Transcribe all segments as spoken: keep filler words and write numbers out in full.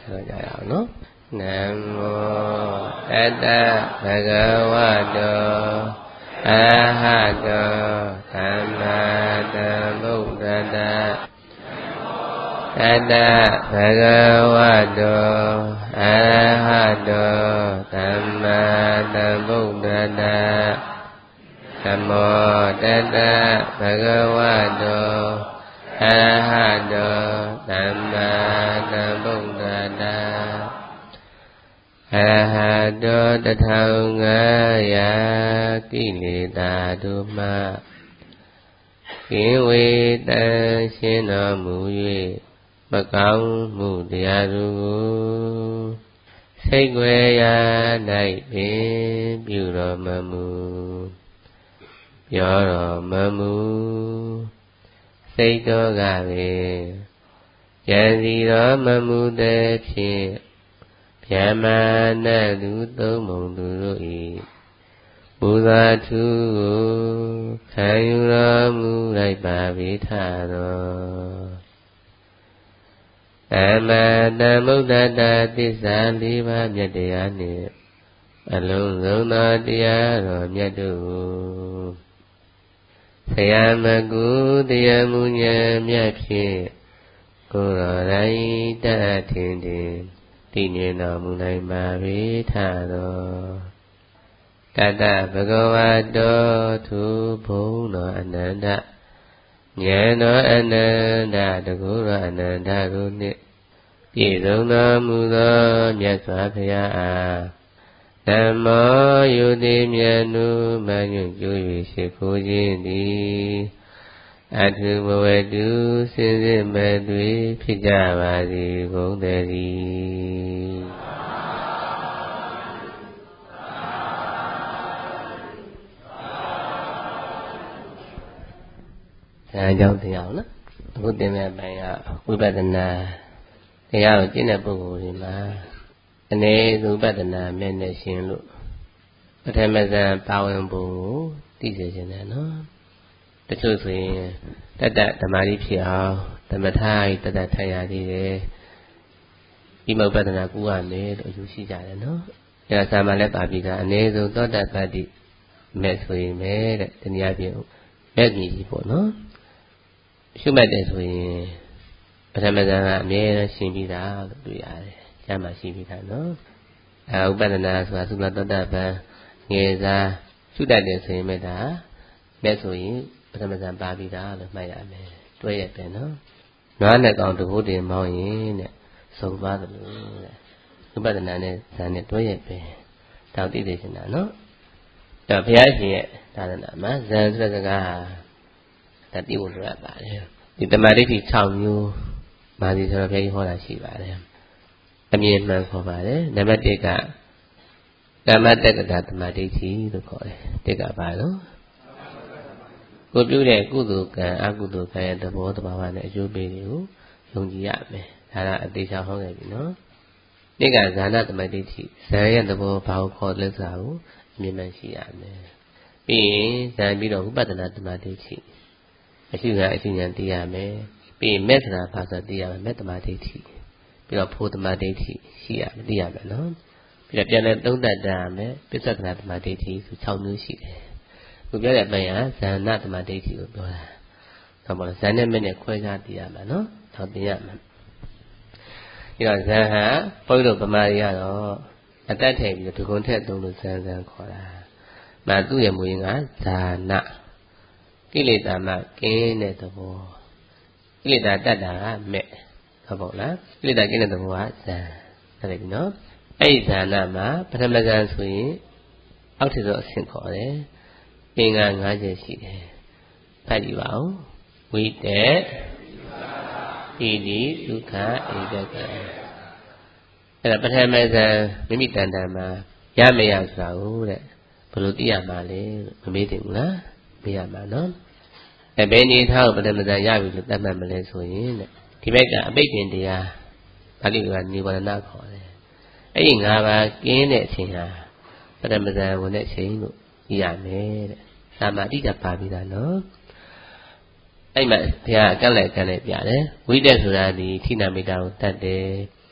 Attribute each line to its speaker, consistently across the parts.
Speaker 1: ဆိုကြရအောင်နော်နမောတတ္တဗုဒ္ဓဝါတောအရဟတောသမ္မာသမ္ဗုဒ္ဓတ္တတတ္တဗုဒ္ဓဝါတောအရဟတောသမ္မာသမ္ဗုဒ္ဓတ္တနမောတတ္တဗုဒ္ဓဝါတောအရဟတောသမ္မာသမ္ဗုဒ္ဓတ္တအရဟတောတထောင်ငါးရာကိလေသာတို့မှကင်းဝေးတန်ရှင်းတော်မူ၍မကောင်းမှုတရားတို့ကိုစိတ်ွယ်ရာ၌ပင်ပြုတော်မမူပြောတော်မမူစိတ်တော်ကပင်ဉာဏ်စီတော်မမူတဲ့ဖြင့်ဗျမ္မာနတုသုံးမုံသူတို့၏ပူဇာထူးကိုခံယူတော်မူလိုက်ပါပြီထတော်သမ္မာသမ္ဗုဒ္ဓတ္တသစ္စာလေးပါးမြတ်တရားနှင့်အလုံးစုံသောတရားတော်မြတ်တို့ကိုဆရာမကုတရားမူဉာဏ်မြတ်ဖြင့်ကိုယ်တော်တိုင်းတတ်ထင်တင်တည်ငြိမ်တော်မူနိုင်ပါပေထတော်တတ္တဗုဒ္ဓဝါတောသူဘုံတော်အနန္တဉာဏ်တော်အနန္တတကုတော်အနန္တတို့နှင့်ပြည့်စုံတော်မူသောမြတ်စွာဘုရားအားဓမ္မောယုတိမြတ်နုမညွတ်ကြွ၍ရှိခိုးခြင်းသည်အထုဘဝတုစင်စစ်မဲ့တွေဖြစ်ကြပါစေကုန်သတည်းဒါကြောင့်တရားနော်အခုသင်မဲ့အပိုင်းကဝိပဿနာတရားကိုကျင့်တဲ့ပုဂ္ဂိုလ်တွေမှာအနေဝိပဿနာမဲ့နဲ့ရှင်လို့ပထမဇန်ပါဝင်ပုံကိုသိစေခြင်းနဲ့နော်တချို့ဆိုရင်တတ္တဓမ္မတိဖြစ်အောင်သမထာဤတတ္တထိုင်ရသေးတယ်ဒီမုပ္ပဒနာကူရမယ်လို့ယူရှိကြတယ်နော်အဲဒါသာမလည်းပါပြီးသားအနေဆုံးသောတပတ္တိမဲ့ဆိုရင်မဲ့တဲ့တနည်းအားဖြင့်မဲ့ကြီးကြီးပေါ့နော်ရှုမှတ်တယ်ဆိုရင်ပထမဇန်ကအမြဲတမ်းရှင်းပြီးသားလို့တွေ့ရတယ်ကျမ်းမှာရှိပြီးသားနော်အဲဥပဒနာဆိုတာသုမသောတပန်ငယ်စားရှုတတ်တယ်ဆိုရင်မဲ့ဒါမဲ့ဆိုရင်ပထမဇန်ပါပြီးသားလို့မှတ်ရမယ်တွဲရပဲနော်နွားနဲ့ကောင်တဘုဒ္ဓေမောင်းရင်တဲ့သုံးပါးတယ်လို့တဲ့ဥပဒနာနဲ့ဇန်နဲ့တွဲရပဲတောက်သိသိချင်တာနော်ဒါဘုရားရှင်ရဲ့သာသနာမှာဇန်ဆိုတဲ့စကားဒါသိဖို့လိုအပ်ပါတယ်ဒီတမာဒိဋ္ဌိ၆မျိုးမာသီဆိုတော့ဘုရားကြီးဟောတာရှိပါတယ်အမြင်မှန်ခေါ်ပါတယ်နံပါတ်၁ကကမ္မတက္ကတာတမာဒိဋ္ဌိလို့ခေါ်တယ်တစ်ကပါလို့ကိုပြုတဲ့ကုသိုလ်ကံအကုသိုလ်ကံရဲ့သဘောတဘာဝနဲ့အကျိုးပေးတွေကိုယုံကြည်ရမယ်ဒါကအသေးချောင်းဟောခဲ့ပြီနော်တစ်ကဇာနာတမာဒိဋ္ဌိဇာရဲ့သဘောဘာကိုခေါ်လဲဆိုတာကိုအမြင်မှန်ရှိရမယ်ပြီးရင်ဇာပြီးတော့ဥပဒနာတမာဒိဋ္ဌိအရှိကအရှိဉာဏ်သိရမယ်ပြီးရင်မေတ္တာဘာသာသိရမယ်မေတ္တမာဒိဋ္ဌိပြီးတော့ဖို့တမာဒိဋ္ဌိရှိရမယ်သိရမယ်နော်ပြီးတော့ပြန်လဲသုံးသပ်တတ်ရမယ်ပစ္စကနာတမာဒိဋ္ဌိဆို၆မျိုးရှိတယ်ခုပြောတဲ့အပိုင်းကဇာနာတမာဒိဋ္ဌိကိုပြောတာဟောပါဇာနဲ့မဲ့နဲ့ခွဲခြားသိရမှာနော်ဟောသိရမှာပြီးတော့ဇာဟာဘုန်းကြီးတို့ဗမာတွေကတော့အတတ်ထည့်ပြီးတော့ဒီကုန်းထက်သုံးလို့ဇန်ဇန်ခေါ်တာမာသူ့ရဲ့မူရင်းကဇာနာကိလေသာမှကင်းတဲ့သဘောကိလေသာတတ်တာကမဲ့ဟုတ်ပါ့လားကိလေသာကင်းတဲ့သဘောကဇန်ဟုတ်တယ်ပြီနော်အဲ့ဒီဇာနာမှာပထမဇန်ဆိုရင်အောက်ထစ်သောအဆင့်ခေါ်တယ်ပင်က၅ချက်ရှိတယ်ဖတ်ကြည့်ပါဦးဝိတေဣတိဒုက္ခဧကကံအဲ့ဒါပထမဇန်မိမိတန်တန်မှာရမရဆိုတာဟုတ်တဲ့ဘယ်လိုသိရမှာလဲမမေးသင့်ဘူးလားမေးရမှာနော်အဲဘယ်နေထားကိုပထမဇန်ရပြီလို့သတ်မှတ်မလဲဆိုရင်တဲ့ဒီဘက်ကအပိတ်ပင်တရားပါဠိကနိဗ္ဗာန်ခေါ်တယ်အဲ့ဒီ၅ပါးကင်းတဲ့အချိန်ဟာပထမဇန်ဝင်တဲ့အချိန်လို့သိရမယ်တဲ့သာမတိကပါပြီးသားနော်အဲ့မှာဘုရားအကန့်လိုက်ကန့်လိုက်ပြတယ်ဝိတက်ဆိုတာဒီထိနာမိတာကိုတတ်တယ်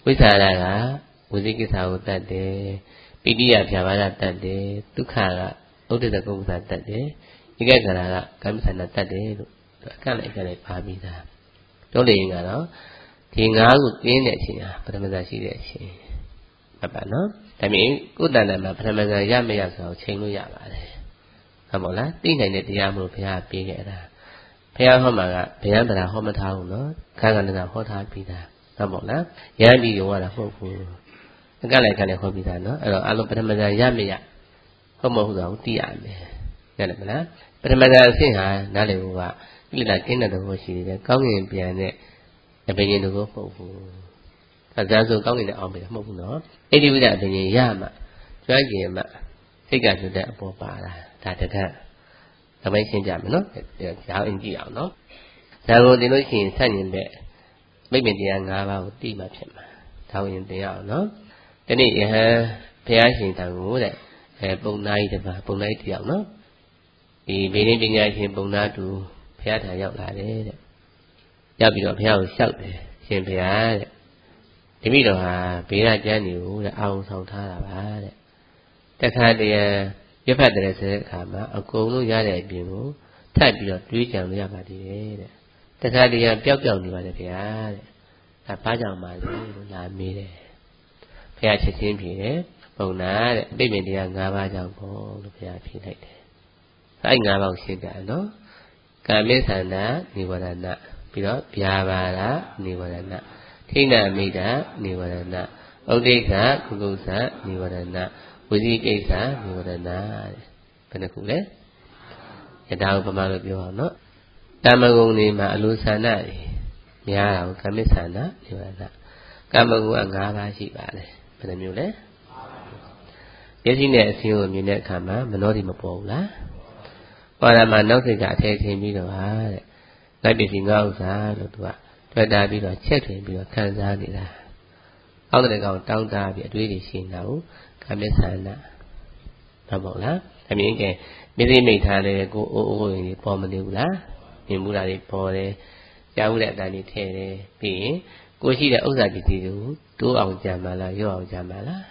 Speaker 1: ဝိသရာကဝိသိကိစ္စကိုတတ်တယ်ပိဋိယဖြာပါဒတတ်တယ်ဒုက္ခကဥဒိတကုက္ခတတ်တယ်ဧကဂရကကာမိသနာတတ်တယ်လို့အကလည်းအကလည်းပါပြီးသားတို့လေကတော့ဒီငါးခုကျင်းတဲ့အချိန်ဟာပထမဇာရှိတဲ့အချိန်မှတ်ပါနော်ဒါမြင်ကိုယ်တဏ္ဍာမှာပထမဇာရမရဆိုတော့ချိန်လို့ရပါတယ်ဟုတ်မို့လားသိနိုင်တဲ့တရားမလို့ဘုရားပေးခဲ့တာဘုရားဟောမှာကဗျာဒရာဟောမထားဘူးနော်ခါကဏ္ဍဟောထားပြီးသားဟုတ်မို့လားရမ်းပြီးရောတာမဟုတ်ဘူးအကလည်းကလည်းဟောပြီးသားနော်အဲ့တော့အလုံးပထမဇာရမရဟုတ်မဟုတ်တော့သိရမယ်ရတယ်မလားပထမဇာအဆင့်ဟာနားလည်ဖို့ကကိလေသာကင်းတဲ့သဘောရှိတယ်ကောင်းငင်ပြန်တဲ့အပင်ရင်တို့ကိုမဟုတ်ဘူးအကြမ်းဆိုကောင်းငင်တဲ့အောင်ပဲမဟုတ်ဘူးနော်အဲ့ဒီဝိဒ္ဓအပင်ရင်ရမှကျွမ်းကျင်မှစိတ်ကကျွတ်တဲ့အပေါ်ပါလာဒါတကဒါပဲရှင်းပြမယ်နော်ဒါအင်ကြည့်အောင်နော်ဒါကိုသင်လို့ရှိရင်ဆန့်ကျင်တဲ့မိမ့်ပင်တရား၅ပါးကိုသိမှဖြစ်မှာဒါကိုရင်သင်ရအောင်နော်ဒီနေ့ယဟန်ဘုရားရှင်တန်ကိုတဲ့အဲပုံနာကြီးတစ်ပါးပုံနာကြီးတစ်ယောက်နော်ဒီဘေးရင်းပညာရှင်ပုံနာတူဘုရားထံရောက်လာတယ်တဲ့ရောက်ပြီးတော့ဘုရားကိုလျှောက်တယ်ရှင်ဘုရားတဲ့ဒီမိတော်ဟာဘေးရကျမ်းတွေကိုတဲ့အာုံဆောင်ထားတာပါတဲ့တခါတည်းရဖတ်တယ်ဆိုတဲ့အခါမှာအကုန်လုံးရတဲ့အပြင်ကိုထပ်ပြီးတော့တွေးကြံလို့ရပါသေးတယ်တဲ့တခါတည်းပျောက်ပျောက်နေပါတယ်ဗျာတဲ့ဒါဘာကြောင့်မှလဲလို့လာမေးတယ်ဘုရားချက်ချင်းဖြေတယ်ပုံနာတဲ့ပြိပင်တရား၅ပါးကြောင့်ပေါ့လို့ဘုရားဖြေလိုက်တယ်အဲ့၅ပါးကိုရှင်းပြတယ်နော်ကာမိသန္တာနိဝရဏပြီးတော့ဗျာပါဒနိဝရဏထိဏမိတာနိဝရဏဥဒိကကုကုသနိဝရဏဝိသိကိစ္စနိဝရဏတဲ့ဘယ်နှခုလဲယထာဥပမာလို့ပြောအောင်နော်တမဂုံနေမှာအလိုဆန္ဒတွေများတာကိုကာမိသန္တာနိဝရဏကာမဂုံက၅ပါးရှိပါတယ်ဘယ်နှမျိုးလဲမျက်စိနဲ့အဆင်းကိုမြင်တဲ့အခါမှာမနှောတိမပေါ်ဘူးလားပေါ်လာမှနောက်စိတ်ကအထည်ထင်ပြီးတော့ဟာတဲ့ငါပစ္စည်းငါဥစ္စာလို့သူကတွေ့တာပြီးတော့ချက်ထွင်ပြီးတော့ခံစားနေတာအောက်တဲ့ကောင်တောင်းတပြီးအတွေးတွေရှင်းတာကိုကာမိသန္တာမှန်ပါလားအမြင်ကမျက်စိမိတ်ထားတယ်ကိုအိုးအိုးတွေပေါ်မနေဘူးလားမြင်မှုတာတွေပေါ်တယ်ကြားမှုတဲ့အတန်တွေထည့်တယ်ပြီးရင်ကိုရှိတဲ့ဥစ္စာပစ္စည်းတွေကိုတိုးအောင်ကြံပါလားရော့အောင်ကြံပါလား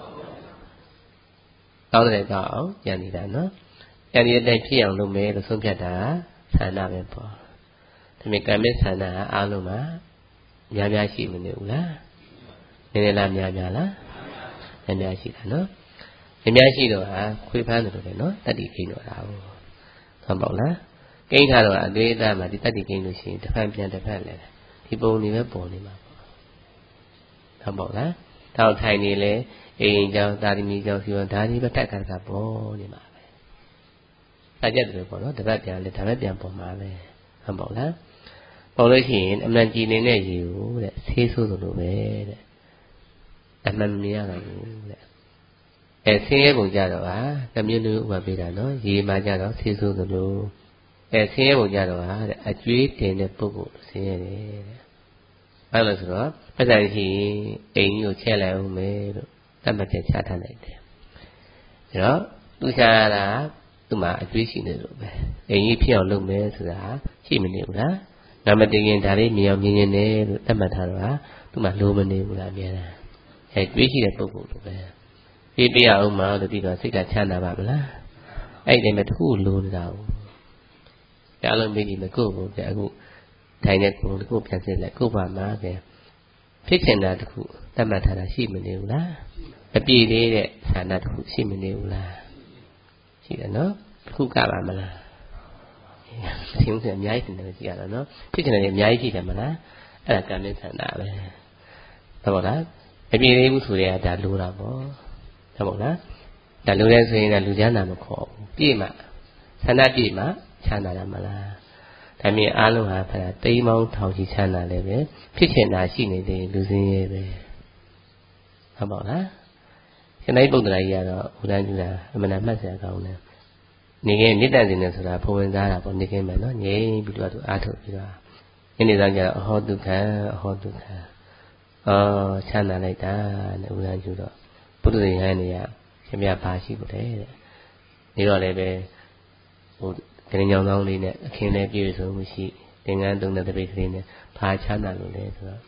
Speaker 1: တောင်းတဲ့ကောင်အောင်ကြံနေတာနော်ကြံနေတဲ့တိုင်ဖြစ်အောင်လုပ်မယ်လို့ဆုံးဖြတ်တာဆန္ဒပဲပေါ့ဒါပေမဲ့ကာမိသန္တာအားလုံးမှာများများရှိမနေဘူးလားနည်းနည်းလားများများလားများများရှိတာနော်များများရှိတော့ဟာခွေးဖမ်းတယ်လို့ပဲနော်တတိကိန်းတော့တာဟုတ်ဟုတ်ပါလားကိန်းထားတော့အသေးသားမှာဒီတတိကိန်းလို့ရှိရင်တစ်ဖက်ပြန်တစ်ဖက်လဲဒီပုံတွေပဲပေါ်နေမှာပေါ့ဟုတ်ပါလားတောက်ထိုင်နေလေအိမ်ကြောင်တာသမီကြောင်စီဝံဒါဒီပဲတက်ကတကပေါ်နေမှာပဲအကြက်တယ်ပေါ့နော်တစ်ဖက်ပြန်လဲဒါပဲပြန်ပေါ်မှာပဲဟုတ်ပါလားပေါ်လို့ရှိရင်အမှန်ကြည်နေတဲ့ရေကိုတဲ့ဆေးဆိုးသလိုပဲတဲ့အမှန်မရတော့ဘူးတဲ့အဲဆင်းရဲပုံကြတော့ဟာတမျိုးမျိုးဥပပေးတာနော်ရေမှာကြတော့ဆေးဆိုးသလိုအဲဆင်းရဲပုံကြတော့ဟာတဲ့အကျွေးတင်တဲ့ပုဂ္ဂိုလ်ဆင်းရဲတယ်တဲ့အဲ့လိုဆိုတော့ပတ်သက်ရှိအိမ်ကြီးကိုချက်လိုက်အောင်မယ်လို့တတ်မှတ်ချက်ချထားလိုက်တယ်ဒါတော့သူရှားတာသူ့မှာအကျွေးရှိနေလို့ပဲအိမ်ကြီးဖြစ်အောင်လုပ်မယ်ဆိုတာရှိမနေဘူးလားငါမတင်ရင်ဒါလေးမြင်အောင်မြင်နေတယ်လို့တတ်မှတ်ထားတော့ဟာသူ့မှာလိုမနေဘူးလားအများလားအဲတွေးရှိတဲ့ပုဂ္ဂိုလ်လိုပဲပြေးပြရအောင်မလို့ပြီးတော့စိတ်ကချမ်းသာပါမလားအဲ့ဒီမှာတခုလိုနေတာကိုကြားလုံးမေးကြည့်မယ်ကိုယ့်ကိုအခုထိုင်တဲ့ကိုယ်တခုပြန်စစ်လိုက်ကိုယ့်ဘာမှာပဲဖြစ်ချင်တာတခုတတ်မှတ်ထားတာရှိမနေဘူးလားမပြည့်သေးတဲ့ဌာနတခုရှိမနေဘူးလားရှိတယ်နော်တခုကပါမလားအရှင်းစအများကြီးတင်တယ်ကြည့်ရတော့နော်ဖြစ်ချင်တယ်အများကြီးရှိတယ်မလားအဲ့ဒါကံနဲ့ဌာနပဲဟုတ်ပါလားမပြည့်သေးဘူးဆိုရင်ဒါလိုတာပေါ့ဟုတ်ပါလားဒါလိုလဲဆိုရင်လည်းလူချမ်းသာမခေါ်ဘူးပြည့်မှဆန္ဒပြည့်မှချမ်းသာတာမလားဒါမြင်အားလုံးဟာဖာတိမ်မောင်းထောင်ချီချမ်းသာလည်းပဲဖြစ်ချင်တာရှိနေတယ်လူစင်းရဲပဲဟုတ်ပါလားရှင်သာရိပုတ္တရာကြီးကတော့ဘုရားကျူတာအမှန်တမှတ်စရာကောင်းတယ်နေကင်းမြစ်တန်စင်နေဆိုတာဖုံဝင်စားတာပေါ့နေကင်းမယ်နော်ငြိမ်ပြီးတော့သူအားထုတ်ပြီးတော့ညနေဆောင်ကျတော့အဟောဒုက္ခအဟောဒုက္ခအော်ချမ်းသာလိုက်တာနဲ့ဘုရားကျူတော့ဘုဒ္ဓရှင်ဟန်နေရရှင်ပြပါရှိဘူးတဲ့နေတော့လည်းပဲဟိုတရင်ကြောင်ဆောင်လေးနဲ့အခင်းလေးပြည့်စုံမှုရှိသင်္ကန်းသုံးတဲ့တပိတ်ကလေးနဲ့ဘာချမ်းသာလို့လဲဆိုတော့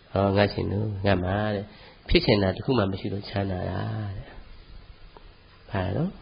Speaker 1: ဟောငါရှင်တို့ငါမှာတဲ့ဖြစ်ချင်တာတခုမှမရှိလို့ချမ်းသာတာတဲ့ဘာလို့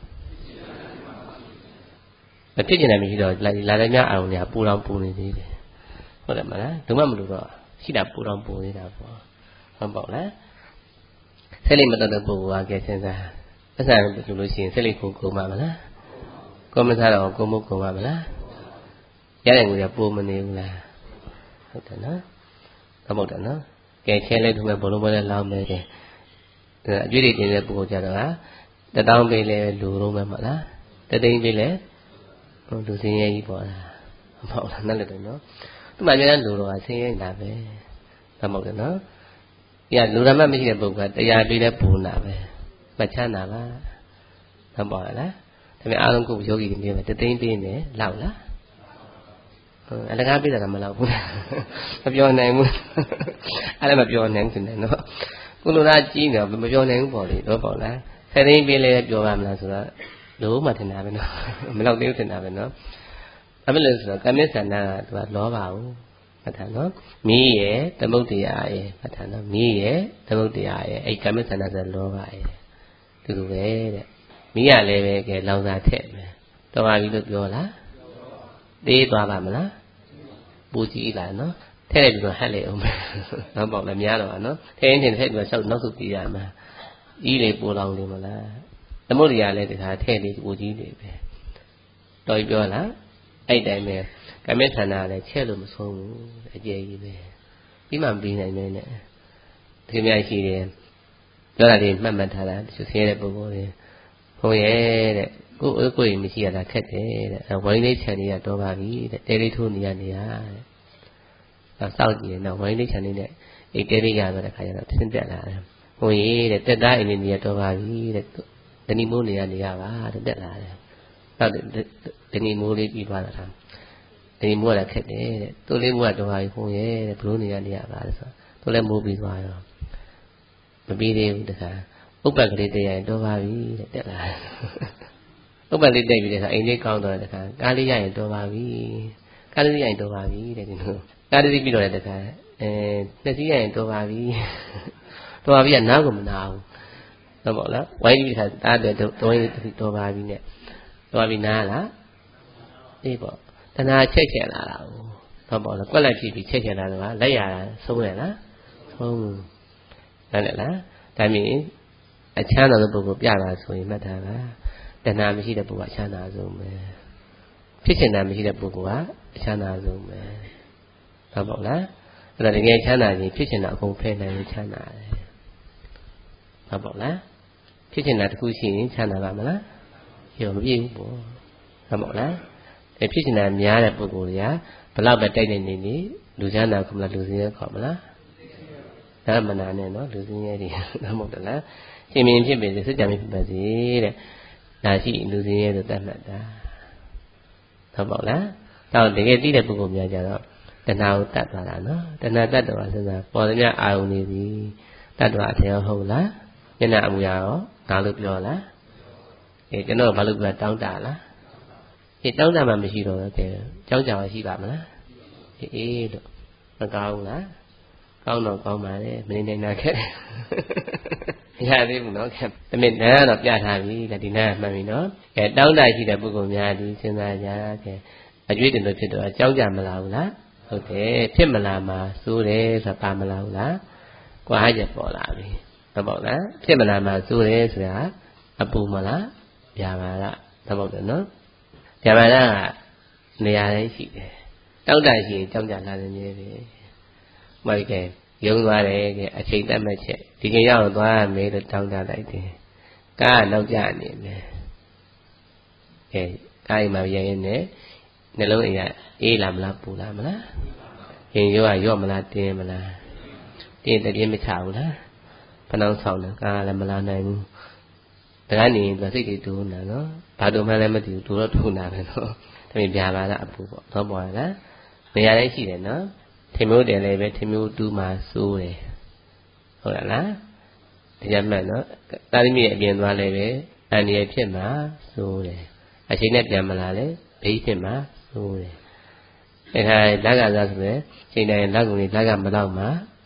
Speaker 1: မဖြစ်ချင်တယ်မရှိတော့လာလာတဲ့ညအာရုံတွေကပူတောင်ပူနေသေးတယ်ဟုတ်တယ်မလားဒုမမလို့တော့ရှိတာပူတောင်ပူနေတာပေါ့ဟုတ်ပေါ့လားဆက်လိမ့်မတော်တဲ့ပုဂ္ဂိုလ်ကကဲစဉ်းစားအဆန်လို့လို့ရှိရင်ဆက်လိမ့်ကိုကုန်ပါမလားကိုမစားတော့ကိုမကုန်ပါမလားရတဲ့ငွေကပူမနေဘူးလားဟုတ်တယ်နော်ဟုတ်တယ်နော်ကဲချဲလဲထုံးမဲ့ဘလုံးပွဲလဲလောင်းမယ်တဲ့အကျွေးတွေတင်တဲ့ပုဂ္ဂိုလ်ကြတော့ဟာတတောင်းပေးလဲလူလုံးမဲ့မလားတသိန်းပေးလဲလူစင်းရဲကြီးပေါ်လာမဟုတ်လားနဲ့လည်းတယ်နော်သူမှကျတဲ့လူတော်ကဆင်းရဲတာပဲမဟုတ်တယ်နော်ပြလူဓမ္မမရှိတဲ့ပုဂ္ဂိုလ်ကတရားပေးတဲ့ပူနာပဲမချမ်းသာပါမပေါ့လားဒါပေမဲ့အားလုံးကိုယောဂီတွေမြင်မယ်တသိန်းပေးနေလောက်လားအလကားပေးတာကမလောက်ဘူးမပြောနိုင်ဘူးအဲ့ဒါမပြောနိုင်ဘူးနဲ့နော်ကုလိုလားကြီးနေတော့မပြောနိုင်ဘူးပေါ့လေတော့ပေါ့လားဆယ်သိန်းပေးလဲပြောပါမလားဆိုတော့လို့မှထင်တာပဲနော်မလောက်သေးဘူးထင်တာပဲနော်အဲ့လိုဆိုတော့ကမိစ္ဆန္ဒကသူကလောပါဘူးမှတ်ထားနော်မီးရဲ့သမုဒ္ဒရာရဲ့မှတ်ထားနော်မီးရဲ့သမုဒ္ဒရာရဲ့အဲ့ကမိစ္ဆန္ဒဆိုလောပါရဲ့တူတူပဲတဲ့မီးရလည်းပဲကဲလောင်စာထက်ပဲတော်ပါပြီလို့ပြောလားသေးသွားပါမလားပူကြည့်လာနော်ထဲလိုက်ပြီးတော့ဟက်လေအောင်နော်ပေါ့လည်းများတော့ပါနော်ထဲရင်ထဲပြီးတော့ရှောက်နောက်ဆုတ်ကြည့်ရမှာဤလေပူလောင်နေမလားသမုဒ္ဒရာလည်းတခါထဲလေးပူကြီးနေပဲတော်ပြောလားအဲ့တိုင်းပဲကမေသနာလည်းချဲ့လို့မဆုံးဘူးအကျယ်ကြီးပဲပြီးမှပြီးနိုင်တယ်နဲ့ဒီမြိုင်ရှိတယ်ပြောတာလေးမှတ်မှတ်ထားတာသူဆင်းရဲတဲ့ပုဂ္ဂိုလ်တွေဟိုရဲ့တဲ့ကိုယ်ကိုယ်ရင်မရှိရတာခက်တယ်တဲ့ဝိုင်းလေးခြံနေရတော့ပါပြီတဲ့တဲလေးထိုးနေရနေရတဲ့နောက်စောက်ကြည့်ရင်တော့ဝိုင်းလေးခြံနေနဲ့အိတ်တဲလေးရတော့တဲ့ခါကျတော့ဆင်းတက်လာတယ်ဟိုရဲ့တဲ့တက်သားအိမ်နေရတော့ပါပြီတဲ့ဒဏီမိုးနေရနေရပါတဲ့တက်လာတယ်ဟုတ်တယ်ဒဏီမိုးလေးပြီးသွားတာဒဏီမိုးကလည်းခက်တယ်တဲ့သူလေးမိုးကတော့ဟာဟိုရဲ့တဲ့ဘလို့နေရနေရပါတဲ့ဆိုသူလည်းမိုးပြီးသွားရောမပြီးသေးဘူးတခါဥပ္ပကလေးတက်ရရင်တော့ပါပြီတဲ့တက်လာဥပ္ပလေးတက်ပြီးတဲ့အခါအိမ်လေးကောင်းတော့တဲ့အခါကားလေးရရင်တော့ပါပြီကားလေးရရင်တော့ပါပြီတဲ့ဒီလိုကားလေးပြီးတော့တဲ့အခါအဲနှစ်စီးရရင်တော့ပါပြီတော့ပါပြီကနားကိုမနာဘူးဟုတ်ပါလားဝိုင်းပြီးခါတားတယ်တော့ရင်တော့ပါပြီနဲ့တော့ပါပြီနားလားအေးပေါ့တဏှာချက်ချက်လာတာဟုတ်ပါလားကွက်လက်ဖြစ်ပြီးချက်ချက်လာတော့လက်ရတာဆုံးရလားဆုံးနားလည်လားဒါမြင်အချမ်းသာတဲ့ပုဂ္ဂိုလ်ပြတာဆိုရင်မှတ်ထားပါတဏှာမရှိတဲ့ပုဂ္ဂိုလ်အချမ်းသာဆုံးပဲဖြစ်ချင်တာမရှိတဲ့ပုဂ္ဂိုလ်ကအချမ်းသာဆုံးပဲဟုတ်ပါလားအဲ့ဒါတကယ်ချမ်းသာရင်ဖြစ်ချင်တာအကုန်ဖယ်နိုင်ရင်ချမ်းသာတယ်ဟုတ်ပါလားဖြစ်ချင်တာတစ်ခုရှိရင်ချမ်းသာပါမလားရောမပြည့်ဘူးပေါ့ဟုတ်ပါလားအဲဖြစ်ချင်တာများတဲ့ပုဂ္ဂိုလ်တွေကဘလောက်ပဲတိုက်နေနေနေလူချမ်းသာခေါ်မလားလူစင်းရဲခေါ်မလားဒါမနာနဲ့နော်လူစင်းရဲတွေဟုတ်မဟုတ်လားရှင်မင်းဖြစ်ပြီစစ်ကြံဖြစ်ပါစေတဲ့ဒါရှိလူစင်းရဲဆိုတတ်မှတ်တာဟုတ်ပါလားတော့တကယ်သိတဲ့ပုဂ္ဂိုလ်များကြတော့တဏှာကိုတတ်သွားတာနော်တဏှာတတ်တော်စဉ်းစားပေါ်သမျှအာယုန်နေပြီတတ်တော်အထင်ဟုတ်လားမျက်နှာအမူအရာရောငါလို့ပြောလားအဲကျွန်တော်ဘာလို့ပြောတောင်းတလားဒီတောင်းတမှမရှိတော့ဘူးကဲကြောက်ကြပါရှိပါမလားအေးလို့မကောင်းလားကောင်းတော့ကောင်းပါလေမနေနိုင်တာခက်ရသေးဘူးနော်ခက်တမင်နားတော့ပြထားပြီလက်ဒီနားမှန်ပြီနော်အဲတောင်းတရှိတဲ့ပုဂ္ဂိုလ်များဒီစဉ်းစားကြခဲအကျွေးတင်လို့ဖြစ်တော့ကြောက်ကြမလားဘူးလားဟုတ်တယ်ဖြစ်မလားမှာစိုးတယ်ဆိုတာပါမလားဘူးလားကွာကြပေါ်လာပြီဟုတ်ပါ့လားဖြစ်မလားမှာစိုးတယ်ဆိုတာအပူမလားဗျာပါလားဟုတ်ပါ့တယ်နော်ဗျာပါလားနေရာတိုင်းရှိတယ်တောက်တရှိရင်ကြောက်ကြလာနေတယ်ပဲမှန်ကဲယုံသွားတယ်ကဲအချိန်တတ်မဲ့ချက်ဒီကရောက်သွားရမယ်လို့တောင်းတလိုက်တယ်ကားနောက်ကျနေတယ်အဲကားအိမ်မှာရရင်နဲ့နှလုံးအိမ်ကအေးလာမလားပူလာမလားရင်ရောကရော့မလားတင်းမလားတင်းတည်းမချဘူးလားဖနှောင်းဆောင်တယ်ကားလည်းမလာနိုင်ဘူးတကားနေရင်သူစိတ်တွေတူနေတာနော်ဘာတူမှလည်းမသိဘူးတူတော့တူနေတာပဲနော်ဒါပေမဲ့ပြာပါလားအပူပေါ့တော့ပေါ်လားနေရာတိုင်းရှိတယ်နော်ထင်မျိုးတယ်လည်းပဲထင်မျိုးတူးမှစိုးတယ်ဟုတ်လားတရားမှန်နော်တာသမီရဲ့အပြင်သွားလည်းပဲအန်ရဖြစ်မှစိုးတယ်အချိန်နဲ့ပြန်မလာလဲဘေးဖြစ်မှစိုးတယ်အဲခါလက်ကစားဆိုရင်ချိန်တိုင်းလက်ကုန်လေးလက်ကမတော့မှ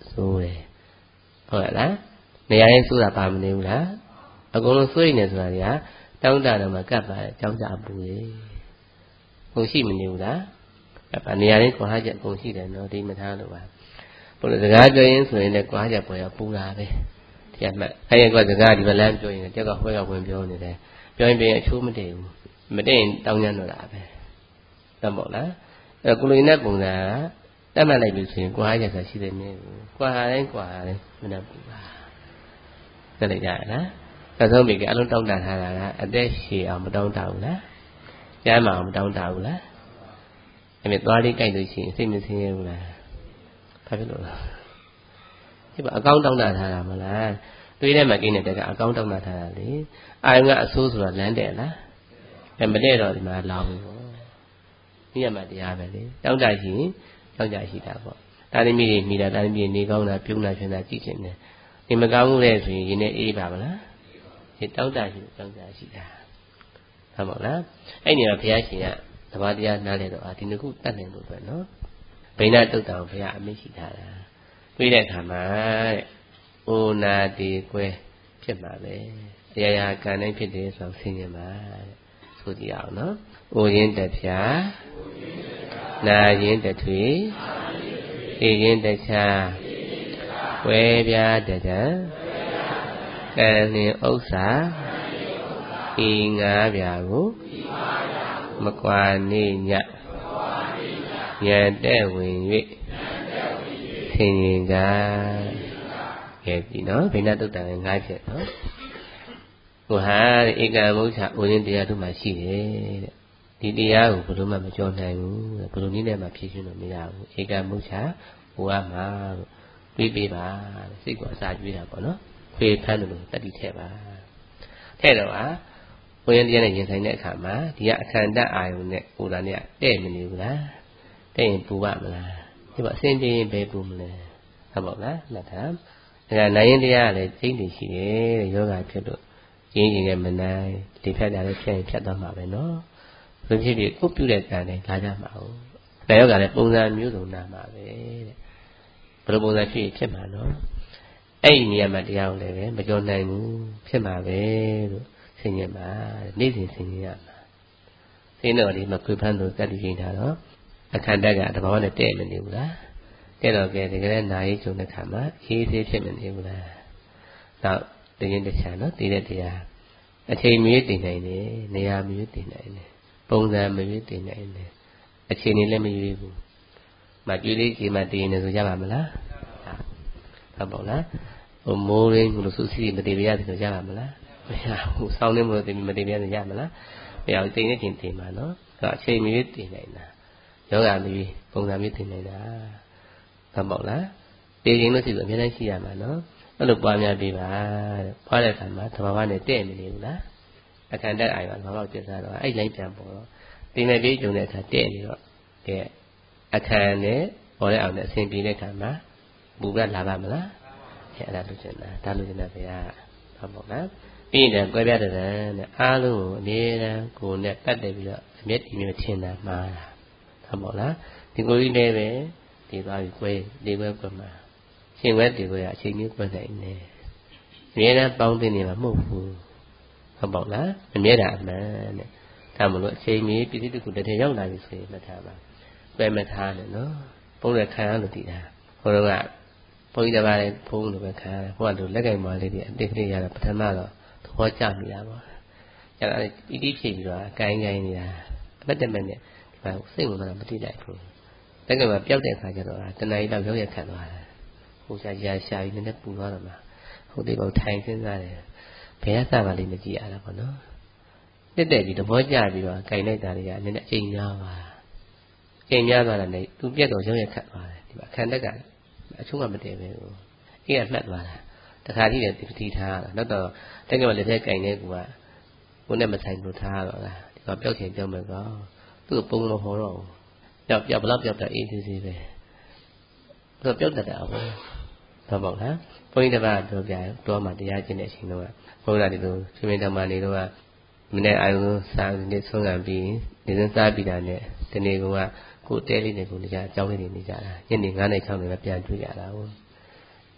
Speaker 1: ဆိုးတယ်ဟုတ်လားနေရာရင်ဆိုတာပါမနေဘူးလားအကုန်လုံးစိုးရိမ်နေဆိုတာကတောင်းတတော့မှကပ်ပါတယ်ကြောင်းကြပူလေဟိုရှိမနေဘူးလားအဲ့နေရာရင်ကွာချက်အကုန်ရှိတယ်နော်ဒီမထားလို့ပါဘုရားစကားပြောရင်းဆိုရင်လည်းကွာချက်ပေါ်ရပူတာပဲတရားမှတ်အဲ့ရကစကားဒီမလန်းပြောရင်တက်ကဟွဲကဝင်ပြောနေတယ်ပြောရင်ပြင်အချိုးမတည်ဘူးမတည်ရင်တောင်းညံ့တော့တာပဲသတ်ပေါ့လားအဲ့ကုလိုနဲ့ပုံစံကတတ်မှတ်လိုက်ပြီဆိုရင်ကွာချက်ဆိုရှိတယ်မြင်ဘူးကွာတိုင်းကွာတိုင်းမနှက်ဘူးပါသိလိုက်ကြရလားသဆုံးမိကအလုံးတောင်းတထားတာကအသက်ရှည်အောင်မတောင်းတဘူးလားကျမ်းမအောင်မတောင်းတဘူးလားအဲ့မဲ့သွားလေးကြိုက်လို့ရှိရင်စိတ်မဆင်းရဲဘူးလားဘာဖြစ်လို့လဲဒီပါအကောင်းတောင်းတထားတာမလားတွေးထဲမှာကိန်းတဲ့တက်ကအကောင်းတောင်းတထားတာလေအာယုံကအဆိုးဆိုတာလမ်းတယ်လားအဲ့မတဲ့တော့ဒီမှာလောင်းဘူးပေါ့မိရမှာတရားပဲလေတောင်းတရှိရင်တောင်းကြရှိတာပေါ့တာသမီးတွေမိတာတာသမီးနေကောင်းတာပြုံးတာချင်တာကြည့်ချင်တယ်ဒီမကောင်းဘူးလေဆိုရင်ရင်းနဲ့အေးပါမလားဒီတောင်းတရှိတောင်းကြရှိတာဟုတ်ပါလားအဲ့ဒီမှာဘုရားရှင်ကသဘာတရားနားလဲတော့အာဒီနှစ်ခုတတ်နိုင်လို့ပဲနော်ဗိနာတုတ်တောင်ဘုရားအမိန့်ရှိထားတာပြီးတဲ့အခါမှာတဲ့အိုနာတီကွဲဖြစ်မှာပဲအရာရာကံတိုင်းဖြစ်တယ်ဆိုဆင်းရဲမှာတဲ့ဆိုကြည့်အောင်နော်အိုရင်တဖြာနာရင်တထွေအေရင်တခြားဝဲပြားတကြံကံလင်ဥစ္စာဤငါးပြာကိုမကွာနေညဉာဏ်တဲ့ဝင်၍သင်ရင်ကကဲပြီနော်ဗိနာတုတ်တန်ငါးချက်နော်ဟိုဟာဧကမုစ္ဆာဥရင်းတရားတို့မှရှိတယ်တဲ့ဒီတရားကိုဘယ်လိုမှမကြောနိုင်ဘူးတဲ့ဘယ်လိုနည်းနဲ့မှဖြည့်ရှင်းလို့မရဘူးဧကမုစ္ဆာဟိုကမှာလို့ပြီးပေးပါစိတ်ကိုအစာကျွေးတာပေါ့နော်ခွေဖမ်းလို့တတိထည့်ပါထည့်တော့ဟာဘုရင်တရားနဲ့ရင်ဆိုင်တဲ့အခါမှာဒီကအခန္ဓာအာယုန်နဲ့ဟိုတာနဲ့တဲ့မနေဘူးလားတဲ့ရင်ပူပါမလားဒီမှာအစဉ်ပြေရင်ဘယ်ပူမလဲဟုတ်ပါ့လားမှတ်ထားဒါကနိုင်ရင်တရားကလည်းကျင့်တည်ရှိတယ်တဲ့ယောဂဖြစ်လို့ကျင့်ရင်လည်းမနိုင်ဒီဖြတ်တာလည်းဖြတ်ရင်ဖြတ်သွားမှာပဲနော်ဘယ်ဖြစ်ဖြစ်ကိုပြုတဲ့ကံနဲ့လာကြမှာဟုတ်ဒါယောဂလည်းပုံစံမျိုးစုံနာမှာပဲတဲ့ဘယ်လိုပုံစံဖြစ်ဖြစ်မှာနော်အဲ့ဒီနေရာမှာတရားကိုလည်းပဲမကြောနိုင်ဘူးဖြစ်မှာပဲလို့ဆင်ញင်ပါနေ့စဉ်ဆင်ញင်ရမှာဆင်းတော့ဒီမှာခွေဖမ်းလို့တတ်တည်ရင်ထားတော့အခန္ဓာကတဘာဝနဲ့တဲ့မနေဘူးလားတဲ့တော့ကဲတကယ်နာရေးကျုံတဲ့ခါမှာရေးသေးဖြစ်မနေဘူးလားနောက်တရင်တခြားနော်တည်တဲ့တရားအချိန်မရွေးတည်နိုင်တယ်နေရာမရွေးတည်နိုင်တယ်ပုံစံမရွေးတည်နိုင်တယ်အချိန်နေလည်းမရွေးဘူးမကြွေးလေးချိန်မှတည်နေဆိုရပါမလားဟုတ်ပါလားဟိုမိုးရင်းလို့စုစည်းမတည်ပြရတယ်ဆိုရပါမလားမရဘူးစောင်းနေမို့တည်မတည်ပြရရမလားမရဘူးတည်နေချင်းတည်မှာနော်အချိန်မရွေးတည်နိုင်တာယောဂမရွေးပုံစံမျိုးတည်နိုင်တာဟုတ်ပါလားတည်ရင်လို့ရှိလို့အများကြီးရှိရမှာနော်အဲ့လိုပွားများပြီးပါတဲ့ပွားတဲ့အခါမှာသဘာဝနဲ့တဲ့မနေဘူးလားအခန္ဓာအာရုံသဘာဝကျစားတော့အဲ့လိုက်ပြန်ပေါ်တော့ဒီမဲ့ပြီးကြုံတဲ့အခါတဲ့နေတော့ကဲအခန္နဲ့ပေါ်တဲ့အောင်နဲ့အစဉ်ပြေတဲ့အခါမှာဘူကလာပါမလားအဲ့အဲ့ဒါလို့ကျင်တာဒါလို့ကျင်တာဗျာဟုတ်ပါလားပြီးရင်ကွဲပြားတဲ့တဲ့အားလုံးကိုအမြဲတမ်းကိုယ်နဲ့ပတ်သက်ပြီးတော့အမျက်ဒီမျိုးထင်တာမှားတာဟုတ်ပါလားဒီကိုကြီးလည်းပဲဒီသွားပြီးကွဲဒီကွဲကွဲမှာရှင်ဝဲဒီကွဲကအချိန်ကြီးကွဲနိုင်တယ်အမြဲတမ်းပေါင်းသိနေမှာမဟုတ်ဘူးဟုတ်ပါလားအမြဲတမ်းအမှန်တဲ့ဒါမလို့အချိန်ကြီးပြည့်စုံတစ်ခုတစ်ထည်ရောက်လာပြီဆိုရင်မထားပါပဲမထားနဲ့နော်ပုံရခံရလို့တည်တာဟိုတော့ကဘုန်းကြီးတစ်ပါးလည်းဖုံးလို့ပဲခံရတယ်ဟိုကတို့လက်ကင်မလေးတွေအတိတ်ကလေးရတာပထမတော့သဘောကျမိတာပေါ့ကျတော့ဣတိဖြစ်ပြီးတော့အကိုင်းကိုင်းနေတာအပတ်တမဲ့နဲ့ဒီမှာစိတ်ဝင်တော့မတိလိုက်ဘူးလက်ကင်မပျောက်တဲ့အခါကျတော့တဏှာကြီးတော့ရောက်ရခံသွားတယ်ဟိုရှာရှာရှာပြီးနည်းနည်းပူသွားတော့မှဟိုဒီကောင်ထိုင်စဉ်းစားတယ်ဘယ်ကစပါလိမ့်မကြည့်ရတာပေါ့နော်တက်တက်ပြီးသဘောကျပြီးတော့ကိုင်လိုက်တာတွေကနည်းနည်းအချိန်များပါအချိန်များသွားတယ်လေသူပြက်တော့ရောက်ရခံသွားတယ်ဒီမှာခန္ဓာကအချုံးကမတည်ပဲဟိုအေးကမှတ်သွားတာတခါတည်းလည်းတတိထားတာနောက်တော့တက်ကမှလက်ထဲကင်နေကူကကိုနဲ့မဆိုင်လို့ထားတော့လားဒီကပျောက်ချင်ပြောမယ်ကောသူ့ပုံမဟောတော့ပျောက်ပျောက်ဘလောက်ပျောက်တာအေးသေးသေးပဲသူပျောက်တတ်တာပေါ့တော့ပေါ့လားဘုန်းကြီးတစ်ပါးတို့ပြတော့မှတရားကျင့်တဲ့အချိန်တော့ဘုရားဒီလိုရှင်မင်းတော်မနေတော့မနေ့အာယုံစားနေဆုံးခံပြီးနေစစားပြီးတာနဲ့ဒီနေ့ကကိုတဲလေးနဲ့ကိုနေကြအကြောင်းလေးတွေနေကြတာညနေ9:00 6:00ပဲပြန်တွေ့ကြတာဟုတ်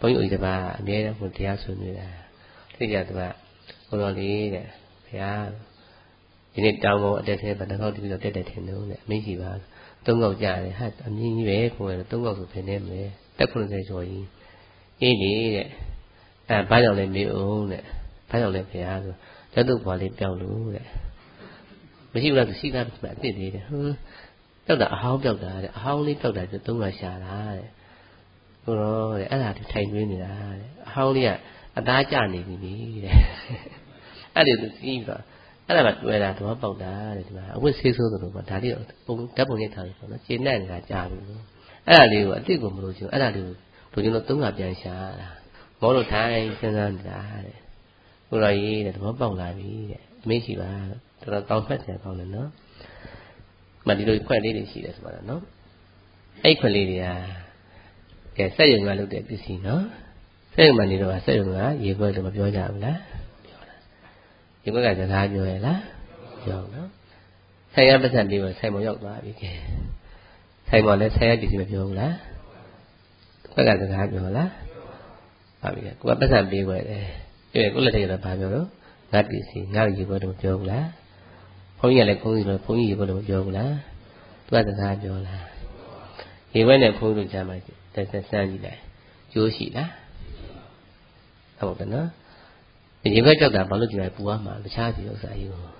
Speaker 1: ုန်းကြီးဥစ္စာအမြဲတမ်းဘုရားဆွေးနွေးတာသိကြသူကဘုတော်လေးတဲ့ဘုရားဒီနေ့တောင်းဖို့အတက်သေးပဲတစ်ခေါက်တပြီးတော့တက်တက်ထင်လို့တဲ့အမေရှိပါသုံးခေါက်ကြတယ်ဟာအမြင့်ကြီးပဲကိုယ်ကသုံးခေါက်ဆိုဖြစ်နေမယ်တက်ခုနှစ်ကျော်ကြီးအေးလေတဲ့အဲဘာကြောင့်လဲမေးအောင်တဲ့ဘာကြောင့်လဲဘုရားဆိုဇတ်တုဘွားလေးပြောက်လို့တဲ့မရှိဘူးလားသူရှိသားပြီအစ်စ်သေးတယ်ဟွန်းပြောက်တာအဟောင်းပြောက်တာတဲ့အဟောင်းလေးပြောက်တာကျသုံးခါရှာတာတဲ့ဟိုတော့တဲ့အဲ့ဒါသူထိုင်သွင်းနေတာတဲ့အဟောင်းလေးကအသားကျနေပြီတဲ့အဲ့ဒီသူပြီးတော့အဲ့ဒါမှတွေ့တာတော့ပေါက်တာတဲ့ဒီမှာအဝတ်ဆေးဆိုးသလိုပေါ့ဒါလေးပုံဓာတ်ပုံရိပ်ထားလို့ပေါ့နော်ကျေနပ်နေတာကြာပြီလို့အဲ့ဒါလေးကိုအစ်စ်ကိုမလို့ချင်အဲ့ဒါလေးကိုတို့ကျွန်တော်သုံးခါပြန်ရှာတာမောလို့ထိုင်စဉ်းစားနေတာတဲ့ဟိုတော့ရေးတဲ့သဘောပေါက်လာပြီတဲ့အမေးရှိပါတော်တော်ကောင်းဖက်တယ်ကောင်းတယ်နော်မဒီလိုခွက်လေးတွေရှိတယ်ဆိုတော့နော်အဲ့ခွက်လေးတွေကကဲစက်ရုံကလုပ်တဲ့ပစ္စည်းနော်စက်ရုံမှာနေတော့စက်ရုံကရေခွက်လို့မပြောကြဘူးလားပြောတာရေခွက်ကစကားပြောရလားပြောနော်ဆိုင်ရပတ်စံပြီးတော့ဆိုင်ပေါ်ရောက်သွားပြီကဲဆိုင်ပေါ်လည်းဆိုင်ရပစ္စည်းမပြောဘူးလားခွက်ကစကားပြောလားပါပြီကိုကပတ်စံပေးွယ်တယ်အဲ့ကိုလက်ထက်ကတော့ဘာပြောတော့ငါပစ္စည်းငါရေခွက်တော့ပြောဘူးလားဘုန်းကြီးကလည်းဘုန်းကြီးတော့ဘုန်းကြီးရေခွက်တော့ပြောဘူးလားသူကစကားပြောလားရေခွက်နဲ့ဘုန်းကြီးတို့ကြားမှာတက်ဆက်စမ်းကြည့်လိုက်ကျိုးရှိလားဟုတ်တယ်နော်ရေခွက်ကြောက်တာဘာလို့ကြည့်လိုက်ပူရမှာတခြားစီဥစ္စာကြီးကို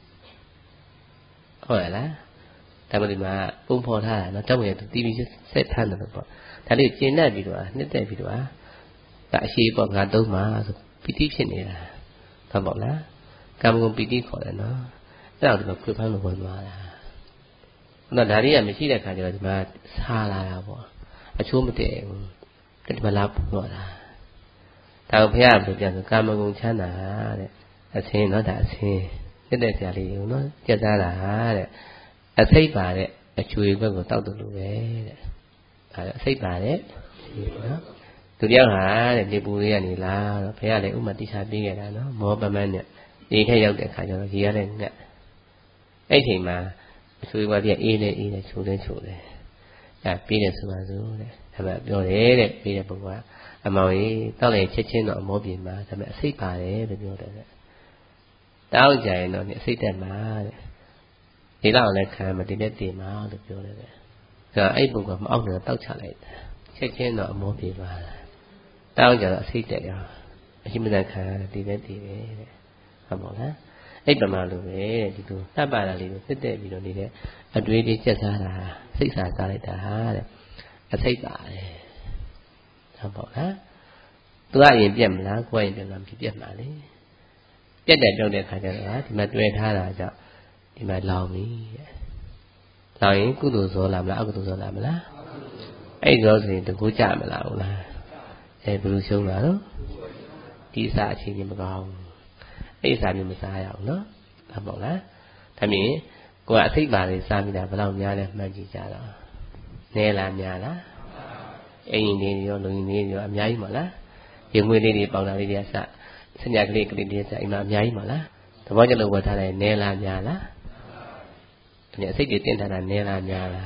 Speaker 1: ဟုတ်ရလားဒါမှဒီမှာပုံဖော်ထားတာနော်တောက်ရတီဗီဆက်ထမ်းတယ်ပေါ့ဒါလေးကျင်တတ်ပြီးတော့နှစ်သက်ပြီးတော့ဒါအရှိပေါ့ငါသုံးပါဆိုပီတိဖြစ်နေတာဟုတ်ပေါ့လားကာမဂုဏ်ပီတိခေါ်တယ်နော်အဲ့ဒါဒီမှာခွေဖမ်းလို့ဝင်သွားတာအဲ့ဒါဒါတွေကမရှိတဲ့ခါကျတော့ဒီမှာစားလာတာပေါ့အချိုးမတည့်ဘူးဒီမှာလာပူတော့တာဒါကိုဘုရားကပြောဆိုကာမဂုဏ်ချမ်းသာတဲ့အစင်းနော်ဒါအစင်းတက်တဲ့ဆရာလေးကိုနော်ကြက်သားတာတဲ့အစိတ်ပါတဲ့အချွေဘက်ကိုတောက်တယ်လို့ပဲတဲ့အဲအစိတ်ပါတဲ့နော်သူတယောက်ဟာတဲ့ဒီပူလေးကနေလာတော့ဘုရားလည်းဥမတိချပေးခဲ့တာနော်မောပမန်းနဲ့ဒီထက်ရောက်တဲ့ခါကျတော့ရေရတဲ့ငတ်အဲ့ချိန်မှာအချွေဘက်ပြအေးနေအေးနေချိုးနေချိုးတယ်အဲပေးတယ်ဆိုပါစို့တဲ့ဒါပေမဲ့ပြောတယ်တဲ့ပေးတဲ့ပုဂ္ဂိုလ်ကအမောင်ကြီးတောက်လိုက်ချက်ချင်းတော့အမောပြင်မှာဒါပေမဲ့အစိတ်ပါတယ်လို့ပြောတယ်တဲ့တောက်ကြရင်တော့အစိတ်တက်မှာတဲ့ဒီတော့လည်းခံမတည်တဲ့တည်မှာလို့ပြောတယ်တဲ့ဒါအဲ့ပုဂ္ဂိုလ်မအောက်တော့တောက်ချလိုက်တယ်ချက်ချင်းတော့အမောပြေသွားတာတောက်ကြတော့အစိတ်တက်ရောအရှိမတန်ခံတည်တဲ့တည်တယ်တဲ့ဟုတ်ပါလားအဲ့ပမာလိုပဲတဲ့ဒီလိုတပ်ပါတာလေးကိုစစ်တဲ့ပြီးတော့နေတဲ့အတွေးလေးကြက်စားတာစိတ်ဆာစားလိုက်တာတဲ့အစိတ်ပါတယ်ဟုတ်ပါလားသူကအရင်ပြက်မလားကိုယ်ကရင်ပြက်မလားမပြက်မှာလေပြက်တယ်ပြောတဲ့ခါကျတော့ဒီမှာတွေ့ထားတာကြောင့်ဒီမှာလောင်ပြီတဲ့လောင်ရင်ကုသိုလ်ဇောလာမလားအကုသိုလ်ဇောလာမလားအဲ့ဇောဆိုရင်တကူကြမလားဟုတ်လားအဲဘယ်လိုရှုံးတာတော့ဒီစားအချင်းချင်းမကောင်းအဲ့စားမျိုးမစားရအောင်နော်ဟုတ်ပါလားဒါမြင်ကိုယ်ကအစိတ်ပါလေးစားမိတာဘယ်လောက်များလဲမှတ်ကြည့်ကြတော့နဲလားများလားအင်းကြီးတွေရောလုံကြီးတွေရောအများကြီးမလားရေငွေလေးတွေပေါင်တာလေးတွေကစစညာကလေးကလေးတွေစအိမ်မှာအများကြီးမလားသဘောကျလို့ဝတ်ထားတယ်နဲလားများလားဒီအစိတ်တွေတင်ထားတာနဲလားများလား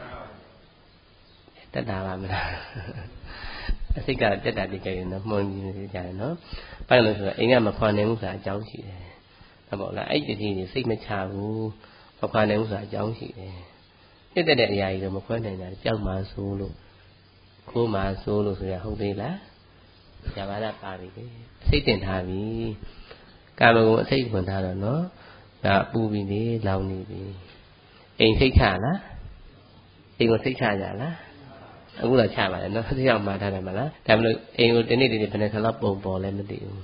Speaker 1: တက်တာပါမလားအစိတ်ကတက်တာတိကျရင်တော့မှုန်ကြီးကြတယ်နော်ဘာလို့လဲဆိုတော့အိမ်ကမခွာနိုင်ဘူးဆိုတာအကြောင်းရှိတယ်ဟုတ်ပါလားအဲ့ဒီကြီးစိတ်မချဘူးမခွာနိုင်ဘူးဆိုတာအကြောင်းရှိတယ်တက်တက်တဲ့အရာကြီးတော့မခွဲနိုင်တာကြောက်မှဆိုးလို့ခိုးမှဆိုးလို့ဆိုရဟုတ်သေးလားဇာဘာဒပါပြီလေအစိတ်တင်ထားပြီကာမဂုဏ်အစိတ်ဝင်ထားတော့နော်ဒါပူပြီလေလောင်နေပြီအိမ်စိတ်ချလားအိမ်ကိုစိတ်ချကြလားအခုတော့ချပါလေနော်တစ်ယောက်မှထားတယ်မလားဒါမလို့အိမ်ကိုဒီနေ့ဒီနေ့ဘယ်နဲ့ခလောက်ပုံပေါ်လဲမသိဘူး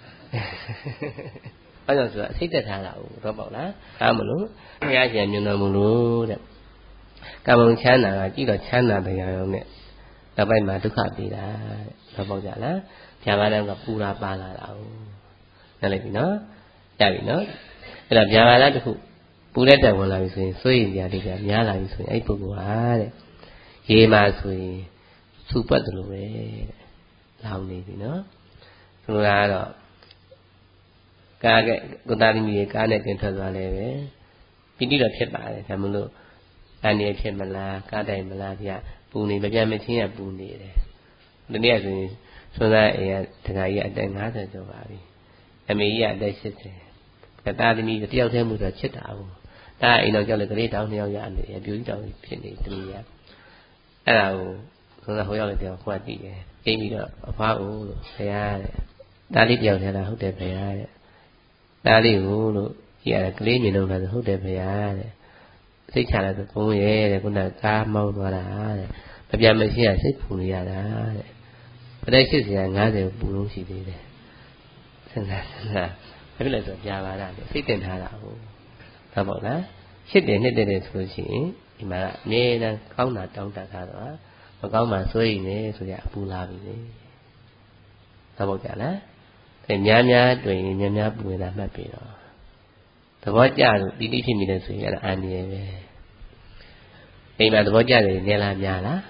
Speaker 1: အဲ့တော့ဆိုတာအစိတ်တက်ထားတာဟုတ်တော့ပေါ့လားဒါမလို့ဘုရားရှင်မြင်တော်မူလို့တဲ့ကာမဂုဏ်ချမ်းသာကကြည့်တော့ချမ်းသာတရားရောနဲ့နောက်ပိုင်းမှာဒုက္ခပေးတာတဲ့တော့ပေါ့ကြလားဇာဘာဒကပူရာပါလာတာဟုတ်နားလည်ပြီနော်ရပြီနော်အဲ့ဒါဇာဘာဒတခုပူတဲ့တက်ဝင်လာပြီဆိုရင်စိုးရိမ်ကြတယ်ကြများလာပြီဆိုရင်အဲ့ပုဂ္ဂိုလ်ဟာတဲ့ရေမှာဆိုရင်စူပတ်တယ်လို့ပဲလောင်နေပြီနော်ဆိုတော့ကတော့ကာကကုသတိမီကားနဲ့တင်ထွက်သွားလဲပဲပိဋိတော့ဖြစ်ပါတယ်ဒါမလို့အနေဖြစ်မလားကားတိုင်မလားဗျပူနေမပြတ်မချင်းရပူနေတယ်ဒီနေ့ဆိုရင်ဆွမ်းသားအိမ်ကတခါကြီးအသက်၅၀ကျော်ပါပြီအမေကြီးကအသက်၈၀တာသမီးတယောက်တည်းမှုတော့ချစ်တာဘူးဒါအိမ်တော်ကြောက်လေကလေးတောင်းနှစ်ယောက်ရနေအပြူကြီးတောင်းဖြစ်နေသမီးရအဲ့ဒါကိုဆွမ်းသားဟိုရောက်လေတယောက်ခွတ်တည်တယ်အိမ်ပြီးတော့အဖွားကိုလို့ဘုရားတဲ့ဒါလေးတယောက်တည်းလားဟုတ်တယ်ဘုရားတဲ့ဒါလေးကိုလို့ကြည့်ရတယ်ကလေးမြင်တော့လည်းဟုတ်တယ်ဘုရားတဲ့စိတ်ချလာဆိုဘုံရဲ့တဲ့ခုနကကားမောင်းသွားတာတဲ့မပြတ်မရှိရစိတ်ပူနေရတာတဲ့ပဒိတ်၈၀၅၀ပူလို့ရှိသေးတယ်စဉ်းစားစဉ်းစားဘာဖြစ်လဲဆိုပြပါလားစိတ်တင်ထားတာဟုတ်ဒါပေါ့လားရှစ်တယ်နှစ်တယ်ဆိုလို့ရှိရင်ဒီမှာအမြဲတမ်းကောင်းတာတောင်းတထားတော့မကောင်းမှစိုးရိမ်နေဆိုရအပူလာပြီလေဒါပေါ့ကြလားအဲများများတွေ့ရင်များများပူနေတာမှတ်ပြီးတော့သဘောကျလို့တိတိဖြစ်မိတယ်ဆိုရင်အဲ့ဒါအန္တရာယ်ပဲအိမ်မှာသဘောကျတယ်နေလားများလား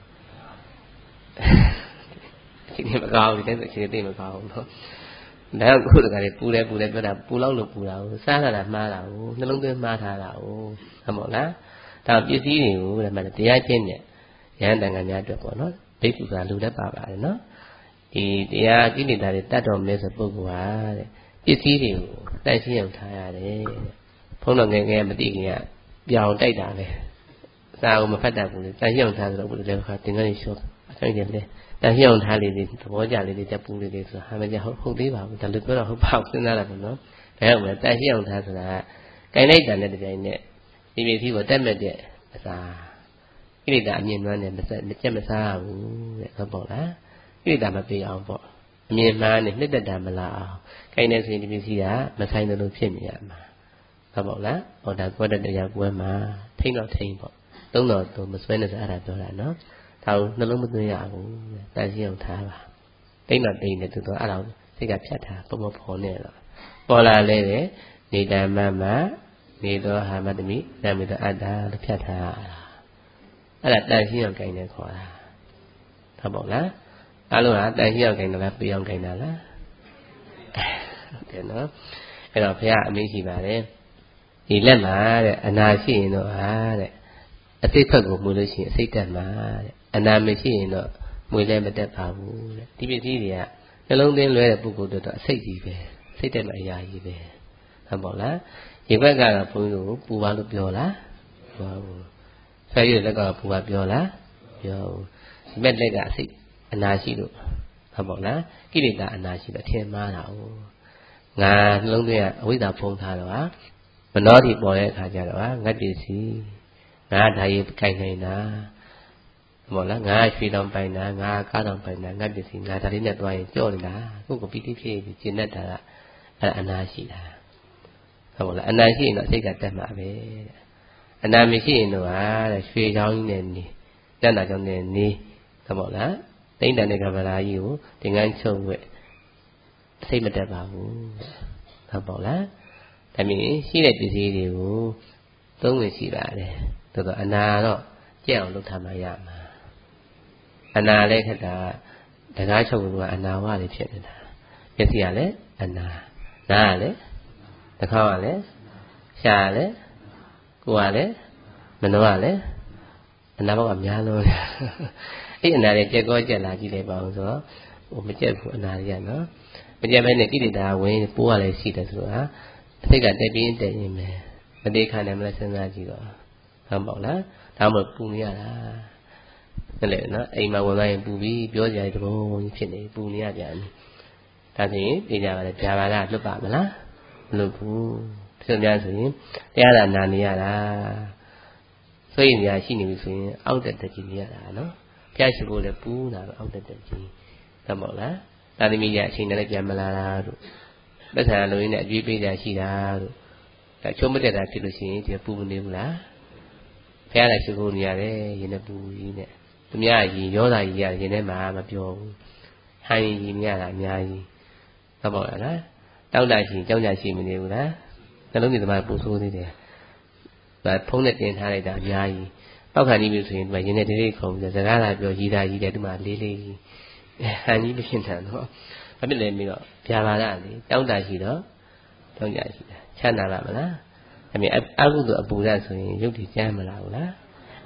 Speaker 1: ဒီနေ့မကောင်းဘူးတဲ့ဆိုရင်သိမကောင်းဘူးနော်ဒါကခုတကယ်ပူတယ်ပူတယ်ပြောတာပူလောက်လို့ပူတာကိုစားလာတာမှားတာကိုနှလုံးသွင်းမှားထားတာကိုဟုတ်မို့လားဒါပစ္စည်းတွေကိုတဲ့မှာတရားချင်းနဲ့ရဟန်းတန်ခါများအတွက်ပေါ့နော်ဒိဋ္ဌုကလူလည်းပါပါတယ်နော်ဒီတရားကိလေသာတွေတတ်တော်မဲဆိုပုဂ္ဂိုလ်ဟာတဲ့ပစ္စည်းတွေကိုတိုက်ရှင်းအောင်ထားရတယ်ဘုန်းတော်ငယ်ငယ်မသိခင်ကပြောင်တိုက်တာပဲစာအုပ်မဖတ်တတ်ဘူးလေတိုက်ရှင်းအောင်ထားဆိုတော့ဘုရားခါသင်္ကန်းရှော့အဆိုင်တယ်လေတိုက်ရှင်းအောင်ထားလေးတွေသဘောကျလေးတွေတက်ပူလေးတွေဆိုတာဟာမကြဟုတ်ဟုတ်သေးပါဘူးဒါလည်းပြောတော့ဟုတ်ပါဘူးစဉ်းစားရပါတော့ဒါကြောင့်ပဲတိုက်ရှင်းအောင်ထားဆိုတာကင်လိုက်တာနဲ့တပြိုင်နက်ဒီပစ္စည်းကိုတက်မဲ့တဲ့အစာကိလေသာအမြင်မှန်းနဲ့မဆက်မကြက်မစားဘူးတဲ့ဟုတ်ပေါ့လားကိလေသာမပေးအောင်ပေါ့အမြင်မှန်းနဲ့နှစ်သက်တာမလားအောင်ခိုင်းနေဆိုရင်ဒီပစ္စည်းကမဆိုင်တယ်လို့ဖြစ်နေရမှာဟုတ်ပေါ့လားဟောဒါကွက်တဲ့တရားကွဲမှာထိမ့်တော့ထိမ့်ပေါ့သုံးတော့သူမစွဲနေစအဲ့ဒါပြောတာနော်ဒါကိုနှလုံးမသွင်းရဘူးတန်ရှင်းအောင်ထားပါတိမ့်တော့တိမ့်နေသူတော့အဲ့ဒါစိတ်ကဖြတ်ထားပုံမဖော်နေတော့ပေါ်လာလဲတဲ့နေတမမနေတော့ဟာမတမိတမိတော့အတ္တလို့ဖြတ်ထားအဲ့ဒါတန်ရှင်းအောင်ခိုင်းနေခေါ်တာဟုတ်ပေါ့လားအဲ့လိုဟာတန်ရှင်းအောင်ခိုင်းတယ်လားပေးအောင်ခိုင်းတာလားဟုတ်တယ်နော်အဲ့တော့ဘုရားအမိန့်ရှိပါတယ်ဒီလက်မှာတဲ့အနာရှိရင်တော့ဟာတဲ့အစိတ်ဖက်ကိုမှုလို့ရှိရင်အစိတ်တက်မှာတဲ့အနာမရှိရင်တော့မွေလည်းမတက်ပါဘူးတဲ့ဒီပစ္စည်းတွေကနှလုံးသွင်းလွဲတဲ့ပုဂ္ဂိုလ်တို့တော့အစိတ်ကြီးပဲစိတ်တက်မှာအရာကြီးပဲဟုတ်ပေါ့လားဒီဘက်ကတော့ဘုန်းကြီးတို့ပူပါလို့ပြောလားပြောဘူးဆရာကြီးလက်ကပူပါပြောလားပြောဘူးဒီဘက်လက်ကအစိတ်အနာရှိလို့ဟုတ်ပေါ့လားကိလေသာအနာရှိတော့ထင်မှားတာ哦ငါနှလုံးသွင်းကအဝိဇ္ဇာဖုံးထားတော့ဟာမနှောတိပေါ်တဲ့အခါကျတော့ဟာငါပစ္စည်းငါဓာရီကြိုင်နေတာဟုတ်လားငါရွှေတောင်ပိုင်တာငါကားတောင်ပိုင်တာငါပစ္စည်းငါဒါလေးနဲ့တွားရင်ကြော့နေတာကိုယ့်ကိုပီတိဖြစ်ပြီးကျင့်တတ်တာကအဲ့အနာရှိတာဟုတ်လားအနာရှိရင်တော့စိတ်ကတက်မှာပဲအနာမရှိရင်တော့ဟာတဲ့ရွှေချောင်းကြီးနဲ့နေတဏ္ဍာကြောင့်နဲ့နေဟုတ်လားတိမ့်တန်တဲ့ကဗလာကြီးကိုသင်္ကန်းချုပ်ဝဲစိတ်မတက်ပါဘူးဟုတ်ပေါ့လားဒါမြင်ရှိတဲ့ပစ္စည်းတွေကိုသုံးဝင်ရှိပါတယ်တော်တော်အနာတော့ကြက်အောင်လုပ်ထားမှရမှာအနာလည်းခက်တာတကားချုပ်ကအနာဝတွေဖြစ်နေတာပစ္စည်းကလည်းအနာနားကလည်းနှာခေါင်းကလည်းရှားကလည်းကိုယ်ကလည်းမနှောကလည်းအနာဘောက်ကများလို့အဲ့အနာတွေကြက်ကောကြက်လာကြည့်လိုက်ပါအောင်ဆိုတော့ဟိုမကြက်ဘူးအနာတွေကနော်မကြက်ပဲနဲ့ကိလေသာဝင်ပိုးကလည်းရှိတယ်ဆိုတော့အစိတ်ကတက်ပြီးတက်ရင်ပဲမသေးခါနဲ့မလဲစဉ်းစားကြည့်တော့ဟုတ်ပေါ့လားဒါမှမဟုတ်ပူနေရတာအဲ့လေနော်အိမ်မှာဝင်သွားရင်ပူပြီးပြောကြရတဲ့သဘောကြီးဖြစ်နေပူနေရပြန်ဒါဆိုရင်ပြကြပါလေဗျာပါလားလွတ်ပါမလားမလွတ်ဘူးဖြစ်များဆိုရင်တရားသာနာနေရတာဆိုရင်ညာရှိနေပြီဆိုရင်အောက်တက်တက်ကြီးနေရတာနော်ဖျားရှိဖို့လည်းပူးတာပဲအောက်တက်တက်ကြီးသတ်ပေါ့လားသာသမီကြီးအချိန်နဲ့ပြန်မလာတာတို့သက်ဆိုင်ရာလူရင်းနဲ့အကျွေးပေးကြရှိတာတို့ဒါချုံးမတက်တာဖြစ်လို့ရှိရင်ဒီပူမနေဘူးလားဖျားလည်းရှိဖို့နေရတယ်ရင်နဲ့ပူကြီးနဲ့သူများရင်ရောတာကြီးရတယ်ရင်ထဲမှာမပြောဘူးဟိုင်းရင်မြရတာအများကြီးသတ်ပေါ့လားတောက်တာရှိကြောင်းကြရှိမနေဘူးလားနှလုံးသွင်းသမားပူဆိုးသေးတယ်ဒါဖုံးနဲ့တင်ထားလိုက်တာအများကြီးပောက်ခံနေပြီဆိုရင်ဒီမှာရင်းနဲ့တလေးခုံပြီးစကားလာပြောရည်တာရည်တယ်ဒီမှာလေးလေးကြီးဟန်ကြီးမဖြစ်တယ်နော်ဘာဖြစ်လဲပြီးတော့ဗျာပါလားလေတောင်းတာရှိတော့တောင်းကြရှိတာချမ်းသာလားမလားအမေအကုသို့အပူရဆိုရင်ရုပ်တည်ကျမ်းမလားဘူးလား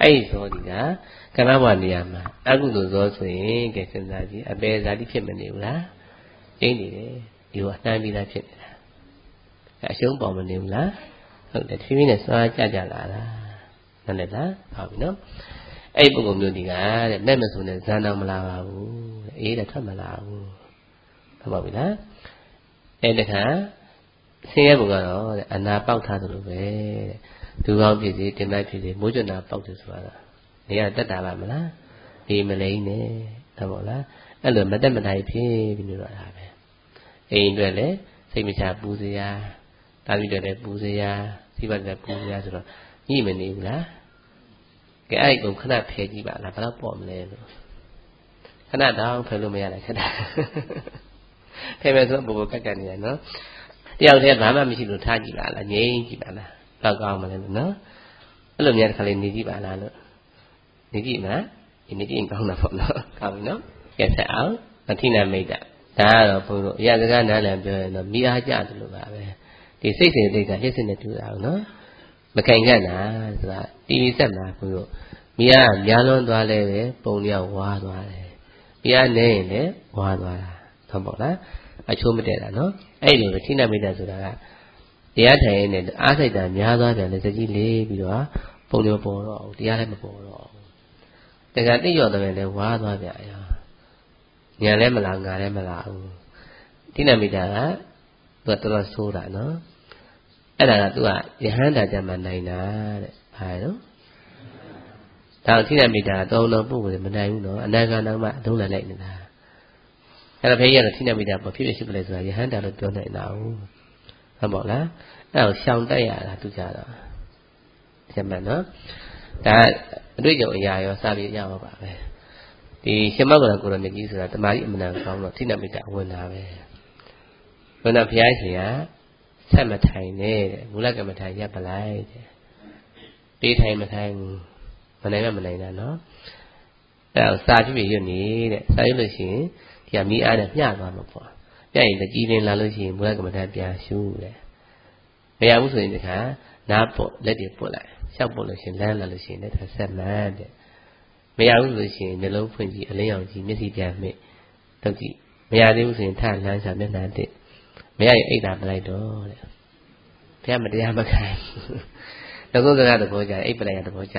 Speaker 1: အဲ့ဒီဇောဒီကကမ္ဘာဘဝနေရာမှာအကုသိုလ်ဇောဆိုရင်ကဲစဉ်းစားကြည့်အပေဇာတိဖြစ်မနေဘူးလားကျင်းနေတယ်ဒီလိုအနှမ်းပြီးသားဖြစ်နေတာအရှုံးပေါ်မနေဘူးလားဟုတ်တယ်ဖြည်းဖြည်းနဲ့စွာကြကြလာတာနားလည်လားဟုတ်ပြီနော်အဲ့ဒီပုဂ္ဂိုလ်မျိုးဒီကတဲ့မဲ့မဆိုနဲ့ဇာနောင်မလာပါဘူးအေးတဲ့ထွက်မလာဘူးဟုတ်ပါပြီလားအဲ့တခါဆင်းရဲဘုံကတော့တဲ့အနာပေါက်ထားသလိုပဲတဲ့သူကောင်းဖြစ်စေတင်လိုက်ဖြစ်စေမိုးကျွနာပေါက်တယ်ဆိုတာနေရတက်တာပါမလားဒီမလိမ့်နဲ့ဟုတ်ပါလားအဲ့လိုမတက်မတိုင်းဖြစ်ပြီးလို့တော့တာပဲအိမ်အတွက်လည်းစိတ်မချပူစရာတာပြီးတော့လည်းပူစရာစီးပွားလည်းပူစရာဆိုတော့ညှိမနေဘူးလားကဲအဲ့ဒီကုခဏဖယ်ကြည့်ပါလားဘယ်တော့ပေါ်မလဲလို့ခဏတောင်ဖယ်လို့မရလိုက်ခဏဖယ်မယ်ဆိုတော့ဘိုးဘိုးကက်ကက်နေရနော်တယောက်တည်းဘာမှမရှိလို့ထားကြည့်ပါလားငြိမ်းကြည့်ပါလားတော့ကောင်းမလဲလို့နော်အဲ့လိုများတစ်ခါလေးနေကြည့်ပါလားလို့နေကြည့်မလားဒီနေကြည့်ရင်ကောင်းတာပေါ့နော်ကောင်းပြီနော်ကဲဆက်အောင်အထိနာမိတ်တာဒါကတော့ဘုန်းတို့အရာစကားနားလည်ပြောရင်တော့မိအားကြတယ်လို့ပါပဲဒီစိတ်စေစိတ်ကလက်စစ်နဲ့တူတာကိုနော်မကင်ကြတာဆိုတာတီဗီဆက်မှာဘုန်းတို့မိအားများလွန်းသွားလဲပဲပုံရောက်ဝါသွားတယ်မိအားနေရင်လည်းဝါသွားတာဟုတ်ပါလားအချိုးမတည့်တာနော်အဲ့လိုပဲထိနာမိတ်တာဆိုတာကတရားထိုင်ရင်လည်းအားစိတ်တာများသွားပြန်လက်စကြီးလေးပြီးတော့ပုံတွေပေါ်တော့တရားလည်းမပေါ်တော့တကယ်တိရော်တယ်လည်းဝါသွားပြန်အရာညာလည်းမလားငါလည်းမလားဘူးထိနာမိတ်တာကသူကတော်တော်ဆိုးတာနော်အဲ့ဒါကသူကယဟန္တာကြမှာနိုင်တာတဲ့ဘာလို့ဒါထိနာမိတ်တာတောင်းတော့ပုဂ္ဂိုလ်တွေမနိုင်ဘူးနော်အနာဂတ်နောက်မှအလုံးလိုက်လိုက်နေတာအဲ့တော့ဖေးရတော့ထိနာမိတ်တာဘာဖြစ်ဖြစ်ရှိပလဲဆိုတာယဟန္တာလို့ပြောနိုင်တာဟုတ်ဟုတ်ပါလားအဲ့တော့ရှောင်တိုက်ရတာသူကြတော့ချက်မှန်နော်ဒါအတွေ့အကြုံအရာရောစပြီးရပါပါပဲဒီရှင်မောကလကိုရမြကြီးဆိုတာတမာရီအမှန်တန်ကောင်းတော့ထိနာမိတ်တာဝင်တာပဲဝင်တော့ဘုရားရှင်ကဆက်မထိုင်နဲ့တဲ့မူလကမ္မထိုင်ရပ်ပလိုက်တဲ့ပေးထိုင်မထိုင်မနိုင်မမနိုင်တာနော်အဲ့တော့စာဖြစ်ဖြစ်ရွတ်နေတဲ့စာရွတ်လို့ရှိရင်ဒီကမိအားနဲ့မျှသွားမှာပေါ့မျှရင်တကြီးလင်းလာလို့ရှိရင်မူလကမ္မထိုင်ပြန်ရှုတဲ့မရဘူးဆိုရင်ဒီခါနားပုတ်လက်တွေပုတ်လိုက်လျှောက်ပုတ်လို့ရှိရင်လမ်းလာလို့ရှိရင်လက်ထဆက်မှန်းတဲ့မရဘူးဆိုရှင်နှလုံးဖွင့်ကြည့်အလင်းအောင်ကြည့်မျက်စိပြန်မိတော့ကြည့်မရသေးဘူးဆိုရင်ထလမ်းစာမျက်နှာတစ်မရရင်အိတ်တာပလိုက်တော့တဲ့ဘုရားမတရားမခံငကုတ်ကသဘောကြအိတ်ပလိုက်ရသဘောကြ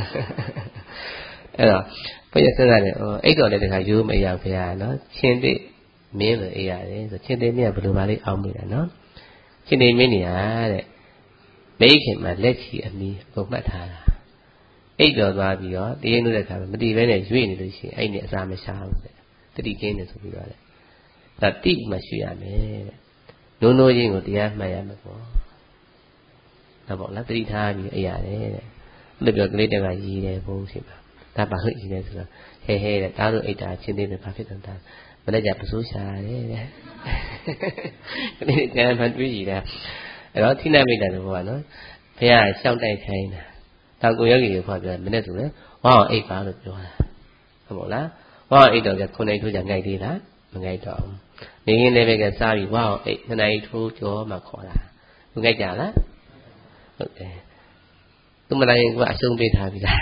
Speaker 1: အဲ့တော့ဘုရားစဉ်းစားတယ်အိတ်တော်လည်းတခါယူမရဘုရားနော်ချင်းတိမင်းလိုအိတ်ရတယ်ဆိုချင်းတိမင်းကဘယ်လိုပါလိအောင်းမိတာနော်ချင်းတိမင်းနေရတဲ့မိခင်မှာလက်ချီအမီပုံမှတ်ထားတာအိတ်တော်သွားပြီးတော့တည်ရင်လို့တဲ့ခါမတည်ဘဲနဲ့ရွေ့နေလို့ရှိရင်အဲ့ဒီအစာမရှာဘူးတဲ့တတိကင်းနေဆိုပြီးတော့လေဒါတိမှရွှေ့ရမယ်တဲ့နိုးနိုးချင်းကိုတရားမှတ်ရမယ်ပေါ့ဒါပေါ့လားတတိထားပြီးအဲ့ရတယ်တဲ့အဲ့လိုပြောကလေးတက်ကရည်တယ်ဘုန်းရှိပါဒါပါလို့ရည်တယ်ဆိုတော့ဟဲဟဲတဲ့ဒါတို့အိတ်တာချင်းသေးတယ်ဘာဖြစ်တယ်ဒါမနေ့ကပစိုးရှာတယ်တဲ့ကလေးကမှတွေးကြည့်တာအဲ့တော့ထိနာမိတ်တယ်ဘောကနော်ဘုရားရှောင်းတိုက်ခိုင်းတာတောင်ကိုယောဂီတွေခေါ်ပြောမနေ့ဆိုလဲဝါအောင်အိတ်ပါလို့ပြောတာဟုတ်မို့လားဝါအောင်အိတ်တော့ကခုနှစ်ထိုးကြငိုက်သေးလားမငိုက်တော့ဘူးနေရင်းလည်းပဲကစားပြီးဝါအောင်အိတ်နှစ်နိုင်ထိုးကြောမှခေါ်တာသူငိုက်ကြလားဟုတ်တယ်သူမလာရင်ကအရှုံးပေးထားပြီလား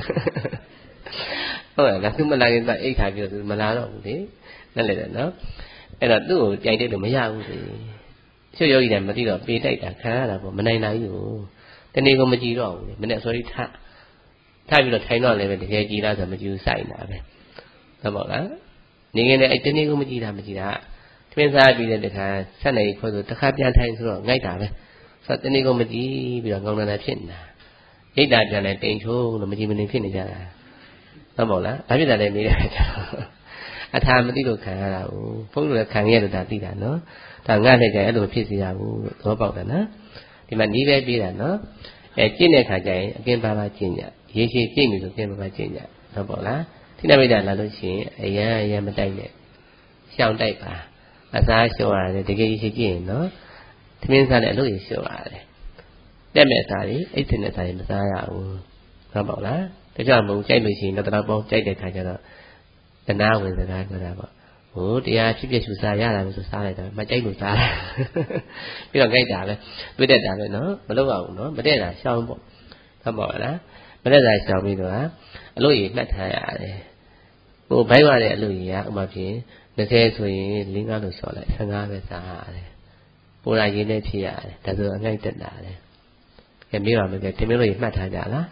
Speaker 1: ဟုတ်လားသူမလာရင်ကအိတ်ထားပြီးတော့မလာတော့ဘူးလေนั่นလေနော်အဲ့တော့သူ့ကိုကြိုက်တယ်လို့မရဘူးလေချွတ်ယောဂီတွေမသိတော့ပေတိုက်တာခံရတာပေါ့မနိုင်နိုင်ဘူးတနေ့ကမကြည့်တော့ဘူးလေမနေ့အစောကြီးထထပြီးတော့ထိုင်တော့လည်းပဲတကယ်ကြည်လားဆိုမကြည့်ဘူးစိုက်နေတာပဲဟုတ်ပါလားနေငယ်နဲ့အဲ့တနေ့ကမကြည့်တာမကြည့်တာထမင်းစားပြီးတဲ့တခါဆက်နေခွဲဆိုတခါပြန်ထိုင်ဆိုတော့ငိုက်တာပဲဆိုတော့တနေ့ကမကြည့်ပြီးတော့ငေါင်းနေတာဖြစ်နေတာရိတ်တာပြန်လဲတိမ်ချိုးလို့မကြည့်မနေဖြစ်နေကြတာဟုတ်ပါလားဘာဖြစ်တာလဲနေတယ်ကြာအထာမသိလို့ခံရတာဘူးဘုန်းကြီးလည်းခံရလို့ဒါသိတာနော်ဒါငါနဲ့ကြအဲ့လိုဖြစ်စီရဘူးသဘောပေါက်တယ်နော်ဒီမှာနီးပဲပြေးတာနော်အဲကျင့်တဲ့ခါကျရင်အကင်းပါပါကျင့်ကြရေရှည်ကျင့်ပြီဆိုကျင့်ပါပါကျင့်ကြဟုတ်ပါလားထိနမိတ်တာလာလို့ရှိရင်အရန်အရန်မတိုက်နဲ့ရှောင်တိုက်ပါအစားလျှော့ရတယ်တကယ်ရေရှည်ကျင့်ရင်နော်သမင်းစားတဲ့အလုပ်ရလျှော့ရတယ်တက်မဲ့စားတွေအိတ်ထင်တဲ့စားတွေမစားရဘူးဟုတ်ပါလားဒါကြောင့်မို့ကြိုက်လို့ရှိရင်တော့တပေါင်းကြိုက်တဲ့ခါကျတော့တနာဝင်စကားပြောတာပေါ့ဟိုတရားဖြစ်ဖြစ်ရှုစားရတာလို့ဆိုစားလိုက်တာမကြိုက်လို့စားတာပြီးတော့ကြိုက်တာပဲတွေ့တတ်တာပဲနော်မလုပ်ရဘူးနော်မတည့်တာရှောင်းပေါ့ဟုတ်ပါလားမရက်သာရှောင်ပြီးတော့အလို့ရမှတ်ထားရတယ်ဟိုဘိုက်ရတဲ့အလို့ရကဥမာဖြင့်၂၀ဆိုရင်၄၅လို့လျှော့လိုက်၁၅ပဲစားရတယ်ပိုလာရင်းနဲ့ဖြစ်ရတယ်ဒါဆိုအငိုက်တက်တာလေကဲမေးပါမယ်ကဲတင်မလို့ရမှတ်ထားကြလား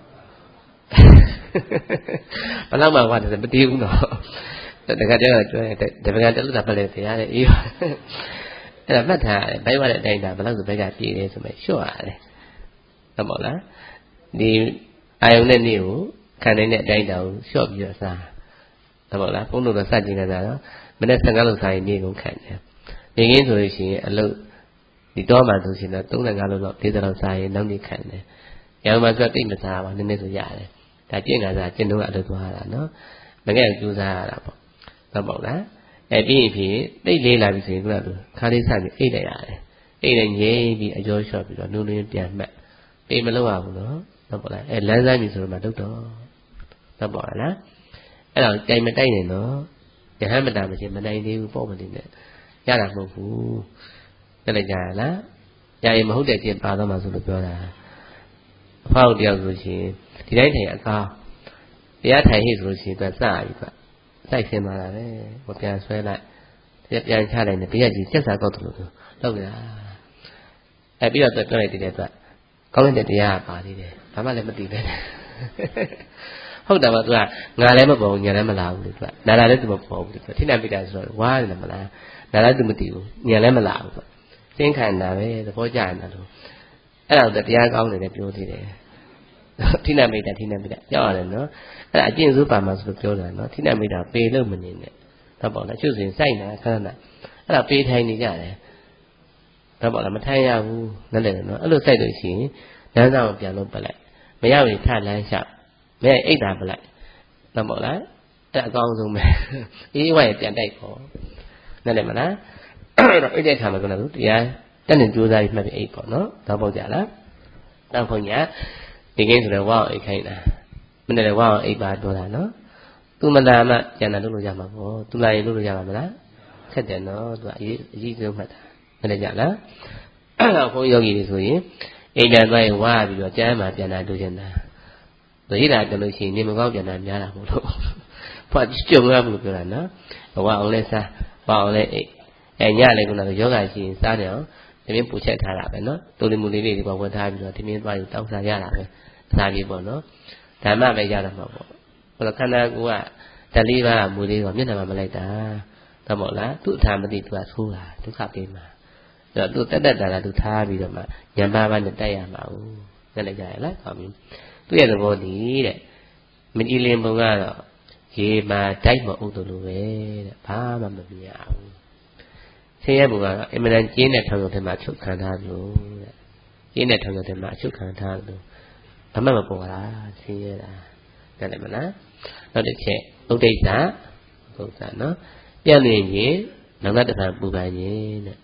Speaker 1: ဘယ်တော့မှဘာတယ်မတည်ဘူးနော်တခါတည်းကကျွဲတပကတက်လို့တာပတ်လေတရားလေအေးအဲ့ဒါမှတ်ထားရတယ်ဘိုက်ရတဲ့အတိုင်းဒါဘယ်လောက်ဆိုဘိုက်ကပြည့်တယ်ဆိုမှလျှော့ရတယ်ဟုတ်ပါလားဒီအာယုန်နဲ့နေ့ကိုခံနိုင်တဲ့အတိုင်းတောင်လျှော့ပြီးတော့စားဟုတ်ပါလားဘုန်းတော်ကစကြင်နေတာတော့မနေ့၁၅လောက်စားရင်နေ့ကုန်ခံတယ်နေကင်းဆိုလို့ရှိရင်အလုပ်ဒီတော့မှဆိုရှင်တော့၃၅လောက်လောက်၄၀လောက်စားရင်နောက်နေ့ခံတယ်ရောင်မှဆိုတိတ်မစားပါနည်းနည်းဆိုရတယ်ဒါကျင့်ကြတာကျင့်တော့အလုပ်သွားတာနော်မကဲကြိုးစားရတာပေါ့ဟုတ်ပါလားအဲပြီးရင်ဖြစ်တိတ်လေးလာပြီဆိုရင်ခုနကခါလေးစပြီးအိတ်လိုက်ရတယ်အိတ်လိုက်ငြိမ့်ပြီးအကျော်လျှော့ပြီးတော့နုံနုံပြန်မှတ်ပေးမလို့ရဘူးနော်ဟုတ်ပါလားအဲလမ်းစားပြီဆိုတော့မှတုတ်တော့ဟုတ်ပါလားအဲ့တော့ကြိုင်မတိုက်နဲ့နော်ယဟန်မတာမရှိမနိုင်သေးဘူးပေါ့မနေနဲ့ရတာမဟုတ်ဘူးပြလိုက်ကြရလားရရင်မဟုတ်တဲ့ကျင့်ပါတော့မှဆိုလို့ပြောတာအဖောက်တယောက်ဆိုရှင်ဒီတိုင်းထိုင်အကားတရားထိုင်ဟိဆိုလို့ရှိရင်သူစရပြီကွစိုက်ဆင်းသွားတာပဲဟိုပြန်ဆွဲလိုက်ပြန်ချလိုက်နေတရားကြီးစက်စာကောက်တယ်လို့လောက်ရအဲပြီးတော့သူပြောလိုက်တဲ့သူကောင်းတဲ့တရားပါသေးတယ်ဘာမှလည်းမသိပဲဟုတ်တယ်ပါသူကငါလည်းမပေါ်ဘူးညာလည်းမလာဘူးလေသူကနာလာလည်းသူမပေါ်ဘူးသူထိနေပိတာဆိုတော့ဝါတယ်မလားနာလည်းသူမသိဘူးညာလည်းမလာဘူးသူစင်းခံတာပဲသဘောကျနေတာလို့အဲ့ဒါတော့တရားကောင်းတယ်လည်းပြောသေးတယ်ထိနေပိတာထိနေပိတာကြောက်ရတယ်နော်အဲ့ဒါအကျင့်စိုးပါမှာဆိုလို့ပြောတာနော်ထိနေပိတာပေလို့မနေနဲ့တော့ပေါ့လားကျုပ်စင်စိုက်နေတာခဏခဏအဲ့ဒါပေထိုင်နေကြတယ်တော့ပေါ့လားမထိုင်ရဘူးနဲ့လည်းနော်အဲ့လိုစိုက်လို့ရှိရင်လမ်းဆောင်ပြန်လို့ပလိုက်မရရင်ထလမ်းလျှောက်မရအိတ်တာပလိုက်တော့ပေါ့လားအဲ့အကောင်းဆုံးပဲအေးဝါရပြန်တိုက်ခေါ်နဲ့လည်းမလားအဲ့တော့အိတ်တဲ့ခါမှာကလည်းတရားတက်နေကြိုးစားပြီးမှတ်ပြီးအိတ်ပေါ့နော်တော့ပေါ့ကြလားတော့ခွန်ညာဒီကိန်းဆိုတော့ဝါအောင်အိတ်ခိုင်းတာမနေ့ကဝါအောင်အိတ်ပါတော့တာနော်သူမလာမှကျန်တာလုပ်လို့ရမှာပေါ့သူလာရင်လုပ်လို့ရမှာမလားခက်တယ်နော်သူကအရေးအကြီးဆုံးမှတ်တာမနေ့ကလားအဲ့တော့ဘုန်းကြီးယောဂီတွေဆိုရင်အိမ်ပြန်သွားရင်ဝါပြီးတော့ကျမ်းမှာပြန်လာတို့ချင်တာဒိဋ္ဌာကြလို့ရှိရင်နေမကောင်းပြန်လာများတာမဟုတ်လို့ဖွာကြုံရဘူးလို့ပြောတာနော်ဝါအောင်လဲစားဝါအောင်လဲအိတ်အဲညလည်းကတော့ယောဂရှိရင်စားတယ်အောင်ဒီမင်းပူချက်ထားတာပဲနော်တူလီမူလေးလေးတွေပေါ်ဝတ်ထားပြီးတော့ဒီမင်းသွားယူတောင်းစားရတာပဲစားပြီးပေါ့နော်ဓမ္မပဲရတာမှာပေါ့ဟိုခန္ဓာကိုယ်ကဓာတ်လေးပါးမူလေးကမျက်နှာမှာမလိုက်တာတော့မဟုတ်လားသူ့အထာမသိသူကဆိုးတာဒုက္ခပေးမှာအဲ့တော့သူတက်တက်တာလားသူထားပြီးတော့မှညံပါးပါးနဲ့တိုက်ရမှာဦးနဲ့လည်းကြရလားဟောပြီသူ့ရဲ့သဘောတည်းတဲ့မကြည်လင်ပုံကတော့ရေမှာဓာတ်မအုပ်တယ်လို့ပဲတဲ့ဘာမှမမြင်ရဘူးဆင်းရဲပုံကတော့အင်မတန်ကျင်းတဲ့ထောင်ရုံထဲမှာချုပ်ခံထားလို့တဲ့ကျင်းတဲ့ထောင်ရုံထဲမှာချုပ်ခံထားလို့ဘာမှမပေါ်လာဆင်းရဲတာတယ်လည်းမလားနောက်တစ်ချက်ဥဒိဋ္ဌဘုရားနော်ပြည့်နေရင်နောက်တစ်ခါပူပန်ရင်တဲ့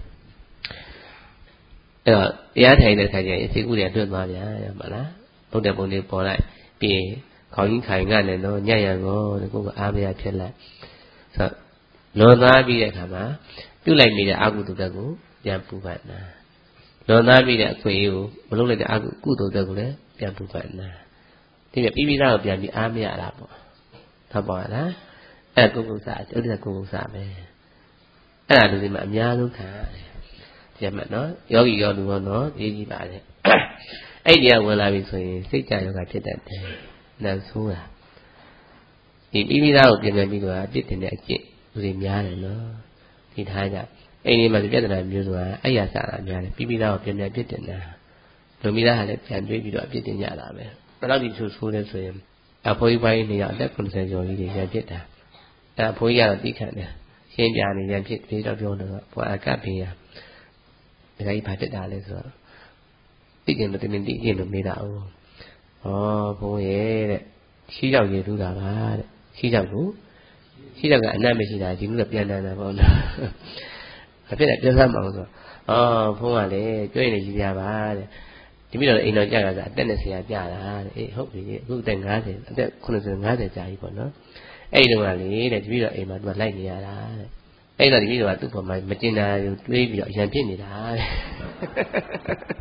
Speaker 1: အဲ့တော့တရားထိုင်တဲ့ခါကျရင်စိတ်ကူးတွေတွတ်သွားပြန်ရမလားဘုဒ္ဓဘုံတွေပေါ်လိုက်ပြီးခေါင်းကြီးခိုင်ကနေတော့ညံ့ရံကိုဒီကိုကအားမရဖြစ်လိုက်ဆိုလွန်သားပြီးတဲ့ခါမှာပြုတ်လိုက်မိတဲ့အကုသိုလ်တက်ကိုပြန်ပူပန်တာလွန်သားပြီးတဲ့အခွင့်အရေးကိုမလုပ်လိုက်တဲ့အကုသိုလ်တက်ကိုလည်းပြန်ပူပန်တာဒီကပြီးပြီးသားကိုပြန်ပြီးအားမရတာပေါ့ဟုတ်ပါလားအဲ့ကုက္ကုစဥဒ္ဒကုက္ကုစပဲအဲ့ဒါလူတွေမှာအများဆုံးခံရတယ်ဒီမှာနော်ယောဂီယောလူရောနော်ရေးကြည့်ပါလေအဲ့ဒီကဝင်လာပြီဆိုရင်စိတ်ကြယောဂဖြစ်တတ်တယ်နတ်ဆိုးတာဒီပြီးပြီးသားကိုပြင်ပြန်ပြီးတော့အပြစ်တင်တဲ့အကျင့်လူတွေများတယ်နော်ဒီထားကြအဲ့ဒီမှာပြဿနာမျိုးဆိုတာအဲ့ရစားတာများတယ်ပြီးပြီးသားကိုပြင်ပြန်ပြစ်တင်တာလူမိသားကလည်းပြန်တွေးပြီးတော့အပြစ်တင်ကြတာပဲဘယ်တော့ဒီဆိုဆိုးလဲဆိုရင်အဖိုးကြီးပိုင်းနေရအသက်၇၀ကျော်ကြီးတွေရပြစ်တာအဲ့အဖိုးကြီးကတော့တိခတ်တယ်ရှင်းပြနေရပြစ်ပြီးတော့ပြောတော့ဘွာအကပ်ပေးရဒါကြီးဘာတက်တာလဲဆိုတော့သိကျင်မသိမသိကျင်လို့နေတာ哦ဩဘုန်းရဲ့တဲ့ရှိကြောက်ရည်ထူးတာပါတဲ့ရှိကြောက်ကိုရှိကြောက်ကအနတ်မရှိတာဒီလိုလည်းပြန်တန်းတာပေါ့နော်အဖြစ်နဲ့ပြောစမ်းမအောင်ဆိုဩဘုန်းကလည်းကြွရင်လည်းရည်ရပါတဲ့ဒီမိတော့အိမ်တော်ကြတာကအသက်၂၀ကြာတာတဲ့အေးဟုတ်ပြီအခုအသက်၅၀အသက်၇၀ ၅၀ကြာပြီပေါ့နော်အဲ့ဒီတော့ကလေတဲ့ဒီမိတော့အိမ်မှာသူကလိုက်နေရတာတဲ့အဲ့တော့ဒီမိတော့ကသူ့ပေါ်မှာမကျင်တာတွေတွေးပြီးတော့အရန်ဖြစ်နေတာတဲ့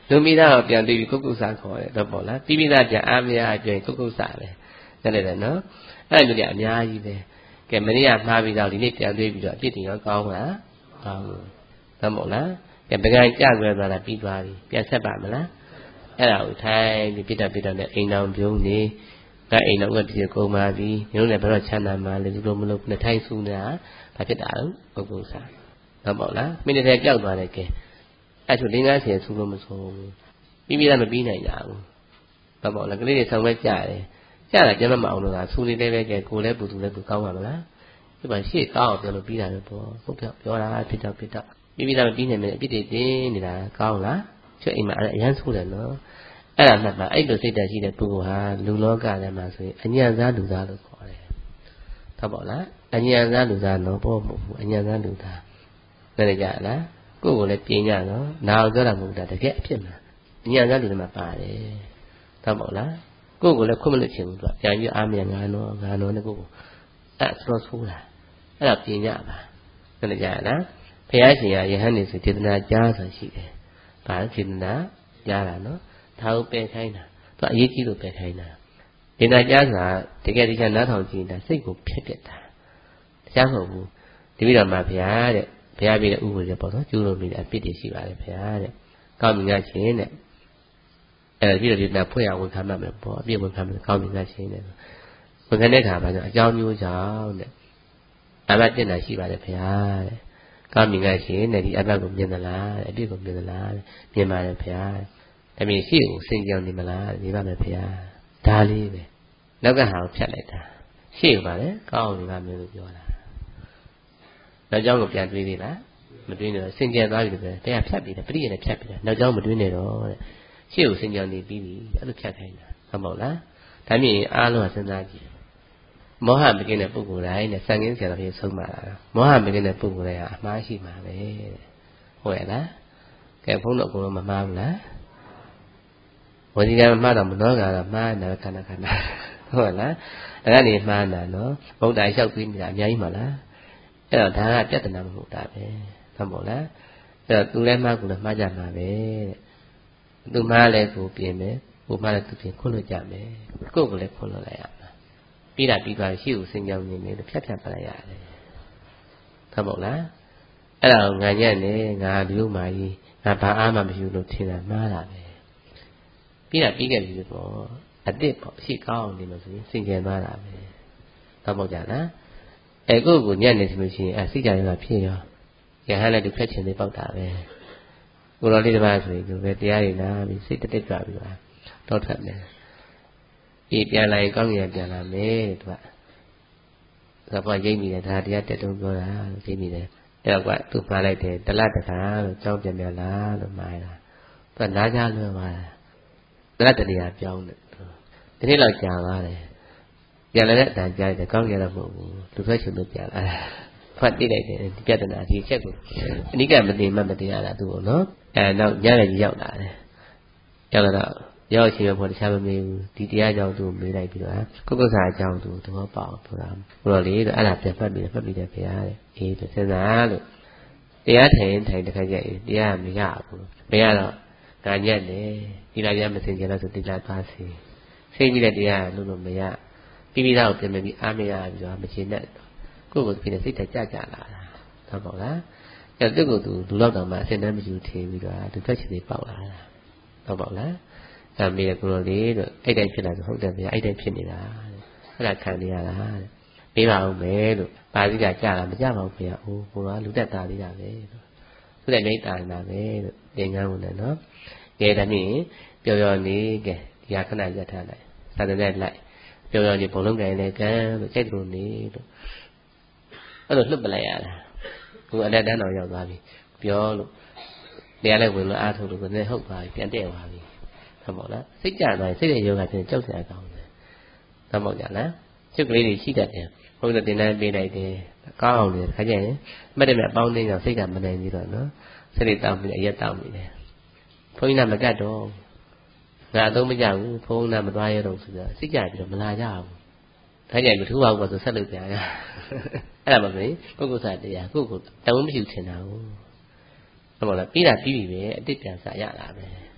Speaker 1: လူမိသားကိုပြန်ပြီးကုက္ကုစာခေါ်တယ်တော့ပေါ့လားပြီးပြီးသားပြန်အားမရအပြင်ကုက္ကုစာပဲနားလည်တယ်နော်အဲ့လိုမျိုးအများကြီးပဲကဲမနေ့ကမှားပြီးတော့ဒီနေ့ပြန်တွေးပြီးတော့အပြစ်တင်ရောကောင်းလားကောင်းဘူးတော့ပေါ့လားကဲပကံကြွယ်သွားတာပြီးသွားပြီပြန်ဆက်ပါမလားအဲ့ဒါကိုထိုင်ပြီးပြစ်တော့ပြစ်တော့နဲ့အိမ်တော်ပြုံးနေကဲအိမ်တော်ကဒီကုံပါပြီညလုံးလည်းဘယ်တော့ချမ်းသာမှလဲဒီလိုမလုပ်နဲ့ထိုင်ဆူနေတာဘာဖြစ်တာလဲကုက္ကုစာတော့ပေါ့လားမိနစ်တည်းကြောက်သွားတယ်ကဲအဲ့ဆိုလင်းကားဆင်ဆူလို့မဆိုဘူးပြီးပြီးသားမပြီးနိုင်ကြဘူးတော့ပေါ့လားကလေးတွေဆောင်မဲ့ကြတယ်ကြတာကျမမအောင်လို့လားဆူနေတယ်ပဲကဲကိုလည်းပူသူလည်းပူကောင်းပါမလားဒီမှာရှေ့ကောင်းအောင်ပြောလို့ပြီးတာပဲပေါ့ဟုတ်ပြောပြောတာဖြစ်တော့ဖြစ်တော့ပြီးပြီးသားမပြီးနိုင်မယ်အပြစ်တွေတင်းနေတာကောင်းလားချွတ်အိမ်မှာအရန်ဆူတယ်နော်အဲ့ဒါမှတ်ပါအဲ့လိုစိတ်ဓာတ်ရှိတဲ့ပုဂ္ဂိုလ်ဟာလူလောကထဲမှာဆိုရင်အညံ့စားလူသားလို့ခေါ်တယ်ဟုတ်ပါလားအညံ့စားလူသားတော့ပေါ့မဟုတ်ဘူးအညံ့စားလူသားလည်းကြလားကိုယ်ကိုလည်းပြင်ကြနော်နာအောင်ပြောတာမဟုတ်တာတကယ်အဖြစ်မှာအညံ့စားလူတွေမှာပါတယ်ဟုတ်ပါလားကိုယ်ကိုလည်းခွင့်မလို့ချင်ဘူးသူကပြန်ပြီးအားမရငါနော်ငါနော်နဲ့ကိုယ်ကိုအဲ့ဆိုတော့ဆိုးတာအဲ့ဒါပြင်ကြပါလည်းကြလားဘုရားရှင်ကယဟန်နေဆိုဒေသနာကြားဆိုရှိတယ်ဘာဒေသနာကြားတာနော်ဒါကိုပယ်ခိုင်းတာသူအရေးကြီးလို့ပယ်ခိုင်းတာဒေသနာကြားဆိုတာတကယ်ဒီကနားထောင်ကြည့်တာစိတ်ကိုဖြစ်ပြတာတရားမဟုတ်ဘူးဒီပြီးတော့မှဘုရားတဲ့ဘုရားပြတဲ့ဥပဒေပေါ့နော်ကျူးလို့မိတဲ့အပြစ်တွေရှိပါတယ်ဘုရားတဲ့ကောင်းမြတ်ခြင်းတဲ့အဲ့ဒါပြီးတော့ဒီနာဖွင့်ရဝန်ခံမှမယ်ပေါ့အပြစ်ဝန်ခံမယ်ကောင်းမြတ်ခြင်းတဲ့ဝန်ခံတဲ့အခါမှာအကြောင်းမျိုးကြောင့်တဲ့အဘတက်တာရှိပါတယ်ဘုရားတဲ့ကောင်းမြတ်ခြင်းတဲ့ဒီအဘကိုမြင်သလားတဲ့အပြစ်ကိုမြင်သလားမြင်ပါတယ်ဘုရားဒါမြင်ရှိကိုစင်ကြံနေမလားနေပါမယ်ဘုရားဒါလေးပဲနောက်ကဟာကိုဖြတ်လိုက်တာရှိပါလေကောင်းနေပါမယ်လို့ပြောတာနောက်ကြောင်းကိုပြန်တွေးသေးလားမတွေးနဲ့တော့စင်ကြံသွားပြီပဲတရားဖြတ်ပြီးတယ်ပရိယေနဲ့ဖြတ်ပြီးတယ်နောက်ကြောင်းမတွေးနဲ့တော့တဲ့ရှေ့ကိုစင်ကြံနေပြီးပြီအဲ့လိုဖြတ်ခိုင်းတာဟုတ်မဟုတ်လားဒါမြင်အားလုံးကစဉ်းစားကြည့်မောဟမကင်းတဲ့ပုဂ္ဂိုလ်တိုင်းနဲ့စံငင်းဆရာတော်ကြီးဆုံးမလာတာမောဟမကင်းတဲ့ပုဂ္ဂိုလ်တိုင်းကအမှားရှိမှာပဲဟုတ်ရဲ့လားကဲဘုန်းတော်ကလည်းမမှားဘူးလားဝစီကံမှားတော့မနောကတော့မှားနေခဏခဏဟုတ်လားအဲ့ဒါနေမှားတာနော်ဘုရားလျှောက်ပြီးနေတာအများကြီးမလားအဲ့တော့ဒါကပြဿနာမဟုတ်တာပဲဟုတ်မို့လားအဲ့တော့သူလည်းမှားကူလည်းမှားကြမှာပဲတဲ့သူမှားလည်းကိုပြင်မယ်ကိုမှားလည်းသူပြင်ခွတ်လို့ကြမယ်ကိုယ့်ကိုလည်းခွတ်လို့လိုက်ရမှာပြီးတာပြီးသွားရှိကိုစင်ကြောင်းနေတယ်ဖြတ်ဖြတ်ပလိုက်ရတယ်ဟုတ်မို့လားအဲ့ဒါကိုငါညံ့နေငါဒီလိုမှကြီးငါဘာအားမှမရှိဘူးလို့ထင်တာမှားတာပဲပြီးတာပြီးခဲ့ပြီပေါ့အစ်စ်ပေါ့ရှိကောင်းနေလို့ဆိုရင်စင်ကြံသွားတာပဲဟုတ်မို့ကြလားအဲကိုကိုညံ့နေဆိုလို့ရှိရင်အဲစိတ်ကြရတာဖြစ်ရောရဟန်းလည်းဒီဖက်ချင်လေးပေါက်တာပဲကိုတော်လေးတစ်ပါးဆိုရင်သူပဲတရားရည်နာပြီးစိတ်တက်တက်ကြပြီးပါတော့ထွက်မယ်ဒီပြန်လာရင်ကောင်းကြီးပြန်လာမယ်တဲ့သူကသဘောရိပ်မိတယ်ဒါတရားတက်တုံးပြောတာရိပ်မိတယ်အဲ့တော့ကသူမှားလိုက်တယ်တလတခါလို့ကြောင်းပြန်ပြန်လာလို့မှားတာသူကနားကြလွန်းသွားတာတလတတရားပြောင်းတယ်ဒီနေ့လောက်ကြာသွားတယ်ပြန်လာတဲ့အတန်ကြားတယ်ကောင်းကြတော့မဟုတ်ဘူးလူဖက်ချင်လို့ပြန်လာဖတ်တိလိုက်တယ်ဒီပြဿနာဒီချက်ကိုအနိကမသိမှမသိရတာသူ့ကိုနော်အဲနောက်ညလည်းရောက်လာတယ်ရောက်လာတော့ရောက်ရှိရဖို့တခြားမမေးဘူးဒီတရားကြောင့်သူ့ကိုမေးလိုက်ပြီးတော့ကုက္ကုဆာအကြောင်းသူသဘောပေါက်ပြောတာဘုရားလေးတော့အဲ့ဒါပြန်ဖတ်ပြီးဖတ်ပြီးတယ်ဘုရားတဲ့အေးစဉ်းစားလို့တရားထိုင်ထိုင်တစ်ခါကျရင်တရားမရဘူးမရတော့ငါညက်တယ်ဒီလာရမစင်ကြလို့ဆိုဒီလာသွားစီစိတ်ပြီးတဲ့တရားလို့လို့မရပြီးပြီးသားကိုပြင်ပြီးအားမရပြီးတော့မချင်တဲ့ကိုယ့်ကိုယ်ဖြစ်နေစိတ်တက်ကြကြလာတာဟုတ်ပါလားအဲ့သူ့ကိုယ်သူလူလောက်တောင်မှအစင်တမ်းမရှိထင်ပြီးတော့သူတက်ချင်နေပေါက်လာတာဟုတ်ပါလားအဲ့မေကိုလိုလေးတို့အဲ့တိုင်းဖြစ်လာဆိုဟုတ်တယ်ဗျာအဲ့တိုင်းဖြစ်နေတာအဲ့ဒါခံနေရတာတဲ့ပေးပါဦးမယ်လို့ပါဠိကကြာတာမကြပါဘူးခင်ဗျာအိုးဘုရားလူတက်သားလေးတာပဲလို့သူလည်းမိတ်တာနေတာပဲလို့သင်္ကန်းဝင်တယ်နော်ကဲဒါမြင်ပျော်ပျော်နေကဲဒီဟာခဏရက်ထားလိုက်သာတဲ့လိုက်ပျော်ပျော်နေဘုံလုံးကင်လည်းကံလို့စိတ်လိုနေလို့အဲ့လိုလှုပ်ပလိုက်ရတာခုအတက်တန်းတော်ရောက်သွားပြီပြောလို့တရားလည်းဝင်လို့အားထုတ်လို့ကိုယ်နဲ့ဟုတ်ပါပြီပြန်တဲ့သွားပြီဟုတ်ပါလားစိတ်ကြသွားရင်စိတ်ရဲ့ယောဂဖြစ်ကြောက်စရာကောင်းတယ်ဟုတ်ပါကြလားစိတ်ကလေးတွေရှိတတ်တယ်ဘုန်းကြီးတင်တန်းပေးလိုက်တယ်ကောင်းအောင်လေခါကျရင်မတ်တယ်မဲ့ပေါင်းသိမ်းအောင်စိတ်ကမနိုင်သေးတော့နော်စိတ်တွေတောင်းပြီးအရက်တောင်းပြီးတယ်ဘုန်းကြီးကမကတ်တော့ငါအသုံးမကြဘူးဘုန်းကြီးကမသွားရတော့ဆိုတော့စိတ်ကြပြီးတော့မလာကြဘူးဒါကြရင်မထူးပါဘူးဆိုဆက်လုပ်ကြရအဲ့ဒါမပဲပုဂ္ဂိုလ်စားတရားကိုယ့်ကိုတောင်းမရှိထင်တာဟုတ်ဟုတ်လားပြီးတာပြီးပြီပဲအတိတ်ပြန်စားရတာပဲ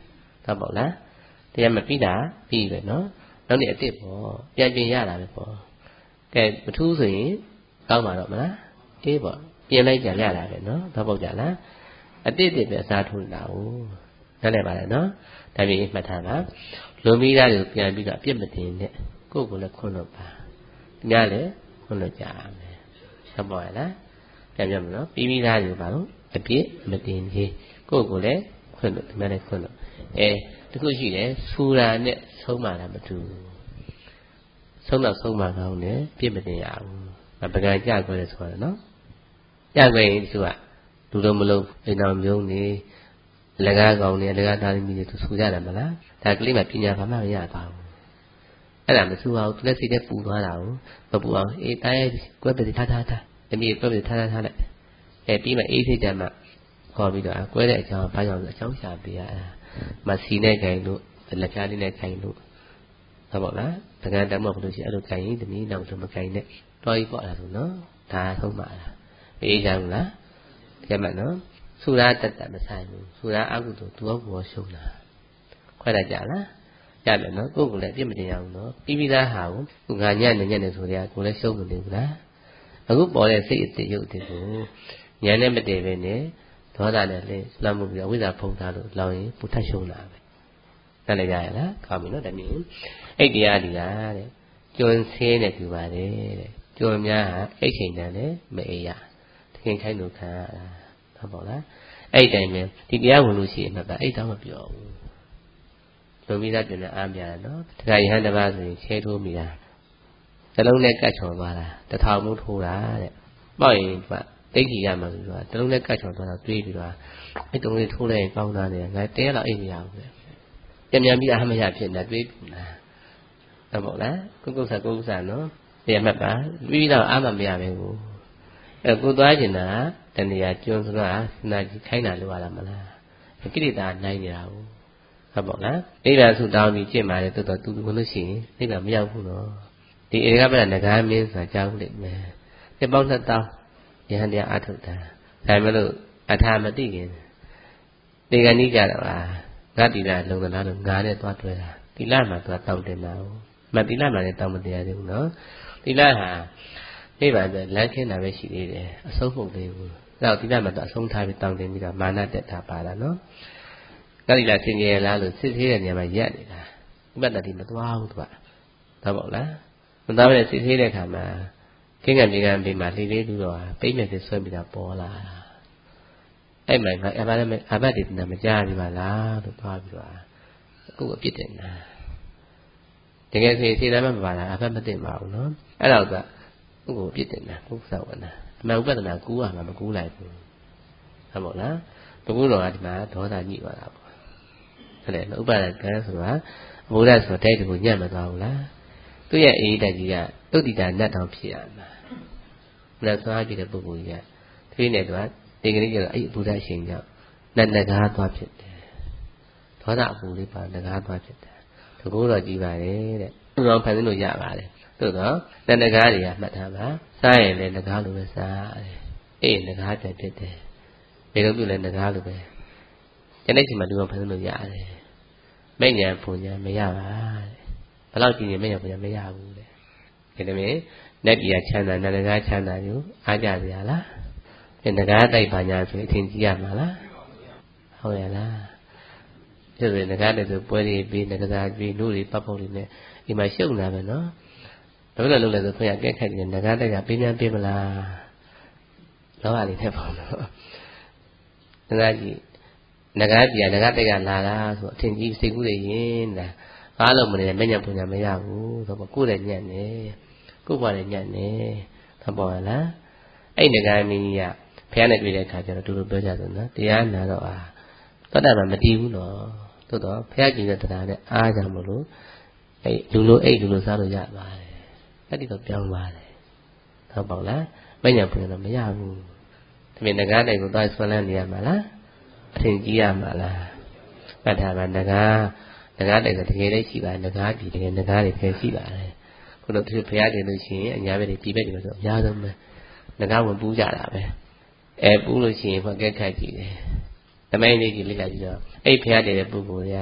Speaker 1: ဟုတ်ပေါ့လားတရားမပြီးတာပြီးပဲနော်နောက်နေ့အစ်စ်ပေါ့ပြန်ပြင်ရတာပဲပေါ့ကဲမထူးဆိုရင်ကောင်းပါတော့မလားအေးပေါ့ပြင်လိုက်ကြရတာပဲနော်ဟုတ်ပေါ့ကြလားအစ်စ်တစ်ပဲအစားထိုးတာ哦နားလည်ပါလားနော်ဒါပြင်မှတ်ထားပါလွန်ပြီးသားတွေကိုပြန်ပြီးတော့အပြစ်မတင်နဲ့ကိုယ့်ကိုယ်လည်းခွင့်လို့ပါညလည်းခွင့်လို့ကြရမယ်ဟုတ်ပါလားပြန်ပြမလို့ပြီးပြီးသားတွေကိုပါလို့အပြစ်မတင်သေးကိုယ့်ကိုယ်လည်းခွင့်လို့ဒီမဲ့လည်းခွင့်လို့အဲတခုရှိတယ်ဆူရာနဲ့ဆုံးမတာမတူဆုံးတော့ဆုံးမကောင်းတယ်ပြစ်မတင်ရဘူးပကံကြခွဲတယ်ဆိုတော့နော်ကြခွဲရင်သူကလူလုံးမလုံးအိမ်တော်မျိုးနေလက်ကားကောင်နေလက်ကားသားသမီးတွေသူဆူကြတယ်မလားဒါကလေးမှပညာဘာမှမရပါဘူးအဲ့ဒါမဆူအောင်သူလက်စိတ်နဲ့ပူသွားတာကိုမပူအောင်အေးတိုင်းကွက်ပတိထားထားထားသမီးကွက်ပတိထားထားထားလိုက်အဲပြီးမှအေးစိတ်ကြမှာခေါ်ပြီးတော့ကွဲတဲ့အကြောင်းဘာကြောင့်လဲအကြောင်းရှာပေးရတာမစီနဲ့ခိုင်လို့လက်ဖြားလေးနဲ့ခိုင်လို့ဟုတ်ပါလားတကယ်တမ်းမဟုတ်လို့ရှိရင်အဲ့လိုခိုင်ရင်သမီးနောက်တော့မခိုင်နဲ့တော်ကြီးပေါ့လားဆိုနော်ဒါဆုံးပါလားအေးကြဘူးလားကြက်မှနော်ဆူရာတက်တက်မဆိုင်ဘူးဆူရာအကုသို့သူ့ဘောရှုံးတာခွဲတတ်ကြလားရတယ်နော်ကိုယ့်ကိုယ်လည်းအပြစ်မတင်ရဘူးနော်ပြီးပြီးသားဟာကိုသူငါညံ့နေညံ့နေဆိုတဲ့ကိုယ်လည်းရှုံးမနေဘူးလားအခုပေါ်တဲ့စိတ်အစ်ရုပ်အစ်ကိုဉာဏ်နဲ့မတည်ပဲနဲ့ဒေါသနဲ့လည်းလှမ်းမှုပြီးဝိဇ္ဇာဖုံးထားလို့လောင်ရင်ပူထက်ရှုံးတာပဲနားလည်ကြရလားကောင်းပြီနော်ဒါမျိုးအဲ့တရားဒီလားတဲ့ကျွန်းဆင်းနဲ့ပြပါတယ်တဲ့ကျွန်းများဟာအိတ်ချိန်တန်လည်းမအေးရသခင်ခိုင်းလို့ခံရတာဟုတ်ပါလားအဲ့တိုင်းပဲဒီတရားဝင်လို့ရှိရင်မှတ်ပါအဲ့တောင်မပြောဘူးလူမိသားပြင်နဲ့အားများတယ်နော်တခါယဟန်တစ်ပါးဆိုရင်ချဲထိုးမိတာတလုံးနဲ့ကတ်ချော်သွားတာတထောင်မှုထိုးတာတဲ့ပေါ့ရင်ကတိတ်ကြီးရမှာဆိုတော့တလုံးနဲ့ကတ်ချော်သွားတာတွေးပြီးတော့အဲ့တုံးလေးထိုးလိုက်ရင်ကောင်းသားတယ်ငါတဲရတော့အိတ်မရဘူးလေပြန်ပြန်ပြီးအားမရဖြစ်နေတွေးပြီလားဟုတ်ပါလားကုကုဆာကုကုဆာနော်ပြန်မှတ်ပါပြီးတော့အားမမရပဲကိုအဲကိုသွားကျင်တာတဏှာကျွန်းဆိုတာနာကြီးခိုင်းတာလို့ရတာမလားကိရိတာနိုင်နေတာကိုဟုတ်ပါလားအိဗာဆုတောင်းပြီးကျင့်ပါလေတော်တော်တူတူလို့ရှိရင်အိဗာမရောက်ဘူးနော်ဒီဧကပဒနဂါမင်းဆိုတာကြောက်လိမ့်မယ်ဒီပေါင်းနှစ်တောင်းယဟန်တရားအထုတ်တာဒါမှမလို့အထာမသိခင်ဒီကနေ့ကြတော့ဟာငါတိလာလုံသလားလို့ငါနဲ့သွားတွေ့တာတိလာမှာသွားတောင်းတင်တာကိုမတိလာမှာလည်းတောင်းမတရားသေးဘူးနော်တိလာဟာအိဗာဆိုလမ်းခင်းတာပဲရှိသေးတယ်အဆုံးမဟုတ်သေးဘူးနောက်တိလာမှာတော့အဆုံးထားပြီးတောင်းတင်ပြီးတော့မာနတက်တာပါတာနော်ကတိလာသင်ကြရလားလို့စစ်သေးတဲ့နေရာမှာရက်နေတာဥပဒတိမသွားဘူးသူကသဘောလားမသားပဲစစ်သေးတဲ့ခါမှာခင်းကံမြေကံဘေးမှာလှေလေးတူတော့ပိတ်မဲ့စစ်ဆွဲပြီးတော့ပေါ်လာအဲ့မှာငါအဘလည်းအဘတိတနာမကြားပြီပါလားလို့သွားပြီးတော့အခုအပြစ်တင်တာတကယ်ဆိုရင်စေတမ်းမပါတာအဘမသိပါဘူးနော်အဲ့တော့ကဥကိုအပြစ်တင်တာဥစ္စာဝနာအမှန်ဥပဒနာကူးရမှာမကူးလိုက်ဘူးဟုတ်မို့လားဘုကူတော်ကဒီမှာဒေါသညှိသွားတာပေါ့ဟုတ်တယ်ဥပဒကံဆိုတာဘုရားဆိုတဲ့တူညံ့မသွားဘူးလားသူ့ရဲ့အေးတက်ကြီးကသုတိတာနတ်တော်ဖြစ်ရမှာဘုရားသွားကြည့်တဲ့ပုဂ္ဂိုလ်ကြီးကသူနဲ့သူကဒီကနေ့ကျတော့အဲ့ဘုရားရှင်ကြောင့်နတ်နဂါးသွားဖြစ်တယ်ဒေါသအပူလေးပါနဂါးသွားဖြစ်တယ်တကူတော်ကြည့်ပါတယ်တဲ့သူတော်ဖန်ဆင်းလို့ရပါတယ်သို့တော့နတ်နဂါးတွေကမှတ်ထားပါစားရင်လည်းနဂါးလိုပဲစားတယ်အေးနဂါးပြဖြစ်တယ်ဘယ်လိုပြုလဲနဂါးလိုပဲကျန်တဲ့ချိန်မှာလူတော်ဖန်ဆင်းလို့ရတယ်မဲ့ညာပူညာမရပါတဲ့ဘယ်လောက်ကြည့်ရင်မဲ့ညာပူညာမရဘူးတဲ့ဒါပေမဲ့နတ်ပြည်ချမ်းသာနတ်နဂါးချမ်းသာอยู่အားကြစရာလားနဂါးတိုက်ပါညာဆိုအထင်ကြီးရမှာလားဟုတ်ရလားကျဆိုရင်နဂါးတဲ့ဆိုပွဲတွေပြီးနဂါးပြီးလူတွေပတ်ဖို့တွေနဲ့ဒီမှာရှုပ်နေတာပဲနော်ဘယ်လိုလုပ်လဲဆိုခွင့်ရကဲခက်တယ်နဂါးတိုက်ကပြင်းပြင်းပေးမလားလောကလေးထက်ပေါ့နော်နဂါးကြီးနဂါးပြည်နဂါးတိုက်ကလာတာဆိုအထင်ကြီးစိတ်ကူးတွေရင်လားဘာလို့မနေမညံ့ပူညာမရဘူးဆိုတော့ကိုယ်လည်းညံ့နေကိုယ်ဘာလည်းညံ့နေသဘောလားအဲ့နဂါးမင်းကြီးကဖះနဲ့တွေ့တဲ့အခါကျတော့တူတူပြောကြတယ်နော်တရားနာတော့အာသောတာပန်မတည်ဘူးနော်သို့တော့ဖះကြည့်တဲ့တရားနဲ့အားကြောင့်မလို့အဲ့လူလိုအဲ့လူလိုစားလို့ရပါတယ်အဲ့ဒီတော့ပြောင်းပါတယ်ဟုတ်ပါလားမညံ့ပူညာတော့မရဘူးဒါပေမဲ့နဂါးတိုင်ကိုသွားဆွမ်းလန်းနေရမှာလားအထင်ကြီးရမှာလားမှတ်ထားပါနဂါးနဂါးတိုင်ဆိုတကယ်လည်းရှိပါတယ်နဂါးပြည်တကယ်နဂါးတွေပဲရှိပါတယ်ခုတော့သူဖះတယ်လို့ရှိရင်အညာဘက်တွေပြည်ဘက်တွေဆိုအများဆုံးပဲနဂါးဝင်ပူးကြတာပဲအဲပူးလို့ရှိရင်ဘက်ကက်ခတ်ကြည့်တယ်သမိုင်းလေးကြီးလေးလိုက်ပြီးတော့အဲ့ဖះတယ်တဲ့ပုဂ္ဂိုလ်က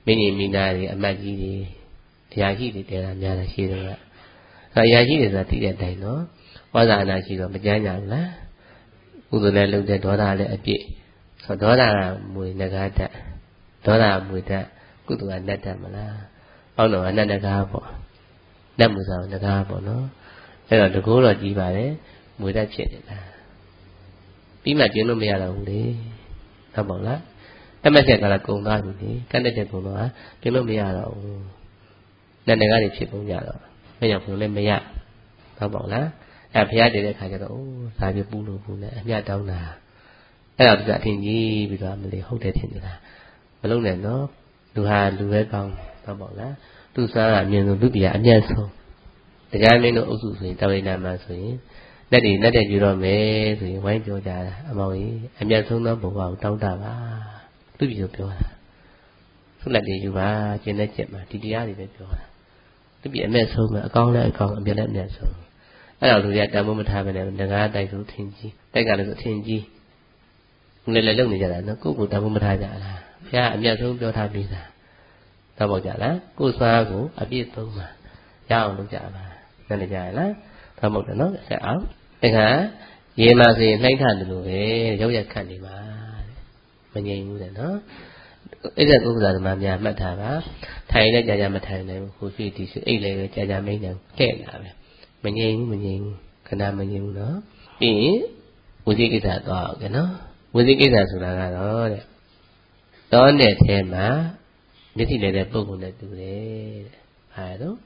Speaker 1: မင်းကြီးမိနာတွေအမတ်ကြီးတွေအရာရှိတွေတဲတာများတာရှိတယ်ကအရာရှိတွေဆိုတာသိတဲ့အတိုင်းနော်ဝါသာအနာရှိတော့မကြမ်းကြဘူးလားကုသိုလ်လည်းလုပ်တဲ့ဒေါသလည်းအပြည့်ဆိုဒေါသမွေငကားတတ်ဒေါသမွေတတ်ကုသိုလ်ကနဲ့တတ်မလားအောက်တော့အနတ်ငကားပေါ့နတ်မှုဆောင်ငကားပေါ့နော်အဲ့တော့တကူတော့ကြီးပါတယ်မွေတတ်ဖြစ်နေတာပြီးမှကျင်းလို့မရတော့ဘူးလေဟုတ်ပါလားတမက်ချက်ကလည်းကုံသွားပြီလေကန့်တဲ့ချက်ကုံတော့ကျင်းလို့မရတော့ဘူးနတ်ငကားတွေဖြစ်ပုံကြတော့မရဘူးလည်းမရဟုတ်ပါလားအဲဘုရားတည်တဲ့ခါကျတော့အိုးစာပြပူးလို့ဘူးနဲ့အမြတ်တောင်းတာအဲ့ဒါသူကအထင်ကြီးပြီးတော့မလေးဟုတ်တယ်ထင်နေတာမလုံးနဲ့နော်လူဟာလူပဲကောင်းဟုတ်ပါလားသူစားကအမြင်ဆုံးလူပြအမြတ်ဆုံးတရားမင်းတို့အုပ်စုဆိုရင်တာဝိနာမှာဆိုရင်လက်တွေလက်တဲ့ကြည့်တော့မယ်ဆိုရင်ဝိုင်းပြောကြတာအမောင်ကြီးအမြတ်ဆုံးသောဘုရားကိုတောင်းတပါလူပြကိုပြောတာသူ့လက်တွေယူပါကျင်တဲ့ချက်မှာဒီတရားတွေပဲပြောတာလူပြအမြတ်ဆုံးမှာအကောင်းလည်းအကောင်းအမြတ်လည်းအမြတ်ဆုံးအဲ့တော့လူတွေကတန်ဖိုးမထားဘဲနဲ့ငကားတိုက်ဆိုထင်ကြီးတိုက်ကလည်းဆိုထင်ကြီးလည်းလည်းလုံနေကြတာနော်ကိုယ့်ကိုတန်ဖိုးမထားကြလားဘုရားအမြတ်ဆုံးပြောထားပြီးသားတော့ပေါ့ကြလားကိုယ်စားကိုအပြည့်သုံးပါရအောင်လုပ်ကြပါနားလည်ကြရလားတော့မဟုတ်တယ်နော်ဆက်အောင်တခါရေမှာဆိုရင်နှိုင်းထတယ်လို့ပဲရောက်ရက်ခတ်နေပါတဲ့မငြိမ်ဘူးတဲ့နော်အဲ့ဒါကုသသမားများမှတ်ထားပါထိုင်လည်းကြာကြာမထိုင်နိုင်ဘူးကိုရှိတီရှိအိတ်လည်းပဲကြာကြာမင်းနေတဲ့လာပဲမငြိမ်ဘူးမငြိမ်ဘူးခဏမငြိမ်ဘူးနော်ပြီးရင်ဝိသိကိစ္စသွားအောင်ကနော်ဝိသိကိစ္စဆိုတာကတော့တဲ့တောနဲ့ထဲမှာမျက်စိလည်းတဲ့ပုံကုန်နဲ့တူတယ်တဲ့ဟာတော့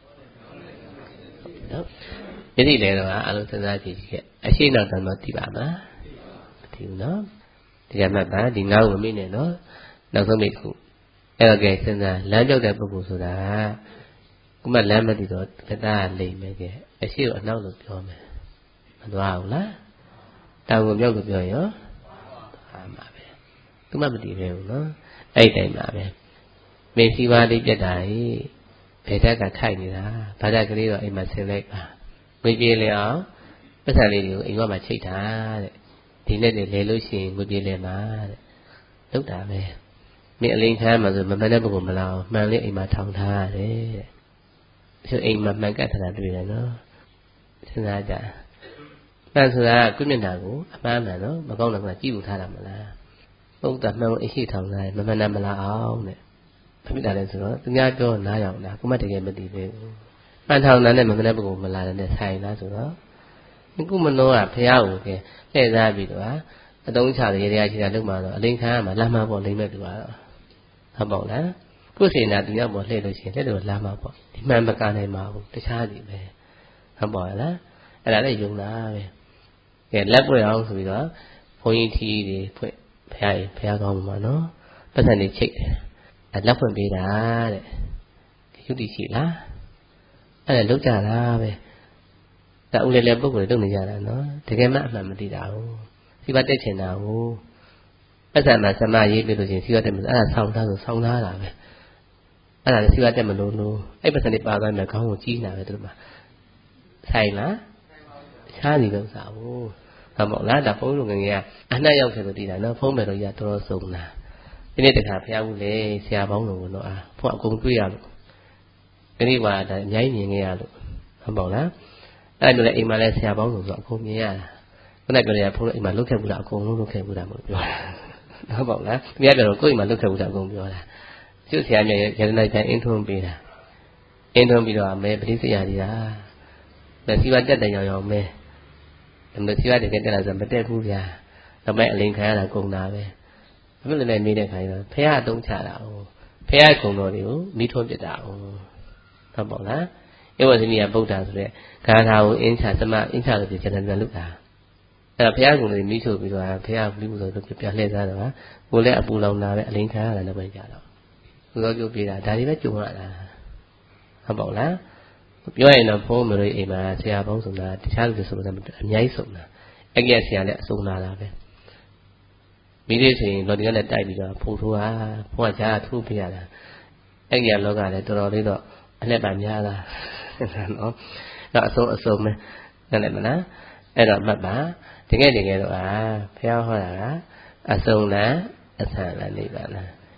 Speaker 1: နော်မျက်စိလည်းတော့အလုံးစဉ်းစားကြည့်ကြည့်အရှိနောက်တော့သိပါမလားမသိဘူးနော်ဒီကမှတ်ပါဒီငါ့ကိုမိနေနော်နောက်ဆုံးမိခုအဲ့တော့ကဲစဉ်းစားလမ်းကြောက်တဲ့ပုဂ္ဂိုလ်ဆိုတာခုမှလမ်းမသိတော့လက်သားလိမ့်မယ်ကဲအရှိကိုအနောက်လို့ပြောမယ်မသွားဘူးလားတောင်ကိုမြောက်ကိုပြောရောသွားမှာပဲသူမှမသိပဲဘူးနော်အဲ့တိုင်းပါပဲမင်းစီပါလေးပြတ်တာဟိဘယ်တက်ကထိုက်နေတာဘာတက်ကလေးတော့အိမ်မှာဆင်းလိုက်ပါငွေပြေးလေအောင်ပတ်စံလေးတွေကိုအိမ်မှာချိတ်တာတဲ့ဒီနဲ့တည်းလဲလို့ရှိရင်ငွေပြေးလေမှာတဲ့လောက်တာပဲမင်းအလိန်ခမ်းမှာဆိုမမှန်တဲ့ပုဂ္ဂိုလ်မလားမှန်လေးအိမ်မှာထောင်ထားရတယ်တဲ့ဆိုအိမ်မှာမှန်ကတ်ထားတာတွေ့တယ်နော်စဉ်းစားကြမှန်ဆိုတာကုမျက်နှာကိုအမှန်မှန်နော်မကောင်းတော့မှကြည့်လို့ထားတာမလားပုဒ်တာမှန်လို့အိရှိထောင်လိုက်မမှန်တာမလားအောင်တဲ့ဘာဖြစ်တာလဲဆိုတော့သူများပြောနားရောက်တာကိုမတကယ်မသိသေးဘူးမှန်ထောင်တာနဲ့မမှန်တဲ့ပုဂ္ဂိုလ်မလာတဲ့ဆိုင်လားဆိုတော့ခုမနောကဖះကိုကဲလှည့်စားပြီးတော့အတုံးချတယ်ရေရရှိတာလုပ်မှတော့အလိန်ခံရမှာလာမှာပေါ့လိမ့်မဲ့သူကတော့ဟုတ်ပေါ့လားကိုယ်စေနာသူရောက်ပေါ်လှည့်လို့ရှိရင်လှည့်လို့လာမှာပေါ့ဒီမှန်မကနိုင်ပါဘူးတခြားစီပဲဟုတ်ပါလားအဲ့ဒါလည်းယုံတာပဲကဲလက်ပွင့်အောင်ဆိုပြီးတော့ဘုန်းကြီးထီးတွေဖွင့်ဖះရေဖះကောင်းမှာနော်ပတ်စံတွေချိတ်တယ်အဲ့လက်ဖွင့်ပေးတာတဲ့ယုတိရှိလားအဲ့ဒါလောက်ကြတာပဲဒါဦးလည်းလည်းပုဂ္ဂိုလ်တွေလုပ်နေကြတာနော်တကယ်မှအမှန်မသိတာဘူးစီပါတက်ချင်တာဘူးပတ်စံမှာစမရေးပြလို့ရှိရင်စီပါတက်မလို့အဲ့ဒါဆောင်းသားဆိုဆောင်းသားတာပဲအဲ့ဒါလည်းစီပါတက်မလို့လို့အဲ့ပတ်စံတွေပါသွားမယ်ခေါင်းကိုကြီးနေတာပဲသူတို့မှာဆိုင်လားရှားနေတော့စားဘူးဟုတ်ပါ့လားဒါဖုန်းလိုငယ်ငယ်ကအနှက်ရောက်ခဲ့လို့တည်တာနော်ဖုန်းမယ်တော့ရတော်တော်စုံတာဒီနေ့တခါဖျားဘူးလေဆရာပေါင်းလို့တော့အာဖုန်းအကုန်တွေ့ရလို့ဒီနေ့ကဒါအများကြီးမြင်ခဲ့ရလို့ဟုတ်ပါ့လားအဲ့လိုလေအိမ်မှာလဲဆရာပေါင်းလို့ဆိုအကုန်မြင်ရတာခုနကပြောရဖုန်းအိမ်မှာလုတ်ခဲ့ဘူးလားအကုန်လုံးလုတ်ခဲ့ဘူးလားမဟုတ်ပြောတာဟုတ်ပါ့လားသူများပြောတော့ကိုယ့်အိမ်မှာလုတ်ခဲ့ဘူးလားအကုန်ပြောတာကျုပ်ဆရာမြတ်ရတနာပြန်အင်းထုံးပေးတာအင်းထုံးပြီးတော့မဲပဋိစ္စရာကြီးတာမစီပါတက်တယ်ရောင်ရောင်မဲမစီပါတကယ်တက်လာဆိုမတက်ဘူးဗျာတော့မဲအလိန်ခံရတာကုန်တာပဲဘယ်လိုလဲမေးတဲ့ခါကျတော့ဖះအတုံးချတာ哦ဖះကုံတော်တွေကိုမိထွန်းပြတာ哦ဟုတ်ပါ့လားဧဝဇိနိယဗုဒ္ဓဆိုတဲ့ဂါထာကိုအင်းချသမအင်းချလို့ပြကျန်တယ်လို့တာအဲ့တော့ဘုရားကုံတွေမိထုတ်ပြီးတော့ဘုရားပြီးမှုဆိုတော့ပြန်လှည့်စားတော့ကိုလည်းအပူလောင်တာပဲအလိန်ခံရတာလည်းပဲကြတော့သူတော်ပြုပြတာဒါတွေပဲကြုံရတာဟုတ်ပါ့လားပြောရင်တော့ဘုန်းမလို့အိမ်မှာဆရာပေါင်းဆိုတာတခြားလူတွေဆိုတာအများကြီးဆုံးတာအဲ့ဒီဆရာလည်းအဆုံးလာတာပဲမိသေးဆိုရင်လော်ဒီကလည်းတိုက်ပြီးတော့ဖုန်ထိုးတာဘုရားကြားထိုးပြရတာအဲ့ဒီလောကလည်းတော်တော်လေးတော့အလက်ပါများတာနော်တော့အဆုံးအဆုံးပဲနားလည်မလားအဲ့တော့မှတ်ပါတကယ်တကယ်တော့အာဘုရားဟောတာကအဆုံးလားအဆန်လားနိဗ္ဗာန်လား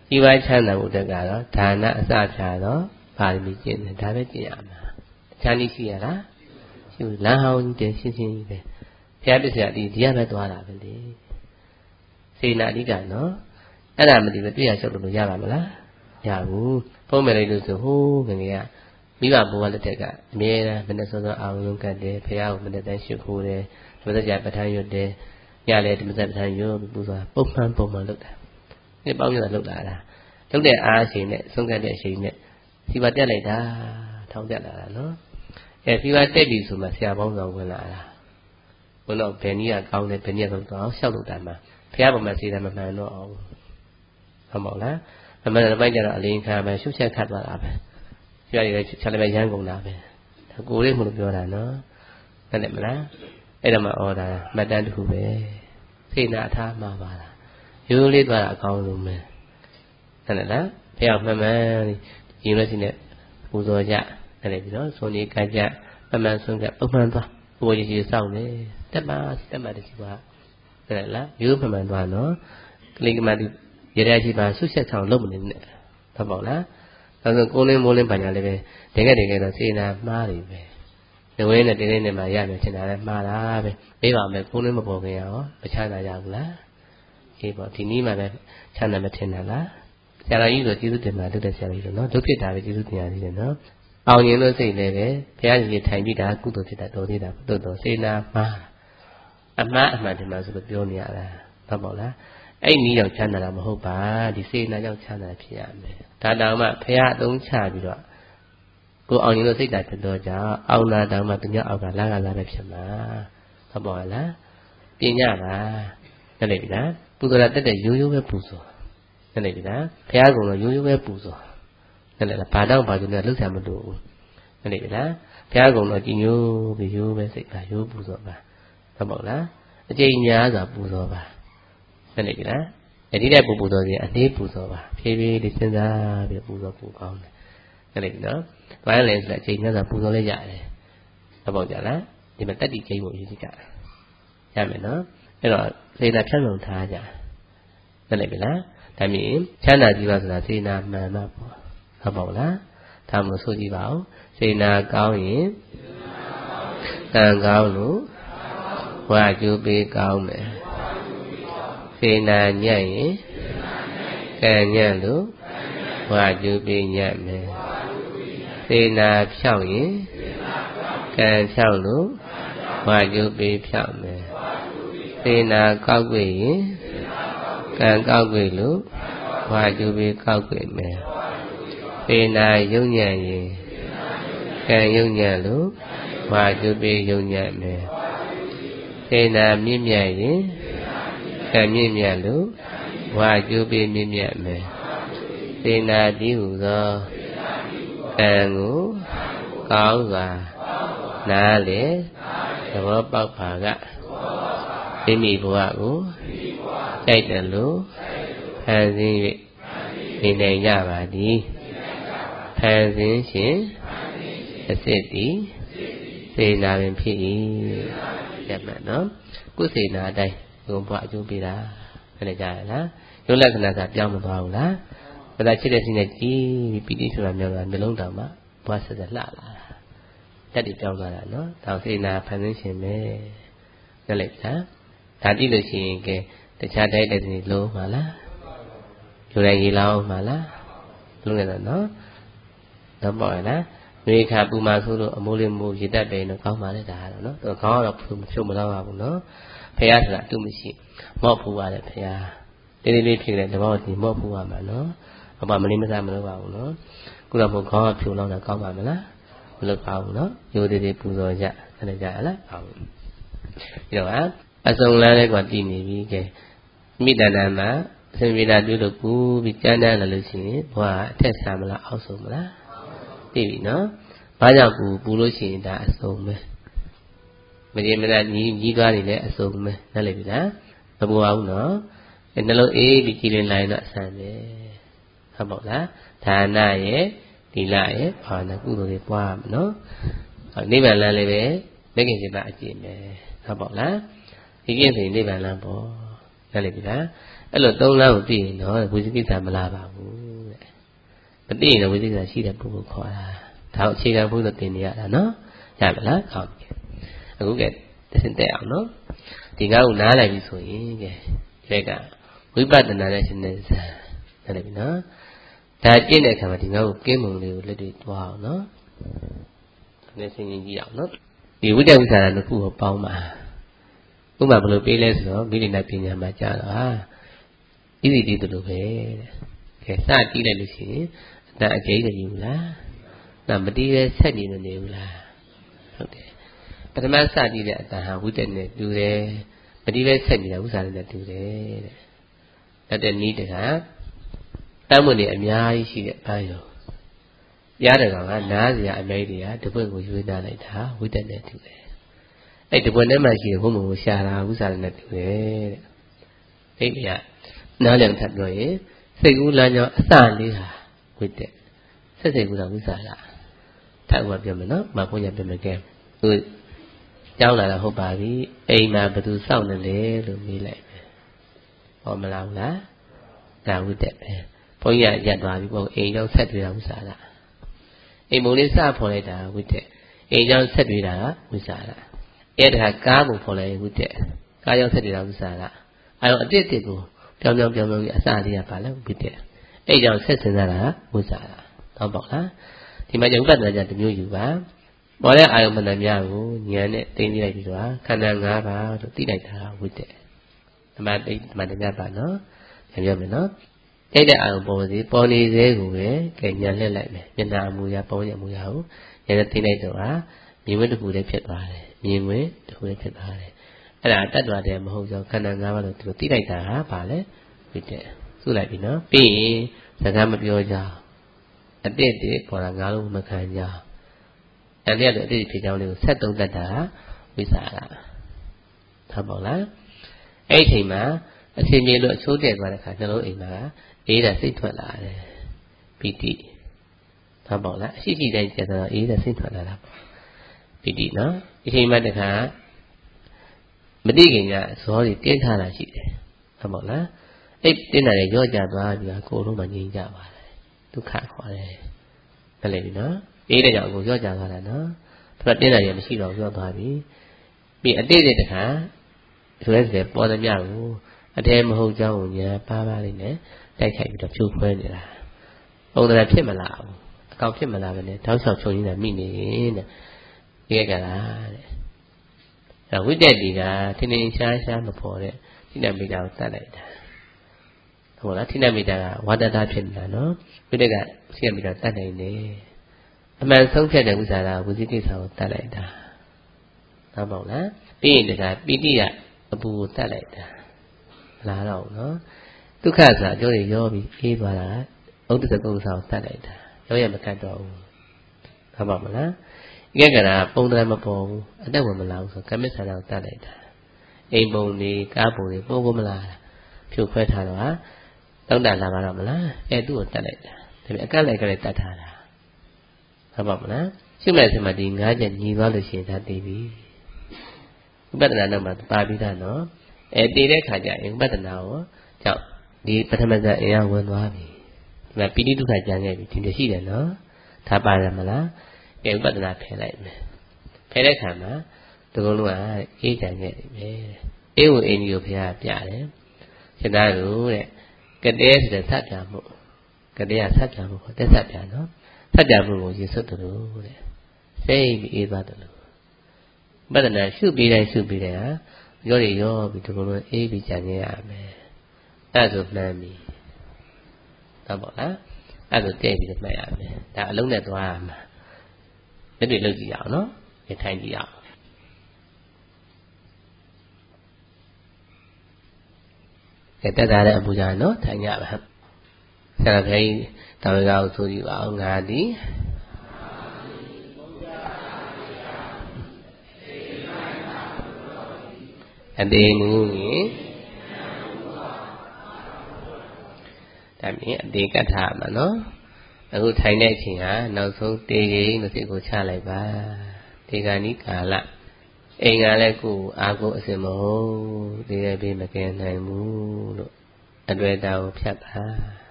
Speaker 1: ဒီပိုင်းချမ်းသာမှုတက်ကတော့ဒါနအစဖြာတော့ပါရမီကျင့်တယ်ဒါပဲကျင့်ရမှာတခြားနည်းရှိရလားရှိဘူးလမ်းဟောင်းကြီးတယ်ရှင်းရှင်းကြီးပဲဘုရားပစ္စယဒီဒီရပဲသွားတာပဲလေစေနာအဓိကနော်အဲ့ဒါမသိပဲတွေ့ရလျှောက်လို့ရပါမလားရဘူးဖုံးမယ်လေလို့ဆိုဟိုးငငယ်ကမိဘဘိုးကလက်ထက်ကအမြဲတမ်းမနေ့စောစောအောင်လုံးကတ်တယ်ဘုရားကိုမနေ့တိုင်းရှုခိုးတယ်ဓမ္မစကြာပဋ္ဌာန်းရွတ်တယ်ညလည်းဓမ္မစကြာပဋ္ဌာန်းရွတ်ပြီးပူဇော်ပုံမှန်ပုံမှန်လုပ်တာဒီပေါင်းရတာလုပ်လာတာလုပ်တဲ့အားအချိန်နဲ့ဆုံးကတ်တဲ့အချိန်နဲ့စီပါတက်လိုက်တာထောင်းတက်လာတာနော်အဲစီပါတက်ပြီဆိုမှဆရာပေါင်းဆောင်ဝင်လာတာဘုန်းတော်ဘယ်နည်းကကောင်းတယ်ဘယ်နည်းကတော့ရှောက်လို့တာမှာဘုရားပေါ်မှာစေတာမမှန်တော့အောင်ဟုတ်မဟုတ်လားအမှန်တပိုင်းကျတော့အလင်းခါပဲရှုပ်ချက်ခတ်သွားတာပဲဆရာကြီးလည်းချက်လည်းပဲရမ်းကုန်တာပဲကိုယ်လေးမလို့ပြောတာနော်ဟုတ်တယ်မလားအဲ့ဒါမှဩတာမှတ်တမ်းတစ်ခုပဲစိတ်နာအထားမှာပါလားရိုးလေးသွားတာအကောင်းဆုံးပဲဟုတ်တယ်လားဘုရားမှန်မှန်ရင်လို့ရှိနေပူဇော်ကြအဲ့ဒီနော်ဆုံးနေကြကြမှန်မှန်ဆုံးကြဥပ္ပန်သွားဘိုးကြီးကြီးစောင့်နေတက်ပါတက်ပါတည်းပါဟုတ်တယ်လားရိုးမှန်မှန်သွားနော်ကလေးကမှဒီရတဲ့ရှိပါဆုချက်ဆောင်လုပ်မနေနဲ့ဟုတ်ပါလားဒါဆိုကိုလင်းမိုးလင်းပညာလေးပဲတကယ်တကယ်တော့စေနာမှားတယ်ပဲဒီဝင်းနဲ့တင်းတင်းနဲ့မှရမယ်ချင်တာလည်းမှားတာပဲပြေးပါမယ်ကိုလင်းမပေါ်ခင်ရောမချမ်းသာကြဘူးလားအေးပေါ့ဒီနည်းမှပဲချမ်းသာမထင်တာလားဆရာကြီးဆိုကျေးဇူးတင်ပါလုပ်တဲ့ဆရာကြီးဆိုနော်ဒုက္ခတာပဲကျေးဇူးတင်ရသေးတယ်နော်အောင်ရင်လို့စိတ်လည်းပဲဘုရားရှင်ထိုင်ပြီးတာကုသိုလ်ဖြစ်တာတော်သေးတာတော်တော်စေနာမှားအမှားအမှန်တင်ပါဆိုလို့ပြောနေရတာဟုတ်ပါလားအဲ့ဒီနည်းကြောင့်ချမ်းသာတာမဟုတ်ပါဒီစေနာကြောင့်ချမ်းသာဖြစ်ရမယ်ဒါတောင်မှဘုရားအသုံးချပြီးတော့ကိုအောင်ရင်လို့စိတ်ဓာတ်ဖြစ်တော့ကြောင့်အောင်နာတောင်မှသူများအောက်ကလာကလာပဲဖြစ်မှာဟုတ်ပါလားပညာပါဟုတ်တယ်ပြီလားပူဇော်တာတက်တဲ့ရိုးရိုးပဲပူဇော်ဟုတ်တယ်ပြီလားဘုရားကုံတော့ရိုးရိုးပဲပူဇော်ဟုတ်တယ်လားဘာတော့ဘာလို့လဲလှုပ်ရှားမလို့ဘူးဟုတ်တယ်ပြီလားဘုရားကုံတော့ကြည်ညိုပြီးရိုးပဲစိတ်ပါရိုးပူဇော်ပါဟုတ်ပါလားအကျဉ်းများစွာပူဇော်ပါဟုတ်တယ်ပြီလားအဲ့ဒီတဲ့ပူပူဇော်စီအသေးပူဇော်ပါဖြည်းဖြည်းလေးစဉ်းစားပြီးပူဇော်ပူကောင်းတယ်ဟုတ်တယ်ပြီနော်ဘာလဲဆိုတော့အကျဉ်းများစွာပူဇော်လိုက်ရတယ်ဟုတ်ပါကြလားဒီမှာတတ္တိကျိန်းကိုယူကြည့်ကြရမယ်နော်အဲ့တော့စေနာဖြန့်လုံထားကြဟုတ်တယ်ပြီလားဒါမြင်ချမ်းသာကြည့်ပါဆိုတာစေနာမှန်မှာပေါ့ဟုတ်ပါ့လားဒါမှမဆိုကြည့်ပါဦးစေနာကောင်းရင်ကံကောင်းလို့ဝါကျိုးပေးကောင်းမယ်စေနာညံ့ရင်ကံညံ့လို့ဝါကျိုးပေးညံ့မယ်စေနာဖြောက်ရင်ကံဖြောက်လို့ဝါကျိုးပေးဖြောက်မယ်စေနာကောက်ွေရင်ကံကောက်ွေလို့ဝါကျိုးပေးကောက်ွေမယ်စေနာယုံညံ့ရင်ကံယုံညံ့လို့ဝါကျိုးပေးယုံညံ့မယ်စေနာမြင့်မြတ်ရင်ကံမြင့်မြတ်လို့ဝါကျိုးပေးမြင့်မြတ်မယ်စေနာတည်းဟူသောကံကိုကောင်းစွာနားလေသဘောပေါက်ပါကမိမိဘဝကိုကြိုက်တယ်လို့ဖန်ဆင်း၍နေနိုင်ကြပါသည်ဖန်ဆင်းရှင်အစစ်သည်စေနာပင်ဖြစ်၏ရမှန်နော်ကုစေနာအတိုင်းဘုံဘဝအကျိုးပေးတာဟုတ်ကြရလားရုပ်လက္ခဏာကပြောင်းမသွားဘူးလားဘာသာချစ်တဲ့စိတ်နဲ့ကြည်ပြီးပီတိဆိုတာမျိုးကမျိုးလုံးတောင်မှဘဝဆက်ဆက်လှလာတာတက်တည်ပြောင်းသွားတာနော်ဒါစေနာဖန်ဆင်းရှင်ပဲဟုတ်လိုက်လားဒါကြည့်လို့ရှိရင်ကဲတခြားတိုက်တဲ့ဒီလုံးပါလားယူရည်လောင်းပါလားလုံးနေတာနော်တော့ပေါ့လားမြေခါပူမာဆိုလို့အမိုးလေးမိုးရည်တက်တယ်နော်ကောင်းပါလေဒါကတော့နော်သူခေါင်းကတော့ဖြုတ်မတော့ပါဘူးနော်ဖះဆိုတာအတုမရှိမော့ဖူပါလေဖះတေးသေးလေးဖြစ်တဲ့တဘောစီမော့ဖူပါမှာနော်အပမလေးမစားမလုပ်ပါဘူးနော်ခုတော့ဘုခေါင်းကဖြုတ်လောက်တာကောင်းပါမလားမလုပ်ပါဘူးနော်ရိုးသေးသေးပူဇော်ကြအဲ့ဒါကြရလားဟုတ်ပြီပြီးတော့အစုံလန်းလေးကတည်နေပြီကဲမိတ္တနာမှာအစဉ်ပြေတာတွေ့လို့ကူပြီးကြမ်းတမ်းလာလို့ရှိရင်ဘဝအထက်ဆာမလားအောက်ဆုံးမလားသိပြီနော်ဘာကြောင့်ပူပူလို့ရှိရင်ဒါအစုံပဲမကြေမနညီးညီးသွားနေလဲအစုံပဲနားလည်ပြီလားမပူအောင်နော်အဲနှလုံးအေးပြီးကြည်လင်လာရင်တော့အဆန်ပဲဟုတ်ပါ့လားဒါနရဲ့သီလရဲ့ဘာဝနာကုသိုလ်တွေပွားမှာနော်နိဗ္ဗာန်လမ်းလေးပဲမဂ္ဂင်7ပါးအကျင့်ပဲဟုတ်ပါ့လားဒီကျင့်စဉ်နိဗ္ဗာန်လမ်းပေါ့နားလည်ပြီလားအဲ့လိုသုံးလမ်းကိုသိရင်တော့ဝိသိကိစ္စမလာပါဘူးတဲ့မသိရင်တော့ဝိသိကိစ္စရှိတဲ့ပုဂ္ဂိုလ်ခေါ်တာဒါကိုအခြေခံဘုရားသင်နေရတာနော်ရပါလားဟုတ်ပြီအခုကတစ်ဆင့်တက်အောင်နော်ဒီငါ့ကိုနားလိုက်ပြီဆိုရင်ကဲဒီဘက်ကဝိပဿနာနဲ့ရှင်နေစံနားလည်ပြီနော်ဒါကျင့်တဲ့အခါမှာဒီငါ့ကိုကင်းမုံလေးကိုလက်တွေ့တွားအောင်နော်နည်းစင်ရင်ကြည့်အောင်နော်ဒီဝိတ္တဝိသရာနှစ်ခုကိုပေါင်းပါဥပမာဘယ်လိုပေးလဲဆိုတော့မိလိနာပညာမှာကြားတော့ဟာဣတိတိတို့လိုပဲတဲ့ကဲစကြည့်လိုက်လို့ရှိရင်အတန်အကျိတ်နေဘူးလားနောက်မတီးပဲဆက်နေမနေဘူးလားဟုတ်တယ်ပထမစကြည့်တဲ့အတန်ဟာဝိတ္တနဲ့တူတယ်မတီးပဲဆက်နေတာဥစ္စာနဲ့တူတယ်တဲ့လက်တဲ့နီးတကတမ်းမွေနေအများကြီးရှိတဲ့အားရောရတဲ့ကောင်ကနားစရာအမဲတွေကတပွင့်ကိုရွေးနာလိုက်တာဝိတ္တနဲ့တူတယ်အဲ့တပွင့်ထဲမှာရှိတဲ့ဘုံဘုံကိုရှာတာဥစ္စာနဲ့တူတယ်တဲ့အဲ့ဒီကနားလည်ထပ်ပြောရင်စိတ်ကူးလမ်းကြောင်းအစလေးဟာဝိတ္တဆက်စိတ်ကူးတာဥစ္စာလားထပ်ဦးပြောမယ်နော်မဘုန်းကြီးပြောမယ်ကဲသူကြောင်းလာတာဟုတ်ပါပြီအိမ်မှာဘယ်သူစောင့်နေလဲလို့မေးလိုက်မယ်ဟောမလားဘူးလားဒါဝိတ္တပဲဘုန်းကြီးရက်သွားပြီပေါ့အိမ်ကြောင့်ဆက်တွေ့တာဥစ္စာလားအိမ်မုံလေးစဖော်လိုက်တာဝိတ္တအိမ်ကြောင့်ဆက်တွေ့တာကဝိစ္စာလားအဲ့ဒါကားကိုဖော်လိုက်ဝိတ္တကားကြောင့်ဆက်တွေ့တာဝိစ္စာလားအဲ့တော့အတိတ်တစ်ကိုပြောင်းပြောင်းပြောင်းပြောင်းအစလေးကပါလဲဝိတ္တအဲ့ကြောင့်ဆက်စင်စားတာဝိစ္စာလားတော့ပေါ့လားဒီမှာကျဥပဒနာကြတစ်မျိုးယူပါပေါ်တဲ့အာယုံမဏ္ဍများကိုဉာဏ်နဲ့သိသိလိုက်ပြီးတော့ခန္ဓာ၅ပါးလို့သိလိုက်တာဝိတ္တဓမ္မတိဓမ္မတများပါနော်ပြန်ပြောမယ်နော်အဲ့တဲ့အာယုံပေါ်စီပေါ်နေသေးကိုပဲကဲဉာဏ်လှည့်လိုက်မယ်မျက်နှာအမူအရာပေါ်ရအမူအရာကိုဉာဏ်နဲ့သိလိုက်တော့ဟာမြင်ဝင်တစ်ခုတည်းဖြစ်သွားတယ်မြင်ဝင်တစ်ခုတည်းဖြစ်သွားတယ်အဲ့ဒါတတ်တော်တယ်မဟုတ်ကြောင်းခန္ဓာ၅ပါးလို့သူတို့သိလိုက်တာဟာဘာလဲဝိတ္တစုလိုက်ပြီနော်ပြီးရင်စကားမပြောကြအတိတ်တွေပေါ်လာငါလုံးမခံကြအဲ့ဒီကတော့အတိတ်ဖြစ်ကြောင်းလေးကိုဆက်သုံးတတ်တာဝိသရာထားပါလားအဲ့ဒီအချိန်မှာအချိန်ကြီးလို့အချိုးတက်သွားတဲ့အခါနှလုံးအိမ်မှာအေးတာစိတ်ထွက်လာတယ်ပီတိထားပါလားအရှိရှိတိုင်းကျတော့အေးတာစိတ်ထွက်လာတာပီတိနော်ဒီအချိန်မှာတခါမတိခင်ကဇောတွေတင်းထားတာရှိတယ်ထားပါလားအဲ့တင်းတာတွေရော့ကြသွားပြီးတော့ကိုယ်လုံးမှငြိမ်ကြပါတယ်ဒုက္ခခေါ်တယ်မလဲပြီနော်အေးတဲ့ကြောင့်ကိုရော့ကြသွားတာနော်ဒါပေမဲ့တင်းတာတွေမရှိတော့ရော့သွားပြီပြီးအတိတ်တွေတခါဆိုရဲဆိုပေါ်သမျှကိုအတဲမဟုတ်ကြောင်းကိုညာပါပါလေးနဲ့တိုက်ခိုက်ပြီးတော့ဖြိုးခွဲနေတာပုံသဏ္ဍာန်ဖြစ်မလာဘူးအကောင်ဖြစ်မလာပဲနဲ့တောက်လျှောက်ဖြုံနေတာမိနေတဲ့ဒီကကလားတဲ့အဲဝိတ္တတိကထင်းထင်းရှားရှားမပေါ်တဲ့ထိနမိတာကိုတတ်လိုက်တာဟုတ်လားထိနမိတာကဝါဒတာဖြစ်နေတာနော်ဝိတ္တကထိနမိတာတတ်နိုင်တယ်အမှန်ဆုံးဖြတ်တဲ့ဥစ္စာကဝိသိကိစ္စကိုတတ်လိုက်တာဟုတ်ပါ့လားပြီးရင်တခါပိဋိယအပူကိုတတ်လိုက်တာမလားတော့ဘူးနော်ဒုက္ခဆိုတာအကျိုးတွေရောပြီးအေးသွားတာဥဒ္ဒစကုသကိုတတ်လိုက်တာရောရမကတ်တော့ဘူးဟုတ်ပါမလားဒီကကရာပုံသဏ္ဍာန်မပေါ်ဘူးအတက်ဝင်မလာဘူးဆိုကမ္မစ္ဆန္ဒကိုတတ်လိုက်တာအိမ်ပုံတွေကားပုံတွေပုံကိုမလားဖြိုခွဲထားတော့ဟာတောက်တာလာပါတော့မလားအဲသူ့ကိုတတ်လိုက်တာဒါပေမဲ့အကန့်လိုက်ကလေးတတ်ထားတာဟုတ်ပါမလားရှုမဲ့စမှာဒီငါးချက်ညီသွားလို့ရှိရင်ဒါတည်ပြီဥပဒနာတော့မှပါပြီးသားနော်အဲတည်တဲ့ခါကျရင်ဥပဒနာကိုကြောင့်ဒီပထမဇာအင်အားဝင်သွားပြီဒီမှာပိဋိဒုက္ခကြံခဲ့ပြီဒီလိုရှိတယ်နော်ဒါပါရမလားအဲဥပဒနာဖယ်လိုက်မယ်ဖယ်တဲ့ခါမှာဒီကုလုံးကအေးကြံခဲ့ပြီပဲအေးကိုအင်းကြီးကိုဘုရားပြတယ်ရှင်သားတို့တဲ့ကတဲ့ဆိုတဲ့ဆက်ပြမှုကတဲ့ကဆက်ပြမှုခေါ်တဲ့ဆက်ပြနော်ဆက်ပြမှုကိုရေစွတ်တယ်လို့တဲ့စိတ်ပြီးအေးသွားတယ်လို့ပဒနာရှုပြီးတိုင်းရှုပြီးတိုင်းဟာရောရရောပြီးဒီလိုလိုအေးပြီးကြံနေရမယ်အဲ့ဒါဆိုမှန်းပြီဟုတ်ပါလားအဲ့ဒါတဲ့ပြီးမှတ်ရမယ်ဒါအလုံးနဲ့သွားရမှာလက်တွေလုပ်ကြည့်ရအောင်နော်ရထိုင်ကြည့်ရအောင်ကဲတက်တာတဲ့အပူကြနော်ထိုင်ကြပါဆရာခိုင်းတာဝေကကိုဆိုကြည့်ပါအောင်ငါဒီအတေမူကြီးဒါမြင်အတေကတ်ထားမှာနော်အခုထိုင်တဲ့အချိန်ဟာနောက်ဆုံးတေကြီးလို့စိတ်ကိုချလိုက်ပါတေဂာနိကာလအိမ်ကလည်းကိုယ်အားကိုအစင်မဟုတ်ဒီလည်းပြီးမကယ်နိုင်ဘူးလို့အတွေ့အတာကိုဖြတ်ပါ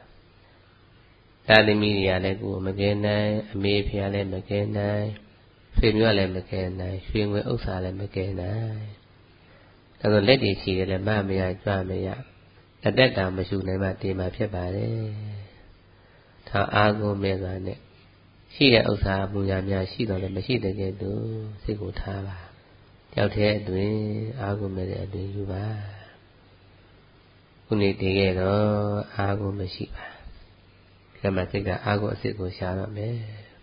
Speaker 1: သာသမီတွေကလည်းကိုယ်မကယ်နိုင်အမေဖေကလည်းမကယ်နိုင်ဆွေမျိုးကလည်းမကယ်နိုင်ရွှေငွေဥစ္စာလည်းမကယ်နိုင်ဒါဆိုလက်တွေရှိတယ်လည်းမမရကြွမရအသက်တာမရှုနိုင်မှတေမှာဖြစ်ပါတယ်ဒါအားကိုမဲ့စွာနဲ့ရှိတဲ့ဥစ္စာအမှုရာများရှိတော့လည်းမရှိတဲ့ကဲ့သို့စိတ်ကိုထားပါကြောက်တဲ့အတွင်အားကိုမဲ့တဲ့အတွင်ယူပါခုနေတည်ခဲ့တော့အားကိုမရှိပါဒီမှာစိတ်ကအားကိုအစစ်ကိုရှာတော့မယ်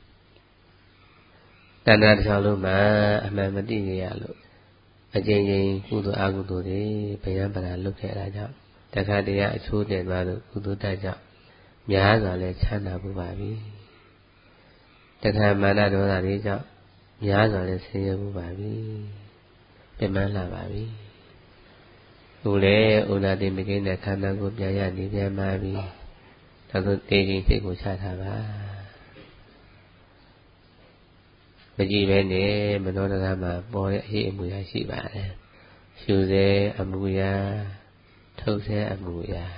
Speaker 1: တဏှာတစ်ချောင်းလုံးမှာအမှန်မသိရလို့အကျဉ်းချင်းကုသိုလ်အကုသိုလ်တွေဗယံပရာလုပ်ခဲ့တာကြောင့်တခါတည်းအချိုးတင်သွားလို့ကုသိုလ်တတ်ကြောင့်များစွာလဲချမ်းသာမှုပါပြီတခါမာနဒေါသတွေကြောင့်များစွာလဲဆင်းရဲမှုပါပြီပြမန်းလာပါပြီခုလေဥနာတိမကိနဲ့ခန္ဓာကိုပြန်ရနေပြန်ပါပြီဒါဆိုတေခြင်းစိတ်ကိုချထားပါမကြည့်ပဲနဲ့မနောတကမှာပေါ်တဲ့အရေးအမူအရာရှိပါတယ်ရှုစေအမူအရာထုတ်စေအမူအရာ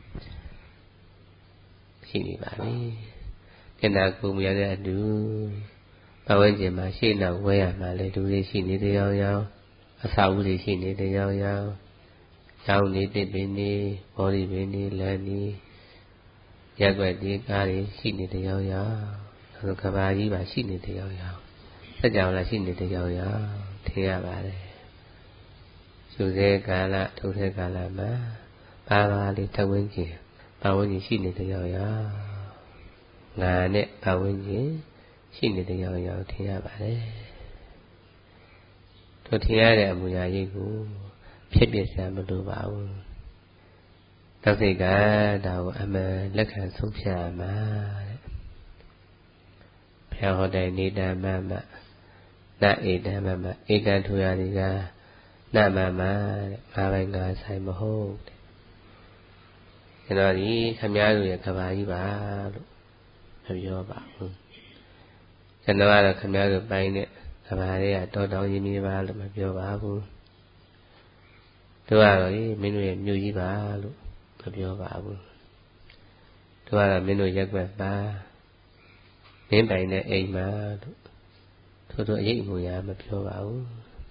Speaker 1: ရှိနေပါပြီခန္ဓာကိုယ်မူရတဲ့အတူပဝန်းကျင်မှာရှေ့နောက်ဝဲရမှာလေလူတွေရှိနေတယ်ရောင်ရောင်အစာဦးတွေရှိနေတယ်ရောင်ရောင်ရောင်နေတဲ့ပင်နေဘောရီပင်နေလမ်းနေရက်ွက်ဒီကားတွေရှိနေတယ်ရောင်ရောင်အဲကဘာကြီးပါရှိနေတယ်ရောင်ရောင်စကြဝဠာရှိနေတဲ့ရောင်ရောင်ထင်ရပါတယ်ရှုစေကာလထုတ်စေကာလမှာပါပါလေးထဝင်းကျင်ပါဝင်းကျင်ရှိနေတဲ့ရောင်ရောင်ငါနဲ့ပါဝင်းကျင်ရှိနေတဲ့ရောင်ရောင်ထင်ရပါတယ်တို့ထင်ရတဲ့အမူအရာကြီးကိုဖြစ်ပြစရာမလိုပါဘူးတောက်စိတ်ကဒါကိုအမှန်လက်ခံဆုံးဖြတ်ရမှာတဲ့ဘုရားဟောတဲ့နေတာမမနဧတံမမဧကံထူရာဒီကနမမတဲ့ငါးပိုင်းငါးဆိုင်မဟုတ်တဲ့ကျွန်တော်ဒီခမည်းတော်ရဲ့ကဘာကြီးပါလို့မပြောပါဘူးကျွန်တော်ကတော့ခမည်းတော်ပိုင်းနဲ့ကဘာလေးကတောတောင်ကြီးကြီးပါလို့မပြောပါဘူးတို့ကတော့မင်းတို့ရဲ့မြို့ကြီးပါလို့မပြောပါဘူးတို့ကတော့မင်းတို့ရက်ွက်ပါမင်းပိုင်တဲ့အိမ်မှာလို့ထို့ထို့အရေးအမူအရာမပြောပါဘူး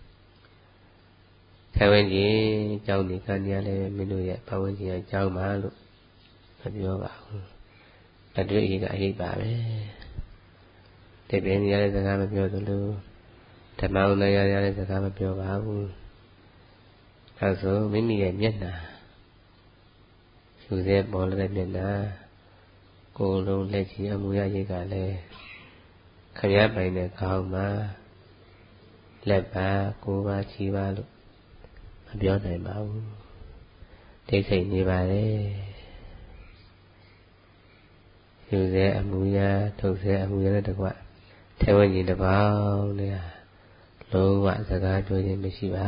Speaker 1: ခံဝင်ကြီးကျောင်းဒီကံရလည်းမင်းတို့ရဲ့ဘဝဝင်ကြီးအကြောင်းပါလို့မပြောပါဘူးအတွေ့အကြုံကအရေးပါပဲတပင်းရတဲ့စကားမပြောသလိုဓမ္မဥဒရရတဲ့စကားမပြောပါဘူးအဲဆိုမိမိရဲ့မျက်နှာရှုစေပေါ်တဲ့မျက်နှာကိုယ်လုံးလက်ကြီးအမူအရာကြီးကလည်းခရပိုင်တဲ့ခေါင်းမှာလက်ပါကိုယ်ပါချီပါလို့မပြောနိုင်ပါဘူးဒိဋ္ဌိနေပါလေယူစေအမူအရာထုတ်စေအမူအရာနဲ့တကွထဲဝဉ္ကြီးတစ်ပေါင်းနဲ့လုံးဝစကားပြောခြင်းမရှိပါ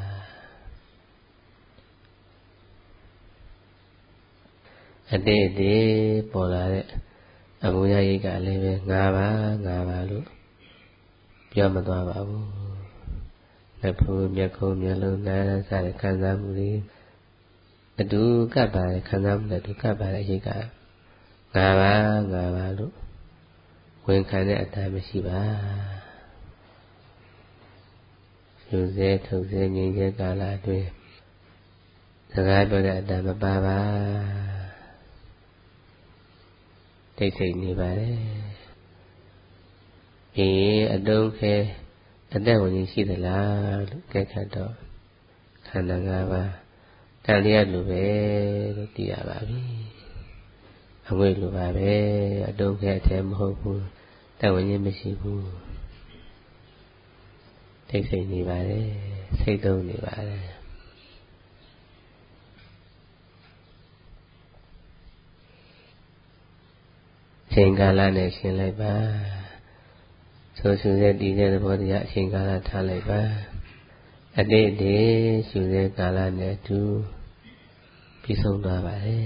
Speaker 1: အတိတ်ဒီပေါ်လာတဲ့အမူအရာကြီးကလည်းပဲငါပါငါပါလို့ပြောမသွားပါဘူးလက်ဖူးမျက်ခုံးမျက်လုံးနားစတဲ့ခံစားမှုတွေအတူကပ်ပါတဲ့ခံစားမှုတွေအတူကပ်ပါတဲ့အရေးကငါပါငါပါလို့ဝန်ခံတဲ့အတိုင်းမရှိပါယူစေထုတ်စေငြိမ်းစေကာလအတွင်းစကားပြောတဲ့အတိုင်းမပါပါတိတ်ဆိတ်နေပါလေဒီအတုံးခဲအသက်ဝင်ရှိသလားလို့ကြက်ခတ်တော့ခန္ဓာ၅ပါးတန်လျက်လိုပဲလို့သိရပါပြီအဝိလိုပါပဲအတုံးခဲအထဲမဟုတ်ဘူးသက်ဝင်ခြင်းမရှိဘူးတိတ်ဆိတ်နေပါလေစိတ်သုံးနေပါလေချိန်ကာလနဲ့ရှင်းလိုက်ပါဆိုရှုစေတည်တဲ့သဘောတရားအချိန်ကာလထားလိုက်ပါအတိတ်ဒီရှုစေကာလနဲ့အတူပြီးဆုံးသွားပါလေ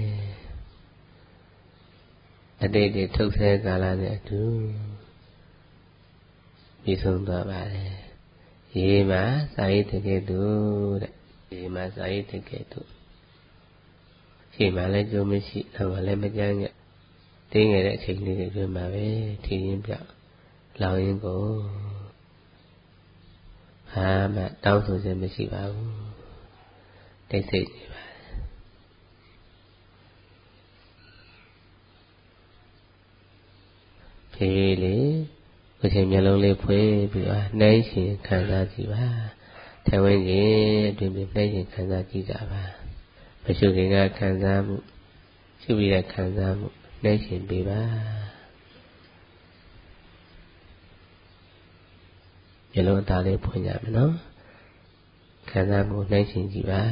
Speaker 1: အတိတ်ဒီထုတ်စေကာလနဲ့အတူပြီးဆုံးသွားပါလေရေမှာစာရေးတကယ်သူတဲ့ရေမှာစာရေးတကယ်သူရှေ့မှာလည်းကြုံမရှိနောက်မှာလည်းမကြမ်းကြတင်းငယ်တဲ့အချိန်လေးတွေအတွင်းမှာပဲထင်းရင်းပြောက်လောင်ရင်းကိုဟာမှတောင်းဆိုခြင်းမရှိပါဘူးတိတ်ဆိတ်နေပါဖြည်းလေကိုယ်ချိန်မျက်လုံးလေးဖွင့်ပြီးတော့နှိုင်းရှင်ခံစားကြည့်ပါထိုင်ဝင်ခြင်းအတွင်းနှိုင်းရှင်ခံစားကြည့်ကြပါမရှုခင်ကခံစားမှုရှုပြီးတဲ့ခံစားမှုနှိုင်းရှင်ပေးပါမျက်လုံးအသားလေးဖွင့်ကြမယ်နော်ခံစားမှုနှိုင်းရှင်ကြည့်ပါ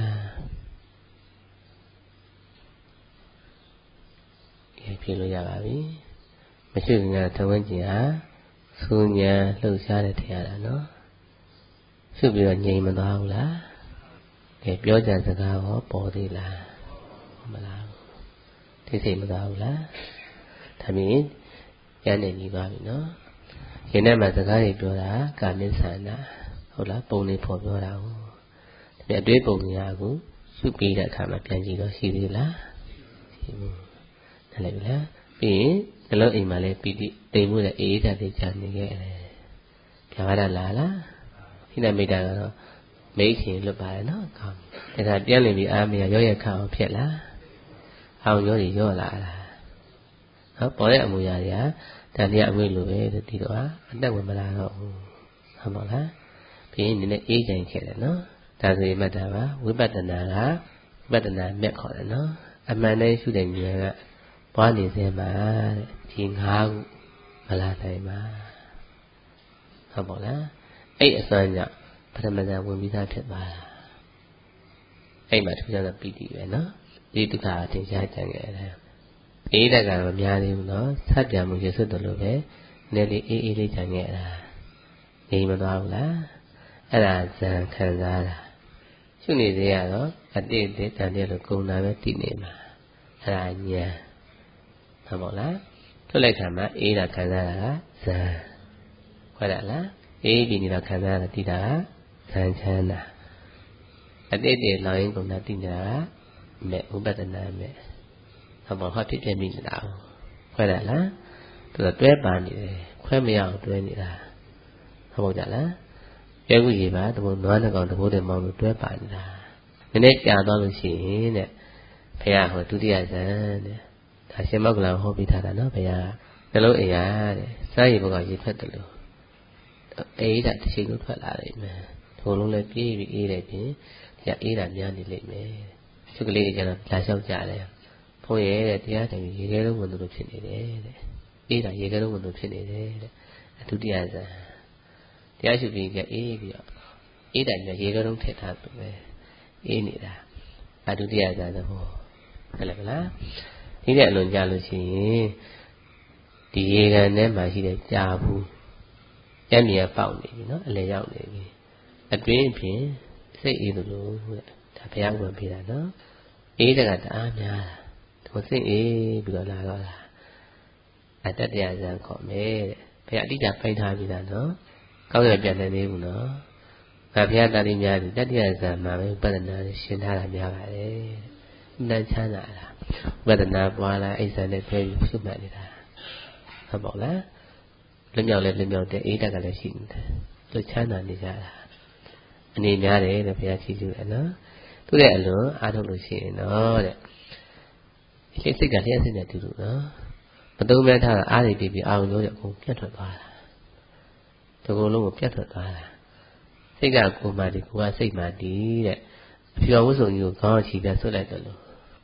Speaker 1: ဒီဖြေလို့ရပါပြီမရှုခင်ကထိုင်ဝင်ခြင်းဟာစူးညာလှုပ်ရှားတဲ့တရားလားနော်ရှုပြီးတော့ငြိမ်မသွားဘူးလားကဲပြောကြစကားရောပေါ်သေးလားမလားသိစိတ်မသွားဘူးလားဒါမြင်ရနေညီသွားပြီနော်ရင်ထဲမှာစကားတွေပြောတာကာမဆန္ဒဟုတ်လားပုံလေးပေါ်ပြောတာကိုဒါအတွေ့ပုံများကိုရှုပြီးတဲ့အခါမှာပြန်ကြည့်တော့ရှိသေးလားရှိဘူးနားလည်ပြီလားပြီးရင်နှလုံးအိမ်မှာလည်းပီတိတိမ်မှုနဲ့အေးဓာတ်တွေကြာနေခဲ့တယ်ပြာရလာလားဟိနမိတ်တာကတော့မိတ်ရှင်လွတ်ပါတယ်နော်ကောင်းဒါကပြန်လည်ပြီးအားမရရောရခအောင်ဖြစ်လားအောင်ရောတွေရောလာလားဟောပေါ်တဲ့အမူအရာတွေကဒါတရားအမွေလိုပဲဒီတော့အတက်ဝင်မလာတော့ဘူးဟုတ်ပါလားပြီးရင်နည်းနည်းအေးချင်ခဲ့တယ်နော်ဒါဆိုရင်မှတ်တာပါဝိပဿနာကဝိပဿနာမြတ်ခေါ်တယ်နော်အမှန်တည်းရှုတဲ့ဉာဏ်ကပွားနေစေမှာတဲ့ဒီငါးခုမလာနိုင်ပါဟုတ်ပါလားအဲ့အစွမ်းကြောင့်ပထမဇန်ဝင်ပြီးသားဖြစ်သွားတာအဲ့မှာထူးခြားတဲ့ပီတိပဲနော်ဒီဒုက္ခအထင်ရှားကြံခဲ့တယ်အေးတက်ကမများသေးဘူးနော်ဆက်ပြမှုရစွတ်တယ်လို့ပဲနည်းလေးအေးအေးလေးကြံခဲ့တာနေမသွားဘူးလားအဲ့ဒါဇန်ခံစားတာရှုနေသေးရတော့အတိတ်တည်းတန်တဲ့လို့ကုံတာပဲတည်နေမှာအဲ့ဒါညာဟုတ်ပါလားထုတ်လိုက်ခါမှာအေးတာခံစားတာကဇန်ခွဲတာလားအေးပြီးနေတာခံစားရတာတည်တာကဇန်ချမ်းတာအတိတ်တည်းလောင်းရင်ကုံတာတည်နေတာကမဲ့ဥပဒနာမဲ့ဟုတ်ပါဟောဖြစ်ပြမိနေတာခွဲတာလားသူကတွဲပါနေတယ်ခွဲမရအောင်တွဲနေတာဟုတ်ပါကြလားရဲခုကြီးပါတဘုံနွားနှကောင်တဘိုးတဲ့မောင်တို့တွဲပါနေတာနည်းနည်းကြာသွားလို့ရှိရင်တဲ့ဘုရားဟောဒုတိယဇန်တဲ့ဒါရှင်မောက္ကလံဟောပြီးထားတာနော်ဘုရားနှလုံးအိမ်ရတဲ့စားရည်ဘုကရေဖက်တယ်လို့အေးတာတစ်ချိန်လို့ထွက်လာလိမ့်မယ်ဒုံလုံးလည်းပြေးပြီးအေးတယ်ပြင်ဒီကအေးတာများနေလိမ့်မယ်သူကလေးတွေကျတော့လာလျှောက်ကြတယ်ဘုန်းရဲ့တဲ့တရားတိုင်ရေခဲလုံးဝင်လို့ဖြစ်နေတယ်တဲ့အေးတာရေခဲလုံးဝင်လို့ဖြစ်နေတယ်တဲ့ဒုတိယဇန်တရားရှိပြီးကအေးပြီးတော့အေးတိုင်ကရေခဲလုံးထည့်ထားသူပဲအေးနေတာအဒုတိယဇန်တော့ဟုတ်လားဗလားဒီတဲ့အလွန်ကြလို့ရှိရင်ဒီရေကန်ထဲမှာရှိတဲ့ကြာဘူးကြမ်းမြေပေါက်နေပြီနော်အလယ်ရောက်နေပြီအတွင်းဖြင့်စိတ်အေးလို့တဲ့ဒါဘုရားဝင်ပြတာနော်အေးတဲ့ကတအားများတာဒီစိတ်အေးပြီးတော့လာတော့တာအတ္တတရားဇံခေါ်မယ်တဲ့ဘုရားအတိအကျဖိုင်ထားပြီးတာနော်ကောင်းရပြန်နေသေးဘူးနော်ငါဘုရားတာလိများပြီတတ္တရာဇံမှာပဲပဒနာရှင်းထားတာများပါတယ်နှမ်းချမ်းသာတာဝေဒနာပွားလာအိဆန်နဲ့ဖဲပြီးရှုမှတ်နေတာဟုတ်ပါလားလွမြောက်လဲလွမြောက်တဲ့အေးတက်ကလည်းရှိနေတယ်သူချမ်းသာနေကြတာအနေများတယ်တဲ့ဘုရားချီးကျူးတယ်နော်သူ့ရဲ့အလွန်အားထုတ်လို့ရှိရင်တော့တဲ့ဒီစိတ်ကလျှက်စိတ်နဲ့တူတူနော်မသုံးမဲထားတာအားတွေပြီးပြီးအာရုံလို့အကုန်ပြတ်ထွက်သွားတာဒီကုလုံးကိုပြတ်ထွက်သွားတာစိတ်ကကိုယ်မှဒီကိုယ်ကစိတ်မှဒီတဲ့အဖြူအဝတ်စုံကြီးကိုခေါင်းချီပြဆွတ်လိုက်တယ်လို့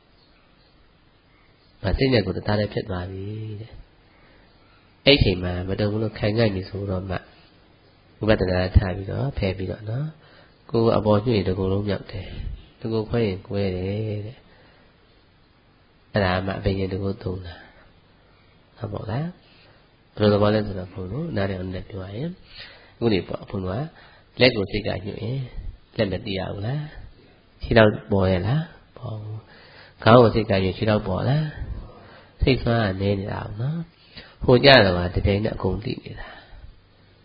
Speaker 1: မစိတ်နဲ့ကိုယ်တသားလည်းဖြစ်သွားပြီတဲ့အဲ့ချိန်မှာမတုံဘူးလို့ခိုင်ခိုင်နေဆိုတော့မှဥပဒနာထားပြီးတော့ဖယ်ပြီးတော့နော်ကိုယ်အပေါ်ညှိတကူလုံးမြောက်တယ်တကူခွဲရင်ကွဲတယ်တဲ့အဲ့ဒါမှအပင်ရင်တကူသုံးတာဟုတ်ပါလားဘယ်လိုသဘောလဲဆိုတော့ဘုံတို့နားတယ်အောင်လည်းပြောရရင်အခုနေပေါ့ဘုံကလက်ကိုစိတ်ကညှိရင်လက်မတည်ရဘူးလားခြေထောက်ပေါ်ရဲ့လားပေါ်ခေါင်းကိုစိတ်ကညှိခြေထောက်ပေါ်လားစိတ်ဆွမ်းကနေနေတာနော်ဟိုကြတော့ကတကယ်နဲ့အကုန်တည်နေတာ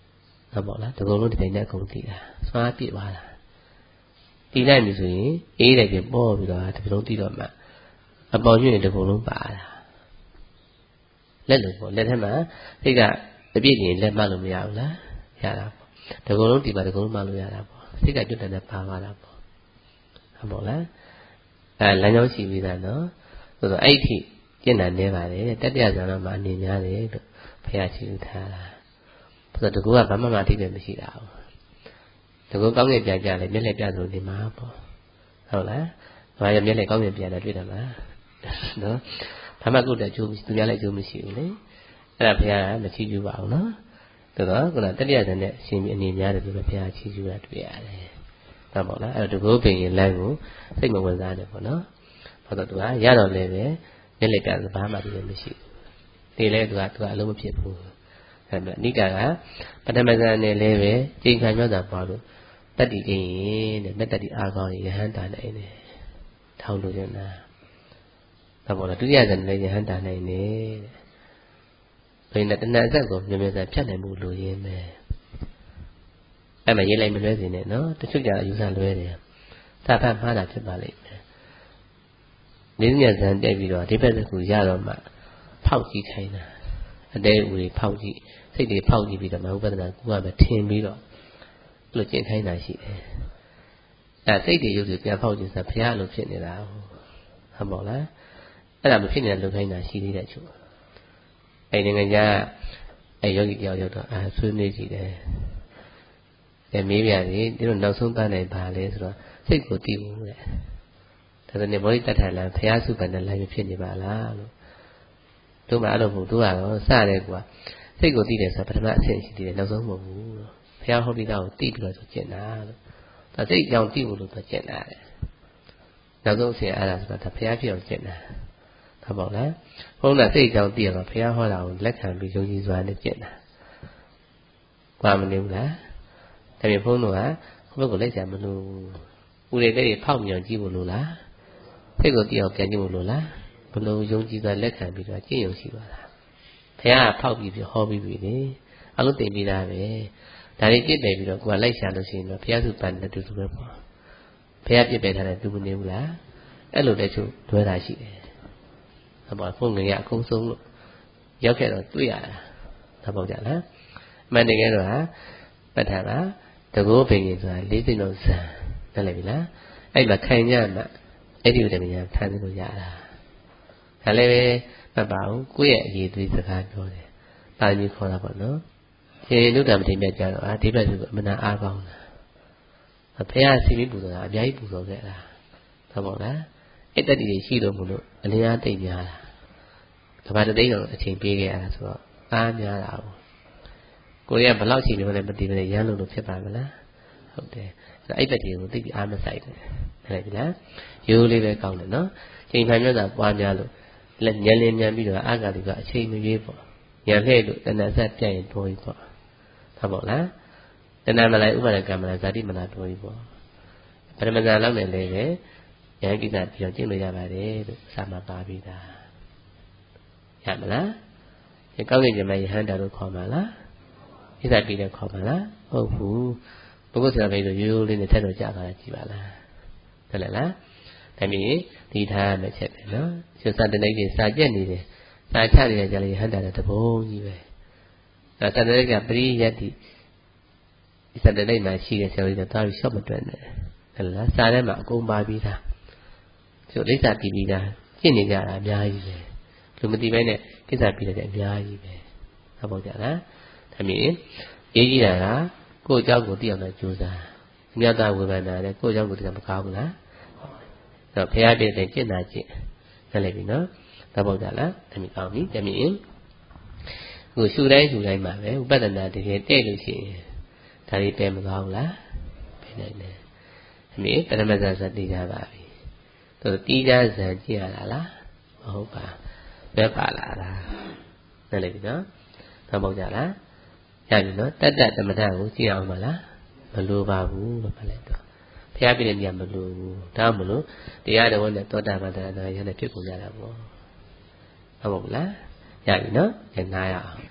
Speaker 1: ဟုတ်ပါလားတကုံလုံးဒီတိုင်းနဲ့အကုန်တည်တာစွာပြည့်သွားတာတည်လိုက်ပြီဆိုရင်အေးတယ်ပြပေါ်ပြီးတော့ဒီလုံးတည်တော့မှအပေါင်းကျွရင်တကုံလုံးပါတာလက်လို့ပေါ့လက်ထက်မှာစိတ်ကတပြည့်ရင်လက်မှလို့မရဘူးလားရတာပေါ့တကုံလုံးတည်ပါတကုံလုံးမှလို့ရတာပေါ့စိတ်ကကျွတ်တယ်နဲ့ပါသွားတာပေါ့ဟုတ်ပါလားအဲလမ်းကြောင်းရှိပြီးသားနော်ဆိုတော့အဲ့ဒီကျင့်တာနေပါတယ်တတ္တရဇာနာမှာအနေများတယ်လို့ဘုရားရှိထားတာဆိုတော့တကူကဘာမှမအထိပဲမရှိတာဘူးတကူကောင်းကင်ပြကြလေမျက်လက်ပြဆိုနေမှာပေါ့ဟုတ်လားဘာရမျက်လက်ကောင်းကင်ပြတာတွေ့တယ်မလားနော်ဘာမှကုတ်တဲ့အကျိုးမရှိသူများလည်းအကျိုးမရှိဘူးလေအဲ့ဒါဘုရားကမချီးကျူးပါဘူးနော်ဆိုတော့ခုနတတ္တရဇာနဲ့ရှင်ပြီးအနေများတယ်လို့ဘုရားချီးကျူးတာတွေ့ရတယ်ဟုတ်ပါလားအဲ့တော့တကူပင်ရင်လမ်းကိုစိတ်မဝင်စားနဲ့ပေါ့နော်ဘာလို့သူကရတော့လည်းပဲမျက်လက်ပြဆိုဘာမှလည်းမရှိဘူးဒီလဲသူကသူကအလုံးမဖြစ်ဘူးအဲ့ဒါအနိကကပထမဇန်နဲ့လည်းပဲကျင့်ခံရတာပါလို့တတ္တိကင်းတဲ့မေတ္တတိအားကောင်းရင်ယဟန္တာနိုင်တယ်ထောက်လို့ရနာဒါပေါ်လားဒုတိယဇန်လည်းယဟန္တာနိုင်တယ်တဲ့ဘယ်နဲ့တဏှာဇက်ကိုမြဲမြဲစားဖြတ်နိုင်မှုလိုရင်းပဲအဲ့မှာရေးလိုက်မလွဲစေနဲ့နော်တချို့ကြအယူဆလွဲတယ်သာဖတ်မှားတာဖြစ်ပါလိမ့်မယ်လေးညဇန်တက်ပြီးတော့ဒီဘက်ကူရတော့မှဖောက်ကြည့်ခိုင်းတာအတဲဦးတွေဖောက်ကြည့်စိတ်တွေဖောက်ကြည့်ပြီးတော့မဟုတ်ပဒနာကူကပဲထင်ပြီးတော့အဲ့လိုကျင့်ခိုင်းတာရှိတယ်အဲစိတ်တွေရုပ်တွေပြန်ဖောက်ကြည့်ဆိုဘုရားလိုဖြစ်နေတာဟုတ်ပါလားအဲ့ဒါမဖြစ်နေတဲ့လုံခိုင်းတာရှိသေးတဲ့ချို့အဲ့ဒီငကြအဲ့ယောဂီတယောက်ရောက်တော့အာဆွေးနွေးကြည့်တယ်အဲမေးပြတယ်ဒီလိုနောက်ဆုံးပန်းနိုင်ပါလေဆိုတော့စိတ်ကိုတည်ဘူးတဲ့ဒါဆိုနေဘောဓိတ္ထလံဘုရားစုပန်တဲ့လမ်းဖြစ်နေပါလားလို့တို့မှအဲ့လိုမဟုတ်တို့ကတော့စတယ်ကွာစိတ်ကိုသိတယ်ဆိုပထမအဆင့်ရှိသေးတယ်နောက်ဆုံးမဟုတ်ဘူးလို့ဘုရားဟောပြီးသားကိုသိပြီးတော့ကျင့်တာလို့ဒါစိတ်ကြောင့်သိဖို့လို့ကျင့်တာလေနောက်ဆုံးအဆင့်အဲ့ဒါဆိုတာဒါဘုရားဖြစ်အောင်ကျင့်တာဟုတ်ပါလားဘုန်းတော်စိတ်ကြောင့်သိရတော့ဘုရားဟောတာကိုလက်ခံပြီးယုံကြည်စွာနဲ့ကျင့်တာကွာမနေဘူးလားဒါပေမဲ့ဘုန်းတော်ကဘုဘကိုလိုက်ကြမလို့ဦးရတဲ့တွေဖောက်မြောင်ကြည့်ဖို့လို့လားစိတ်ကိုသိအောင်ပြန်ကြည့်ဖို့လို့လားဘလို့ယုံကြည်စွာလက်ခံပြီးတော့ကျင့်ရုံရှိပါလားဘုရားကဖောက်ပြီးပြီးဟောပြီးပြီလေအလုံးသိပြီးသားပဲဒါတွေပြစ်တယ်ပြီးတော့ကိုယ်ကလိုက်ရှာလို့ရှိရင်တော့ဘုရားစုပန်တဲ့တူတူပဲပေါ့ဘုရားပြစ်ပယ်ထားတဲ့သူမနေဘူးလားအဲ့လိုတချို့တွဲတာရှိတယ်ဟုတ်ပါဖုန်းငယ်ကအကုန်ဆုံးလို့ရောက်ခဲ့တော့တွေ့ရတာသဘောကျလားအမှန်တကယ်တော့ဟာပဋ္ဌာန်းကတကောဘိင်ကြီးဆိုတာလေးသိလုံးဇံနားလည်ပြီလားအဲ့မှာခံရမှအဲ့ဒီဥဒ္ဒမညာထမ်းလို့ရတာဒါလည်းပဲမပါဘူးကိုယ့်ရဲ့အရေးသွေးစကားပြောတယ်ပါဠိခေါ်တာပေါ့နော်ရှင်နုဒ္ဓမတိမြတ်ကြတော့အာဒီဘက်ကအမနာအားကောင်းတာဘုရားစီမီပူဇော်တာအများကြီးပူဇော်ခဲ့တာဟုတ်ပါလားအဲ့တတ္တိတွေရှိလို့မလို့အလင်းအားတိတ်များတာကဘာတသိန်းတော့အချိန်ပေးခဲ့ရတာဆိုတော့အားများတာပေါ့ကိုယ်ကဘလောက်ချိန်နေလဲမသိဘူးလေရမ်းလို့လို့ဖြစ်ပါမလားဟုတ်တယ်အဲ့တတ္တိကိုသိပြီးအားမဆိုင်တယ်ဟုတ်ပြီလားရိုးလေးပဲကောင်းတယ်နော်ချိန်ခံမြတ်တာပွားများလို့လက်ညံလင်းညံပြီးတော့အာဂါတိကအချိန်မရွေးပေါ့ညံလှဲ့လို့တဏှာဆက်ပြတ်ရင်တိုးပြီပေါ့ဟုတ်ပါလားတဏှာမလိုက်ဥပါဒကံမလိုက်ဇာတိမလာတိုးပြီပေါ့ပရမဇာလောက်နဲ့လည်းပဲဉာဏ်ကိစ္စပြီးတော့ကျင့်လို့ရပါတယ်လို့စာမပါပြီးသားရမလားဒီကောင်းကင်ကျမယဟန္တာလို့ခေါ်မှာလားကိစ္စပြီးတယ်ခေါ်မှာလားဟုတ်ဘူးဘုဂုဆရာဘိဆိုရိုးရိုးလေးနဲ့ထက်တော့ကြပါလားကြည်ပါလားဟုတ်လားလားဒါမြင်ဒီထားရမယ့်ချက်ပဲနော်ကျစတနိတ်ကြီးစာကျက်နေတယ်စာချနေတဲ့ကြလေဟန္တာတဲ့တဘုံကြီးပဲအဲစတနိတ်ကပရိယတ္တိဒီစတနိတ်မှာရှိတဲ့ဆရာကြီးတော့တာပြီးရှော့မတွက်နဲ့ဟုတ်လားစာထဲမှာအကုန်ပါပြီးသားကျို့လိစ္ဆာပြီးပြီးသားရှင်းနေကြတာအများကြီးပဲလူမသိဘဲနဲ့ကိစ္စပြီးတဲ့အများကြီးပဲဟုတ်ပါကြလားဒါမြင်ရေးကြည့်တာကကိုယ့်အကြောင်းကိုသိအောင်လည်းကြိုးစားမြတ်သားဝေဘာနာနဲ့ကိုယ့်အကြောင်းကိုသိတာမကောင်းဘူးလားတော့ဘုရားပြည့်တဲ့ကျင့်တာကျင့်နားလည်ပြီနော်သဘောကျလားဒါမြင်ကောင်းပြီဒါမြင်ကိုရှုတိုင်းရှုတိုင်းမှာပဲဥပဒနာတကယ်တဲ့လို့ရှိရင်ဒါတွေတဲမကောင်းဘူးလားပြနိုင်တယ်ဒါမြင်ပရမဇ္ဇဇတိကြပါပြီသူတီးကြဇံကြည့်ရတာလားမဟုတ်ပါဘယ်ပါလာလားနားလည်ပြီနော်သဘောကျလားရပြီနော်တတ္တသမထကိုကြည့်အောင်ပါလားမလိုပါဘူးလို့ပြောလိုက်တော့ဘုရားပြည့်တဲ့နေရာမလိုဘူးဒါမှမလို့တရားတော်နဲ့သောတာပန်တရားရဟန်းနဲ့ဖြစ်ကုန်ကြတာပေါ့ဟုတ်ပါဘူးလားရပြီနော်ညနာရအောင်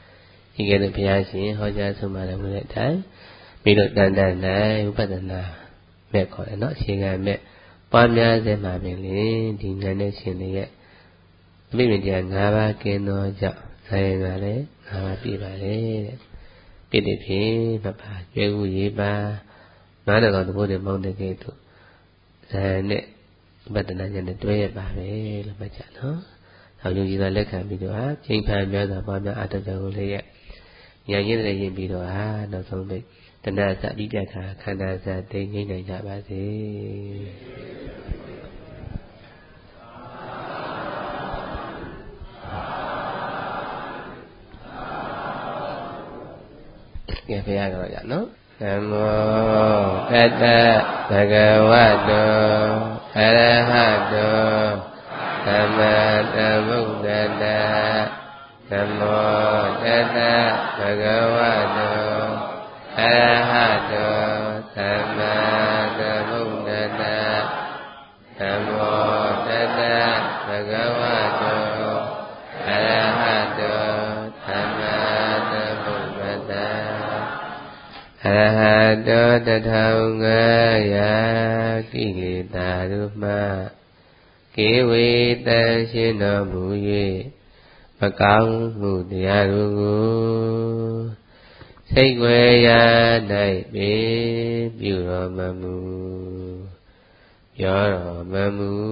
Speaker 1: ဒီကဲ့သို့ဘုရားရှင်ဟောကြားဆုံးမတော်မူတဲ့အတိုင်းမိတို့တန်တန်၌ဥပဒနာမဲ့ခေါ်တယ်နော်အချိန်ကမဲ့ပွားများစေမှာပင်လေဒီဉာဏ်နဲ့ရှင်ရဲ့အမိမြတရား၅ပါးကင်းသောကြောင့်ဇာယကလည်း၅ပါးပြည့်ပါလေတဲ့ပြည့်တဲ့ဖြင့်မပါကျွဲကူရေးပါနားတော်တဘိုးတွေမောင်းတဲ့ကဲ့သို့ဇာယနဲ့ဥပဒနာဉာဏ်နဲ့တွဲရပါပဲလို့မှတ်ကြနော်။နောက်ယုံကြည်သာလက်ခံပြီးတော့ဟာချိန်ဖန်များစွာပွားများအထောက်ကြောင့်ကိုလည်းရဉာဏ်ရင်းတဲ့ရင်ပြီးတော့ဟာနောက်ဆုံးပိတ်တဏှာစအပြီးပြခါခန္ဓာစတိတ်ငြိမ့်နိုင်ကြပါစေ။ကဲဘုရားကတော့ရနော်နမောတတ္တဗဂဝတောအရဟတောသမ္မာသမ္ဗုဒ္ဓတ္တနမောတတ္တဗဂဝတောအရဟတောသမ္မာသမ္ဗုဒ္ဓတ္တနမောတတ္တဗဂဝတောအရဟတောသမ္မာသမ္ဗုဒ္ဓတ္တအရဟတောတထောင်ငါးရာကိလေသာတို့မှကေဝေတံရှင်းတော်မူ၍မကောင်းမှုတရားတို့ကိုစိတ်ွယ်ရာ၌ပေပြုတော်မမူပြောတော်မမူ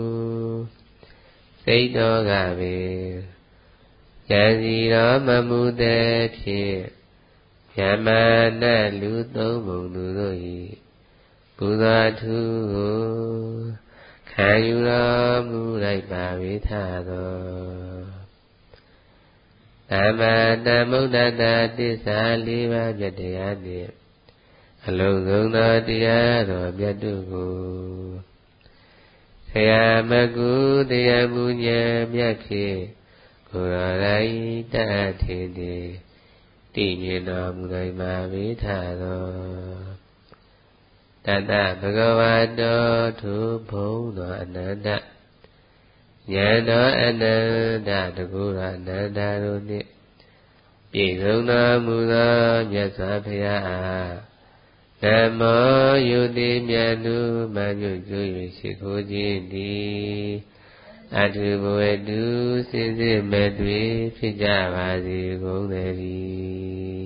Speaker 1: စိတ်တော်ကပေဉာဏ်စီတော်မမူတဲ့ဖြင့်ယမနာလူသုံးပုံသူတို့၏ဘုရားထုကိုခံယူတော်မူလိုက်ပါဝိထသောသမ္မာသမ္ဗုဒ္ဓတ္တသစ္စာလေးပါးပြတရားနှင့်အလုံးစုံသောတရားတော်မြတ်တို့ကိုဆရာမကုတရားမူဉာဏ်မြတ်ဖြင့်ကိုယ်တော်၌တတ်ထင်သည်တည်မြင်တော်မူနိုင်ပါဝိထသောတတ္တဗဂဝတောထုဘုံသောအနန္တဉာဏ်တော်အနန္တတကူတော်အနန္တတို့နှင့်ပြည့်စုံတော်မူသောမြတ်စွာဘုရားအားနမောယုတိမြတ်သူမညွတ်ကြွ၍ရှိခိုးခြင်းသည်အထုဘဝတုစင်စစ်မဲ့တွေဖြစ်ကြပါစေကုန်သတည်း